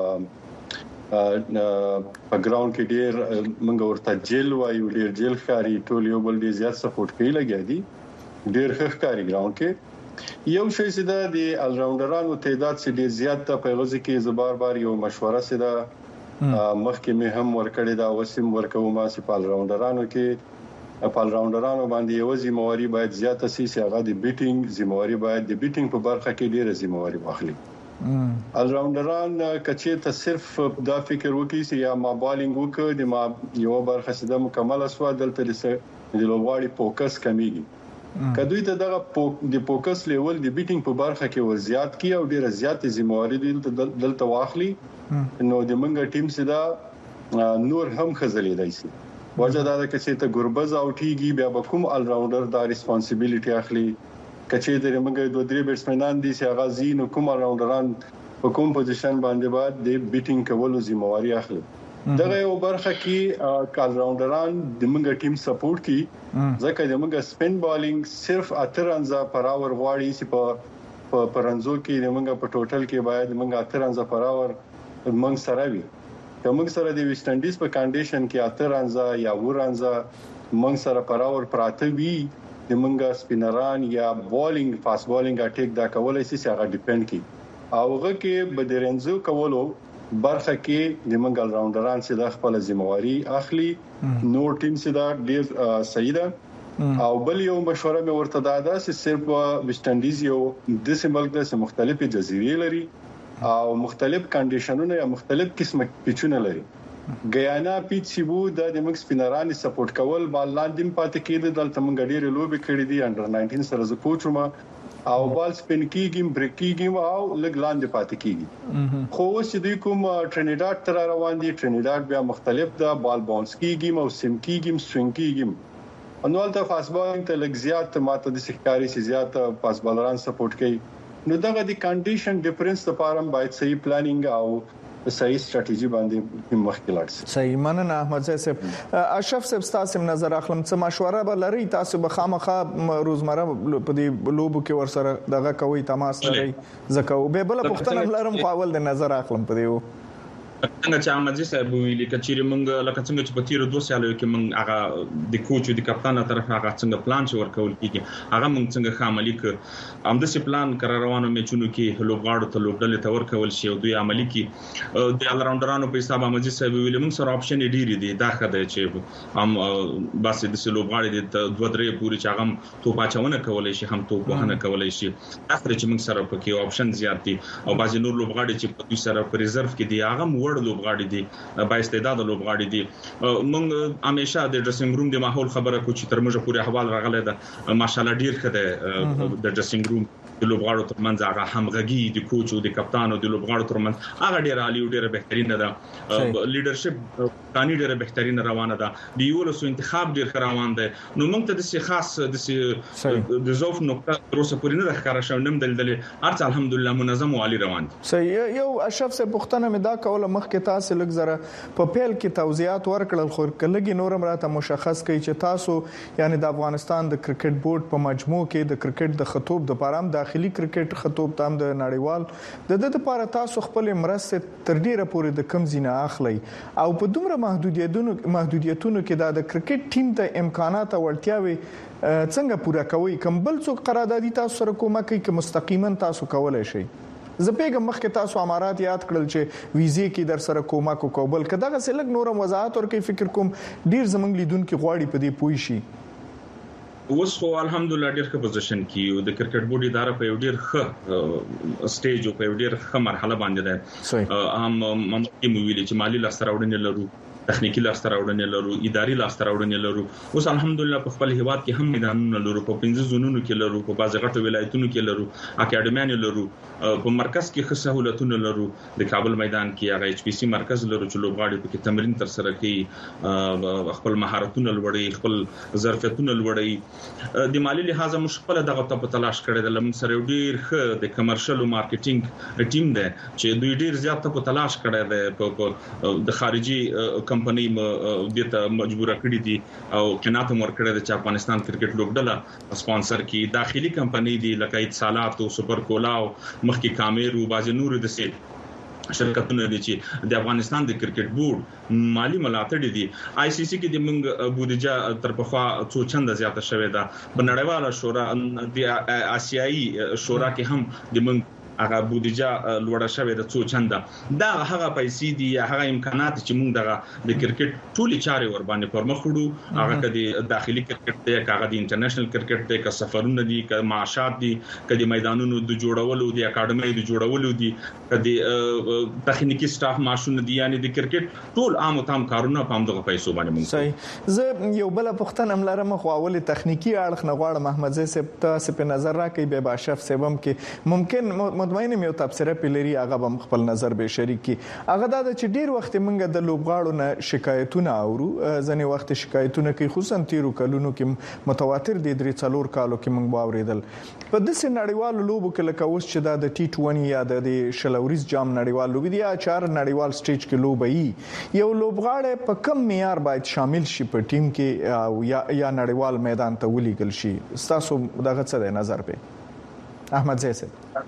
په ګراوند کې ډیر موږ ورته جیل وایو ډیر جیل ښکاری ټول یو بل ډیر زیات سپورټ کوي لګیا دي ډیر ښکاری ګراوند کې یو شی چې دا د ال راوندرانو تعداد چې ډیر زیات ته په غوږ کې زبر بار یو مشوره سي دا مخکې مې هم ورکړی دا وسیم ورکو ما سي په ال راوندرانو کې په ال راوندرانو باندې یو ځمواري باید زیات سي هغه د بیټینګ ځمواري باید د بیټینګ په برخه کې ډیر ځمواري واخلي ال راوندران کچې ته صرف دا فکر وکړي چې یا ما بالینګ وکړي د ما یو برخه سده مکمل اسوا دلته د لوبغاړي فوکس کمیږي کدوې ته د فوکس لیول د بیټینګ په برخه کې ور زیات کی او ډیره زیات ذمہواری دلته واخلي نو د منګه ټیم سده نور هم خزلې دایسي وجه دا چې ته ګربز اوټیږي بیا به کوم ال راوندر دا ریسپانسیبিলিټي اخلي کچې د موږ دوه درې بیټسمنان دي چې غازی نو کوم راوندران په کوم پوزیشن باندې بعد د بیټینګ کولو ذمہواری اخلي دغه یو برخه کې کال راوندران د موږ ټیم سپورټ کی ځکه د موږ سپین بالینګ صرف 8 رنز پر اور غواړي چې په پرنځو کې د موږ په ټوټل کې باید موږ 8 رنز پر اور موږ سره وي کوم سره د ویسټ انډیز په کنډیشن کې 8 رنز یا 9 رنز موږ سره پر اور پراته وي د منګه سپینران یا بالینګ فاست بالینګ اٹیک دا کولای شي چې هغه ډیپند کی اوغه کې بدرنځو کولو برخه کې د منګل راوندران چې د خپل ذمہواری اخلي نو ټیم چې دا ډیر صحیح ده او بل یو مشوره مې ورته داده چې صرف ویسټ انډیز یو د سیمبل د مختلفې جزیرې لري او مختلف کنډیشنونه یا مختلف قسمه پیچونه لري ګیانا پیچیبو د مکس سپینران سپورټ کول بال لاندې پاتې کېده دلته موږ ډېر لوبي کړې دي انډر 19 سره ز کوچوم او بال سپین کیږي بریک کیږي او لګ لاندې پاتې کیږي خو چې دوی کوم ټرینیډاد تر روان دي ټرینیډاد بیا مختلف د بال باونس کیږي او سیم کیږي سوینګ کیږي انوال ته فاست بالینګ ته لګ زیات ماته د سکاري سي زیات فاست بالران سپورټ کوي نو دغه د کنډیشن ډیفرنس لپاره باید صحیح پلانینګ او صحیح ستراتیژي باندې مخکې لاړ شي صحیح مننه احمد زی صاحب اشرف صاحب تاسو نظر اخلم څه مشوره به لري تاسو به خامخا روزمره په دې لوبو کې ورسره دغه کوي تماس لري زکه به بل پښتنه لرم خپل د نظر اخلم په دې څنګه چې احمد زی صاحب ویلي کچېره مونږ لکه څنګه چې په تیر 2 سالو کې مونږ هغه د کوچ او د کپتان طرف هغه څنګه پلان چې ورکول کیږي هغه مونږ څنګه عملي ک هم د سی پلان قرار روانو میچونو کې لوبغاړو ته لوبډلې ته ورکول شي او دوی عملي کې د ال راوندرانو په حساب احمد زی صاحب ویلي مونږ سره اپشن ډیری دي دا خدای چې هم بس د سی لوبغاړي د 2-3 پوری چې هغه تو پاچونه کولای شي هم تو وهنه کولای شي اخر چې مونږ سره پکې اپشن زیات دي او بعضی نور لوبغاړي چې په دوی سره په ریزرو کې دي هغه وړ لوبغاړي دي با استعداد لوبغاړي دي موږ همیشه د ډریسینګ روم د ماحول خبره کو چې تر موږ پورې احوال راغله ده ماشاالله ډیر خده د ډریسینګ روم د لوبغاړو ترمنځ هغه همغږي د کوچ او د کپتان او د لوبغاړو ترمنځ هغه ډیر عالی او ډیر بهترینه ده. لیډرشپ قانوني ډیر بهترینه روانه ده. د یو لسو انتخاب ډیر روان ده. نو موږ ته د خاص د زوف نقطه تروسه پورې نه ښکارا شو نم دلدل ارڅ الحمدلله منظم او عالی روان دي. صحیح. یو اشرف سے پښتنه مې دا کوله مخکې تاسو لږ زره په پیل کې توضیحات ورکړل خو کلهږي نورم راته مشخص کړي چې تاسو یعنی د افغانستان د کرکټ بورډ په مجموع کې د کرکټ د خطوب د پارام داخلي کرکټ خطوب تام د نړیوال د لپاره تاسو خپل مرسته تر ډیره پورې د کم زینه اخلي او په دومره محدودیتونو کې د کرکټ ټیم ته امکانات او اړتیاوي څنګه پوره کوي؟ کوم بل څوک قراردادي تاسو سره کومه کوي چې مستقیما تاسو کولای شئ؟ زپېګم مخکې تاسو امارات یاد کړل چې ویزې کې در سره کومک وکول کداغه سلګ نورم وضاحت ورکړي فکر کوم ډیر زمنګ لیدونکو غواړي په دې پوي شي. اوس خو الحمدلله ډیر ښه پوزیشن کې د کرکټ بورډ اداره په یو ډیر ښه سټیج او په یو ډیر ښه مرحله باندې ده. هم ممکن ویل چې مالی لاسته راوړنې لرو، تخنیکی لاسته راوړنې لرو، اداري لاسته راوړنې لرو. اوس الحمدلله په خپل هیواد کې هم میدانونه لرو، په 15 زونونو کې لرو، په بعض غټو ولایتونو کې لرو، اکیډمیان لرو، په مرکز کې ښه سہولتونه لرو. د کابل میدان کې هغه ایچ پی سی مرکز لرو چې لوبغاړي په تمرین تر سره کوي، خپل مهارتونه لوړوي، خپل ظرفیتونه لوړوي. د مالی لحاظه مشکل دغه ته په تلاش کړی د لمن سره ډیر ښه د کمرشل او مارکیټینګ ټیم دی چې دوی ډیر زیات په تلاش کړی دی. په د خارجي کمپنی دته مجبور کړی دي او قناعت ورکړی د افغانستان کرکټ لوبډله سپانسر کی داخلي کمپنی دي لکه اتصالات او سپر کولاو مخکې کامیرو باز نور د سي شرکتونه دي چې د افغانستان د کرکټ بورډ مالی ملاتړ دي. آی سی سی کې د منګ بودیجه تر پخوا څو چنده زیاته شوې ده. په نړیواله شورا د آسیایي شورا کې هم د منګ هغه بودیجه لوړه شوې د څو چنده. دا هغه پیسې دي هغه امکانات چې موږ دغه د کرکټ ټولي چارې ور باندې پرمخ وړو. هغه کدي داخلي کرکټ دی، هغه د انټرنیشنل کرکټ دی، که سفرونه دي، که معاشات دي، که د میدانونو د جوړولو د اکیډمي د جوړولو دي، که د تخنیکی سټاف معاشونه دي، یعنی د کرکټ ټول عام او تام کارونه په همدغه پیسو باندې موږ. صحیح. زه یو بل پښتنه ملرم خو اول تخنیکی اړخ نه غواړم محمد زی صاحب تاسو په نظر راکې به باشف سبم کې ممکن مطمئن مې یو تبصره پلري هغه به خپل نظر به شریک کی. هغه دا چې ډیر وخت منګه د لوبغاړو نه شکایتونه اورو، ځنې وخت شکایتونه کوي خصوصا تیرو کلونو کې متواتر دي 3-4 کالو کې موږ واوریدل په داسې نړیوالو لوبو کې لکه اوس چې دا د ټي 20 یا د شلوريز جام نړیوال لوبي دي یا 4 نړیوال سټیج کې لوبي یو لوبغاړی په کم معیار باید شامل شي په ټیم کې او یا نړیوال میدان ته ولېګل شي. تاسو دغه څه د نظر په احمد زی صاحب؟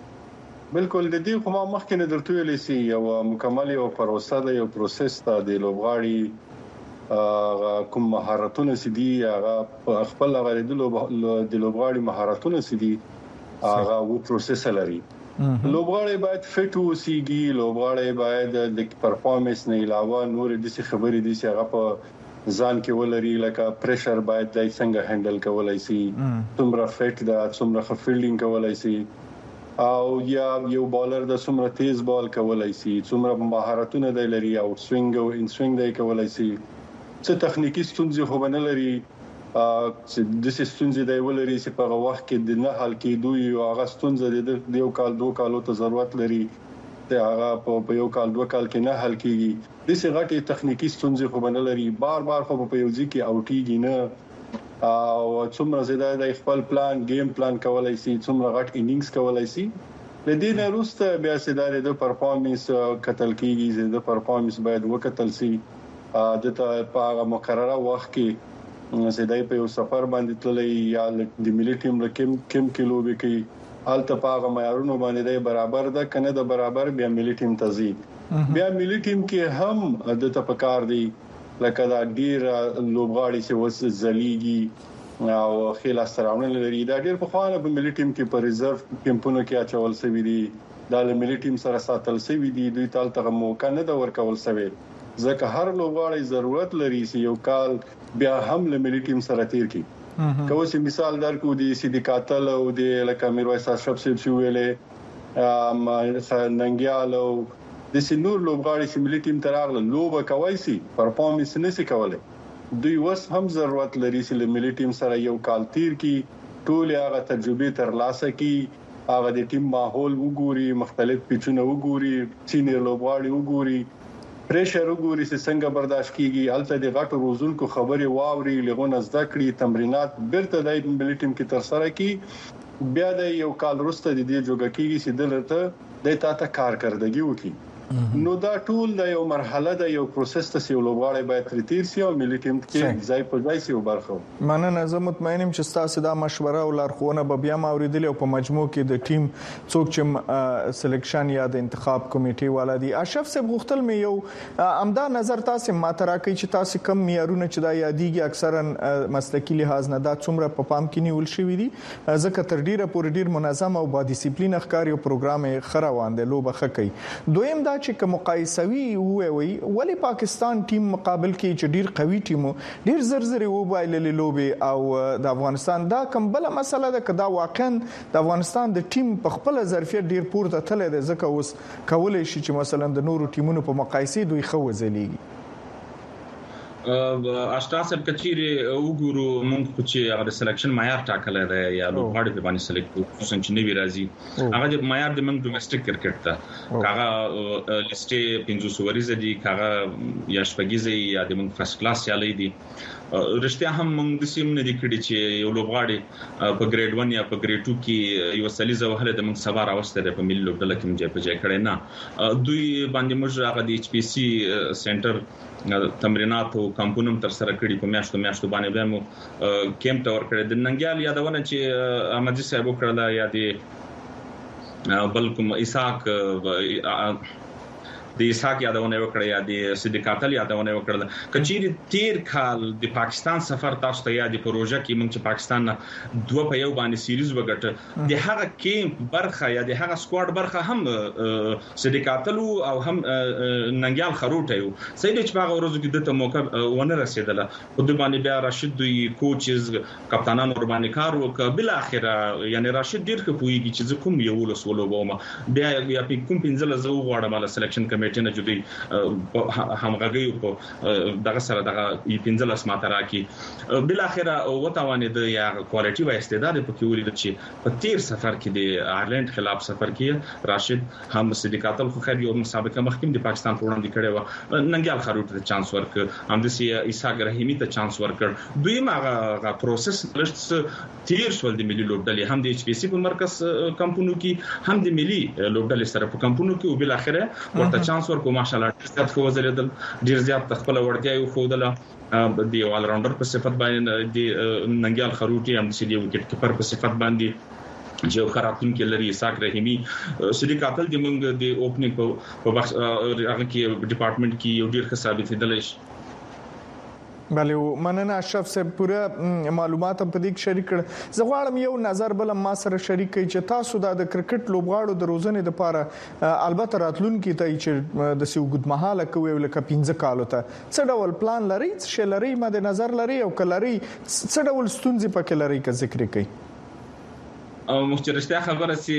بالکل د دې خو ما مخکې نه درته ویلې سي یو مکمل یو پروسه ده، یو پروسس ته د لوبغاړي کوم مهارتونه سدي هغه خپل هغه د لوبغاړي مهارتونه سدي هغه و پروسس لري. لوبغاړي باید فټ وسیږي، لوبغاړي باید د پرفارمنس نه علاوه نور د څه خبرې دي چې هغه په ځان کې ولري، لکه پریشر باید دای څنګه هندل کولای شي، څومره فټ ده، څومره فیلډینګ کولای شي، او یا یو بالر د څومره تیز بال کولای شي، څومره مهارتونه دی لري، او سوینګ او ان سوینګ دی کولای شي. څه تخنیکی ستونزې خو نه لري چې د ستونزې دی ولري چې په هغه وخت کې د نه حل کېدو یو هغه ستونزې د یو کال 2 کالو ته ضرورت لري ته هغه په یو کال 2 کال کې نه حل کیږي. د څه غټي تخنیکی ستونزې خو نه لري، بار خو په یو ځکه اوټیږي نه، او څومره زیاده د خپل پلان گیم پلان کولای شي، څومره غټ انینګز کولای شي. د دې نه وروسته بیا سیداره د پرفارمنس کتل کیږي، د پرفارمنس باید وکتل شي. د ته په مقرره وخت کې سیدای په یو سفر باندې تللی یا د ملي ټیم لکم کیلو به کې حالت په هغه معیارونو باندې برابر ده کنه د برابر بیا ملي ټیم تزيد. بیا ملي ټیم کې هم د تپکار دی لکه دا ډیر لوبغاړي چې وس زلیږي او خیلا سراونه لري. دا ډیر په خوانه په ملي ټیم کې په ریزرو کیمپونو کې اچول شوی دي، دا له ملي ټیم سره ساتل شوی دي، دوی تل ته موقع نه د ورکول شوی ځکه هر لوبغاړي ضرورت لري چې یو کال بیا هم له ملي ټیم سره تیر کی. کوم چې مثال درکو دي سیدی قاتل او د لکه میرویس اشرف سیب شویلې ننګیال او د سنور لوبغاړي چې ملي ټیم تراغله لوبه کوي سي پرفارمنس نه سي کولای. دوی وس هم ضرورت لري چې له ملي ټیم سره یو کال تیر کی ټول هغه تجربه ترلاسه کی هغه د ټیم ماحول وګوري مختلف پیچونه وګوري سینیر لوبغاړي وګوري پریشر وګوري چې څنګه برداشت کیږي الته د غټو روزونکو خبري واوري لغونه زده کړي تمرینات بیرته د ملي ټیم کې تر سره کی بیا د یو کال وروسته د دې جوګه کیږي چې دلته د تاسو کارکردګي وکړي نو دا ټول د یو مرحله د یو پروسس ته یو لوبغاړی باید ترتیب شي او ملي ټیم کې ځای په ځای شي وبرخو مننه زه مطمئنم چې تاسو دا مشوره او لارښوونه به بیا اوریدل او په مجموع کې د ټیم څوک چې سلیکشن یا د انتخاب کمیټې والا دي اشرف صاحب غوښتل مې یو امدا نظر تاسو ماته راکړي چې تاسو کم معیارونه چې دا یادېږي اکثرا مسلکي لحاظ نه دا څومره په پام کې نیول شوی دي ځکه تر ډیره پورې ډیر منظم او با ډیسپلین ښکاری او پروګرام خروان دی لوبه خکې دویم دا چې کوم مقایسوي وي ولی پاکستان ټیم مقابل کې چې ډیر قوي ټیمو ډیر زر وبایللې لوبي او د افغانستان دا کوم بل مسله ده کدا واقعا د افغانستان د ټیم په خپل ظرفیت ډیر پورته تللی دی ځکه اوس کولای شي چې مثلا د نورو ټیمونو په مقایسه دوی خو ځلیږي اشتاسب کچيري وګورو مونږ چې هغه سلیکشن معیار ټاکل دی یا لوبغاړي په باندې سلیکټ کوو څنګه نوی راځي هغه د معیار د مونږ ډومېسټک کرکټ ته هغه لیسټه 500 ورځې دي هغه یا شپږیزه یا د مونږ فرست کلاس یالي دي رښتیا هم مونږ د سیم نه دي کړی چې یو لوبغاړي په ګریډ 1 یا په ګریډ 2 کې یو سلیزه وهله د مونږ سبا راوستل په ملي لوبډله کې مونږ په ځای کړی نه دوی باندې موږ هغه د ایچ پی سي سنټر تمرینات او کمپونم تر سره کړی په میاشتو باندې به مو کیمپ تور کړی د ننګیال یادونه چې احمدجی صاحب کړل یا د بلکم اسحاق د اسحاق یادونه وکړه یا د صدیق قاتل یادونه وکړه کچيري تیر کال د پاکستان سفر تاسو ته یادې پروژه کې موږ چې پاکستان نه دوه په یو باندې سیریز وګټه د هغه کیمپ برخه یا د هغه سکواډ برخه هم صدیق قاتل او هم ننګیال خروټ یو سید چې هغه ورځو کې دته موقع ونه رسیدله په دوی باندې بیا راشد دوی کوچز کپتانان ور باندې کار وکړ بل اخره یعنی راشد ډیر خپويږي چې کوم یو لسولو بوم بیا یا کوم پنځله زو غواړم مال سلیکشن کمیټه نه جوړي همغږي په دغه سره دغه پنځله اسماته راکي بل اخره وتاوانې د یا کوالټي و استعداد په کې ولید چې په تیر سفر کې د آیرلند خلاف سفر کې راشد هم صدیق قاتل خو خیر یو مسابقه مخکیم د پاکستان په وړاندې کړي و ننګیال خروټ ته چانس ورکړ هم د سی اسحاق رحیمی ته چانس ورکړ دوی ماغه پروسس لښت تیر شول د ملي لوبډلې هم د ایچ پی سي په مرکز کمپونو کې هم د ملي لوبډلې سره په کمپونو کې او بل اخره ورته چانس ورکو ماشاءالله ډېر خو وزلیدل ډیر زیات خپل وړتیا یو خودله دی آل راونډر په صفت باندې دی ننګیال خروټي هم د دی وکټ کیپر په صفت باندې جو خراتون کې لري اسحاق رحیمی صدیق قاتل د موږ د اوپننګ په وخت هغه کې ډپارټمنټ کې یو ډیر ښه ثابت دي بله مننه اشرف صاحب پوره معلومات په دې شریک کړ زه غواړم یو نظر بل ما سره شریک کړئ چې تاسو د کرکټ لوبغاړو د روزنې لپاره البته راتلونکي ته چې د سیو ګډ مهاله کوي لکه 15 کالو ته څه ډول پلان لري څه لري مد نظر لري او کلري څه ډول ستونزې پکې لري که ذکر کړئ او مخچرشته خبره سي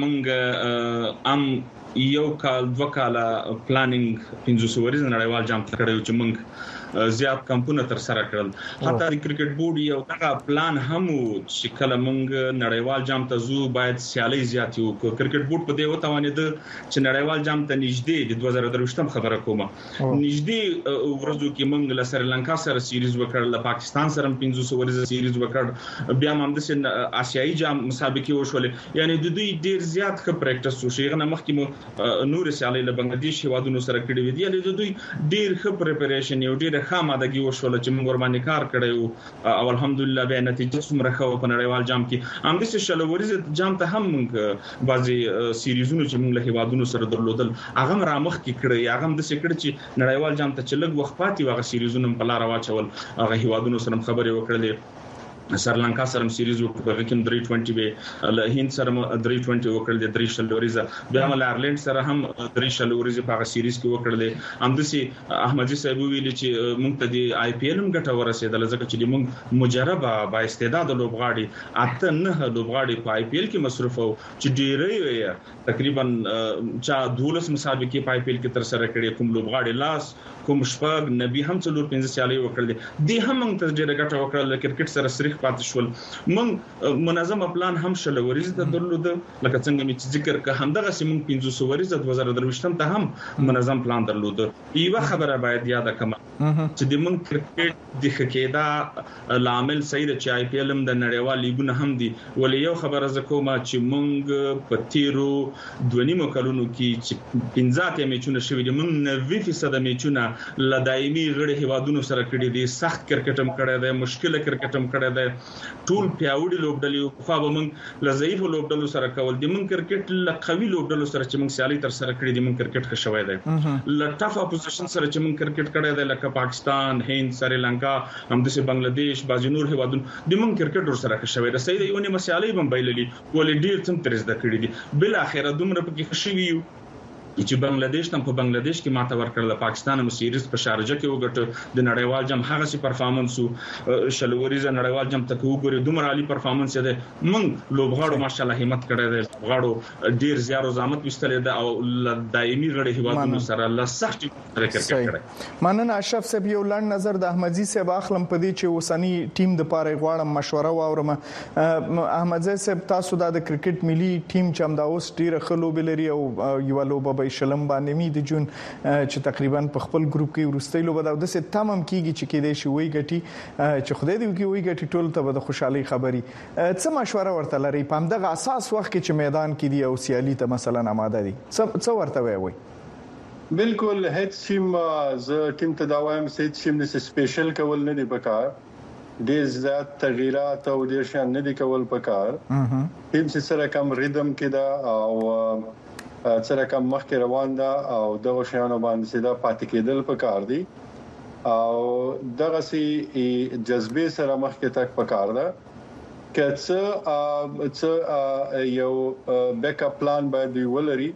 مونږ ام یو کال دوه کاله پلانینګ 500 ورځې نړیوال جام کړو چې مونږ زیات کمپونه تر سره کړل حتی د کرکټ بورډ یو دغه پلان هم چې کله مونږ نړیوال جام ته زو باید سیالي زیات یو کرکټ بورډ په دې وتاوانید چې نړیوال جام ته نږدې د 2023 خبره کومه نږدې ورځو کې مونږ له سریلانکا سره سیریز وکړل له پاکستان سره 500 ورځې سیریز وکړ بیا هم د آسیایي جام مسابقه وشولې یعنی د دوی ډیر زیات ښه پریکټس وشي غنه مخکې مو نور سیالي له بنگلاديش هوادونو سره کړې وې یعنی د دوی ډیر ښه پریپریشن یو ډیر خامادګي وشول چې موږ ور باندې کار کړو او الحمدلله به نتیجه سمره خو په نړیوال جام کې هم د شلوري جام ته هم موږ بازي سیریزونو چې موږ له هیوادونو سره درلودل هغه رامخ کې کړی هغه د سکړ چې نړیوال جام ته چلګ وخت پاتې واغ سیریزونو په لار واچول هغه هیوادونو سره خبرې وکړلې سریلانکا سره سیریز وکړه کوم 320 به له هند سره 320 وکړل د 3 شلوريزه بیا ول آیرلند سره هم 3 شلوريزه په سیریز کې وکړل هم د سي احمدجی صاحب ویل چې موږ ته د آی پی ایل هم ګټه ورسېدل ځکه چې موږ مجربه با استعداد لوبغاړي اته نه لوبغاړي په آی پی ایل کې مصروف او چې ډېرې تقریبا چا 12 مسابقې په آی پی ایل کې تر سره کړې کوم لوبغاړي لاس کوم شپږ نبی هم څلور 15 سیالي وکړل دي هم موږ ته ډېر ګټه وکړل کرکټ سره صرف پرېخ پاتې شول. موږ منظم پلان هم شلوريز ته درلود لکه څنګه چې ذکر که همدغه سیمون 500 ورځ د 2023 ته هم منظم پلان درلود. یو خبره باید یاد کړم چې د مونږ کرکټ د خکېدا لامل صحیح د چای پی ایل ام د نړیوال لیګونه هم دي ولې یو خبره زکوما چې مونږ په تیرو 2.5 کلونو کې چې 15 میچونه شوي دي مونږ 90% میچونه لدایمي غړي هوادونو سره کړي دي. سخت کرکټم کړی دی, مشکل کرکټم کړی دی, ټول پیاوړي لوبډلې خو به مونږ لضعیف لوبډلو سره کول دي. مونږ کرکټ لقوي لوبډلو سره چې مونږ سیالي تر سره کړې دي مونږ کرکټ ښه شوی دی. لټف اپوزیشن سره چې مونږ کرکټ کړی دی لکه پاکستان, هند, سریلانکا, همداسې بنگلاديش, بعضی نور هیوادونه د مونږ کرکټ ور سره ښه شوی دی. صحیح دی یو نه مسیالي هم بایللي ولې ډیر څم تر زده کړی دي. بل اخر دومره پکې خوشي ویو چې بنگلاديش تم په بنگلاديش کې ماته ورکړل, پاکستان هم سیریز په شارجه کې وګټه, د نړیوال جام هغه سي پرفارمنس شلوريز نړیوال جام تک وګوري دومره عالی پرفارمنس ده. مونږ لوبغاړو ماشاءالله همت کړی دی, لوبغاړو ډیر زیار او زحمت وستلې ده او دایمي غړي هیوادونو سره الله سخت کرکټ کړی. مننه اشرف صاحب. یو لاند نظر د احمدزي صاحب اخلم په دې چې وسنی ټیم د پاره غواړم مشوره واورم. احمدزي صاحب تاسو د کرکټ ملي ټیم چې هم دا اوس ډیر خلو بلري او یو لوبه شلم باندې می د جون چې تقریبا په خپل ګروپ کې ورستۍ لوبه دا د څه تمام کیږي چې کې دې شي وی غټي چې خدای دې وی غټي ټول ته د خوشحالي خبري څه مشوره ورته لري په همدغه اساس وخت کې چې میدان کې دی او سیالي ته مثلا آماده دي څه ورته وي؟ بالکل هیڅ سیم ز ټیم ته دا وایم چې سیم د سپیشل کول نه دی پکار, ډیر زیات تغیرات او ډیر شان نه دی کول پکار. ټیم سره کم ریدم کې دا او سره کوم مخکې روان ده او دغه شیانو باندې سیده پاتې کېدل پکار دي او دغه سي جذبه سره مخکې تک پکار ده چې یو بیک اپ پلان باید ولري.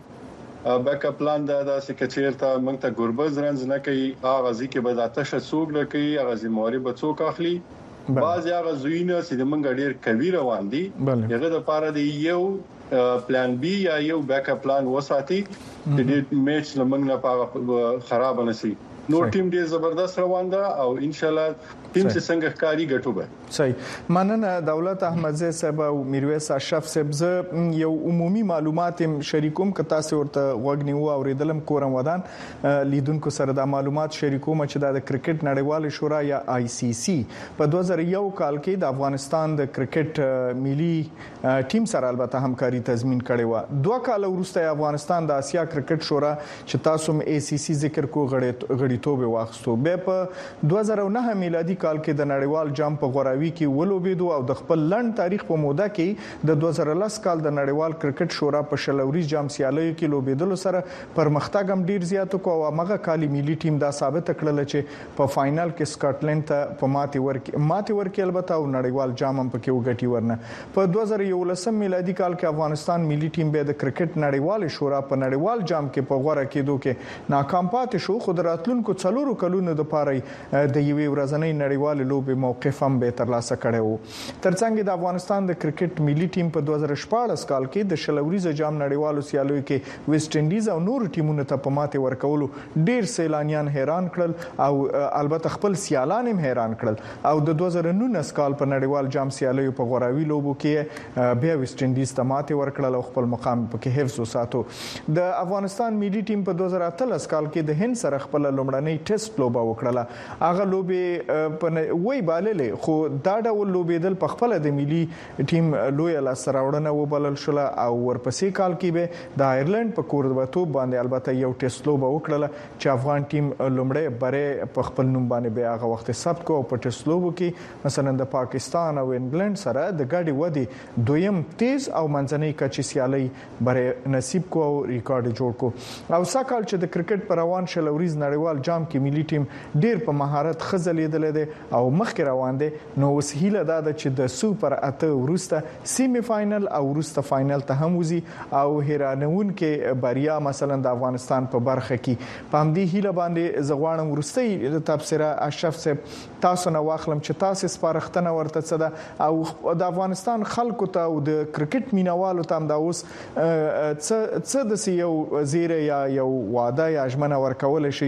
بیک اپ پلان دا چې کچیرته موږ ته ګوربز رنز نه کوي اغازي کې به داتشه سوق لکې اغازي موري بچوک اخلي. بعض هغه زوینه چې موږ ډیر کوي روان دي هغه د پاره دی یو پلان بی یا یو بیک اپ پلان وساتي د دې میچ لمنګ نه پاغه خراب نشي. نو ټیم ډیر زبردست روان ده او ان شاء الله ټیم چې څنګه ښکاری ګټو به. صحیح. مننه دولت احمدزي صاحب او میرویس اشرف صاحب. زه یو عمومي معلومات شریکوم ک تاسو ورته وګنیو او ریدلم کورم ودان لیدونکو سره د معلومات شریکوم چې د کرکټ نړیوال شورا یا آی سی سی په 2001 کال کې د افغانستان د کرکټ ملي ټیم سره البته همکاري تضمین کړې و. 2 کال وروسته افغانستان د اسیا کرکټ شورا چې تاسو م ای سی سی ذکر کو غړیتوب واخستو. به په 2009 میلادي کال کې د نړیوال جام په غوراوي کې ولوبېدو او د خپل لند تاریخ په موده کې د 2010 کال د نړیوال کرکټ شورا په شلوري جام سیالیو کې لوبېدل سره پرمختګ هم ډیر زیات کو او هغه کالی ملي ټیم دا ثابت کړل چې په فائنل کې سکاټلند ته په ماتي ورکې البته او نړیوال جام هم پکې وګټي ورنه. په 2011 میلادي کال کې افغانستان ملي ټیم به د کرکټ نړیوال شورا په نړیوال جام کې په غوړه کېدو کې ناکام پاتې شو. خو د راتلونکو 4 کلونو د پاره د یوې ورځنۍ نړیوال لوبې موقف هم به ترلاسه کړي وو. ترڅنګ د افغانستان د کرکټ ملي ټیم په 2014 کال کې د شلوريز جام نړیوالو سیالیو کې ویسټ انډیز او نور ټیمونو ته په ماته ورکولو ډیر سیلانیان حیران کړل او البته خپل سیالان هم حیران کړل او د 2019 کال په نړیوال جام سیالیو په غوراوي لوبو کې بیا ویسټ انډیز ته ماته ورکړل او خپل مقام په حفظ وساتو. د افغانستان ملي ټیم په 2013 کال کې د هند سره خپل لومړنۍ ټیسټ لوبه وکړه. هغه لوبه په وی باللې خو دا ډول لوبېدل په خپل د ملي ټیم لوی لاسراوړنه وبلل شو او ورپسې کال کې به د آیرلند په کوربتوب باندې البته یو ټیسټ لوبه وکړه چې افغان ټیم لومړی بره په خپل نوم باندې به هغه وخت ثبت کو او په ټیسټ لوبو کې مثلا د پاکستان او انګلند سره د ګاډي ودی دویم تیز او منځنۍ کچې سیالي بره نصیب کو او ریکارډ جوړ کو. او ساکال چې د کرکټ پر روان شلوريز نړیوال جام کې ملي ټیم ډیر په مهارت خزلیدل دي او مخکې روان دي. نو اوس هیله دا ده چې د سوپر 8 وروسته سیمی فائنل او وروسته فائنل ته هم وزي او هیرانون کې بریا مثلا د افغانستان په برخه کې په همدې هیله باندې زغوانم ورستۍ د تبصره اشرف صاحب تاسو نه واخلم چې تاسو سپارښتنه ورته څه ده او د افغانستان خلکو ته او د کرکټ مینوالو ته هم دا اوس څه د یو زیره یا یو واده یا ژمنه ورکول شي چې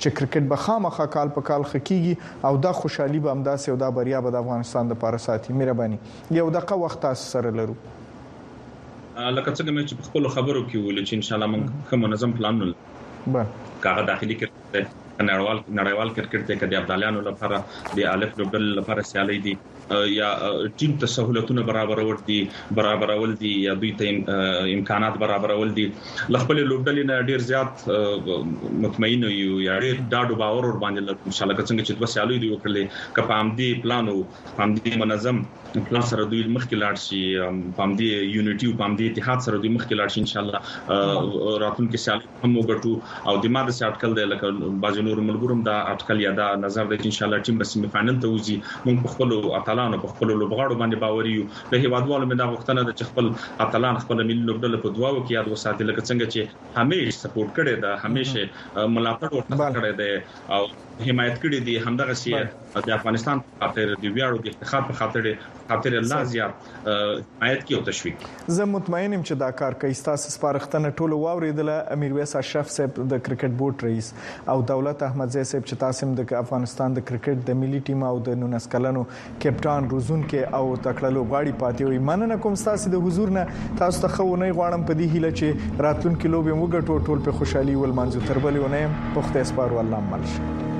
چې کرکټ به خامخا کال په کال خکېږي او دا خوشحالي به همداسې او دا بریا به د افغانستان لپاره ساتي. مهرباني یو دقیقه وخت تاسو سره لرو. لکه څنګه مې چې په خپل خبرو کې ویل چې ان شاء الله موږ کوم منظم پلان ولرو کاغه داخلي کرکټ نړیوال کرکټ ته کدي ابدالانو لپاره د الف لوبډل لپاره سیالي دي یا ټیم ته سہولتونه برابرول دي یا دوی ته امکانات برابرول دي. خپل لوبډل نه ډیر زیات مطمئن یو یا ډیر ډاډو باور ور باندې لرم ان شاء الله څنګه چې د سیالي دی وکړي کپام دي پلانو پام دي منظم پلان سره دوی مخکې لاړ شي پام دي یونټي او پام دي اتحاد سره دوی مخکې لاړ شي ان شاء الله راتلونکي سیالي هم وګټو او د ماده سي اټکل دی لکه باج نور ملګروم دا اټکل یا دا نظر دی ان شاء الله ټیم به سیمه فائنل ته وځي. موږ په خپل اتلانو په خپل لوبغاړو باندې باور یو. له هیوادوالو مې دا غوښتنه ده چې خپل اتلان خپل ملي لوبډله په دعاو کې یاد وساتي لکه څنګه چې همیشه سپورټ کړي دا همیشه ملاتړ ورته کړی دی او حمایت کړی دی. همدغه سي د افغانستان خاطر دی ویاړو د افتخار په خاطر الله زیات حمایت کی او تشویق. زه مطمئن یم چې دا کار کوي. تاسو سپارښتنه ټول واوریدله. امیر ویس اشرف صاحب د کرکټ بورډ رئیس او دولت احمدزی صاحب چې تاسو د افغانستان د کرکټ د ملي ټیم او د 19 کلنو کپټان روزونکو او تکړه لوبغاړي پاتې وي. مننه کوم تاسو د حضور نه. تاسو ته خو نه غواړم په دې هیله چې راتلونکي لوبي موږ ټول په خوشحالي ول منځو تربلونه پخته سپارو الله مل شي.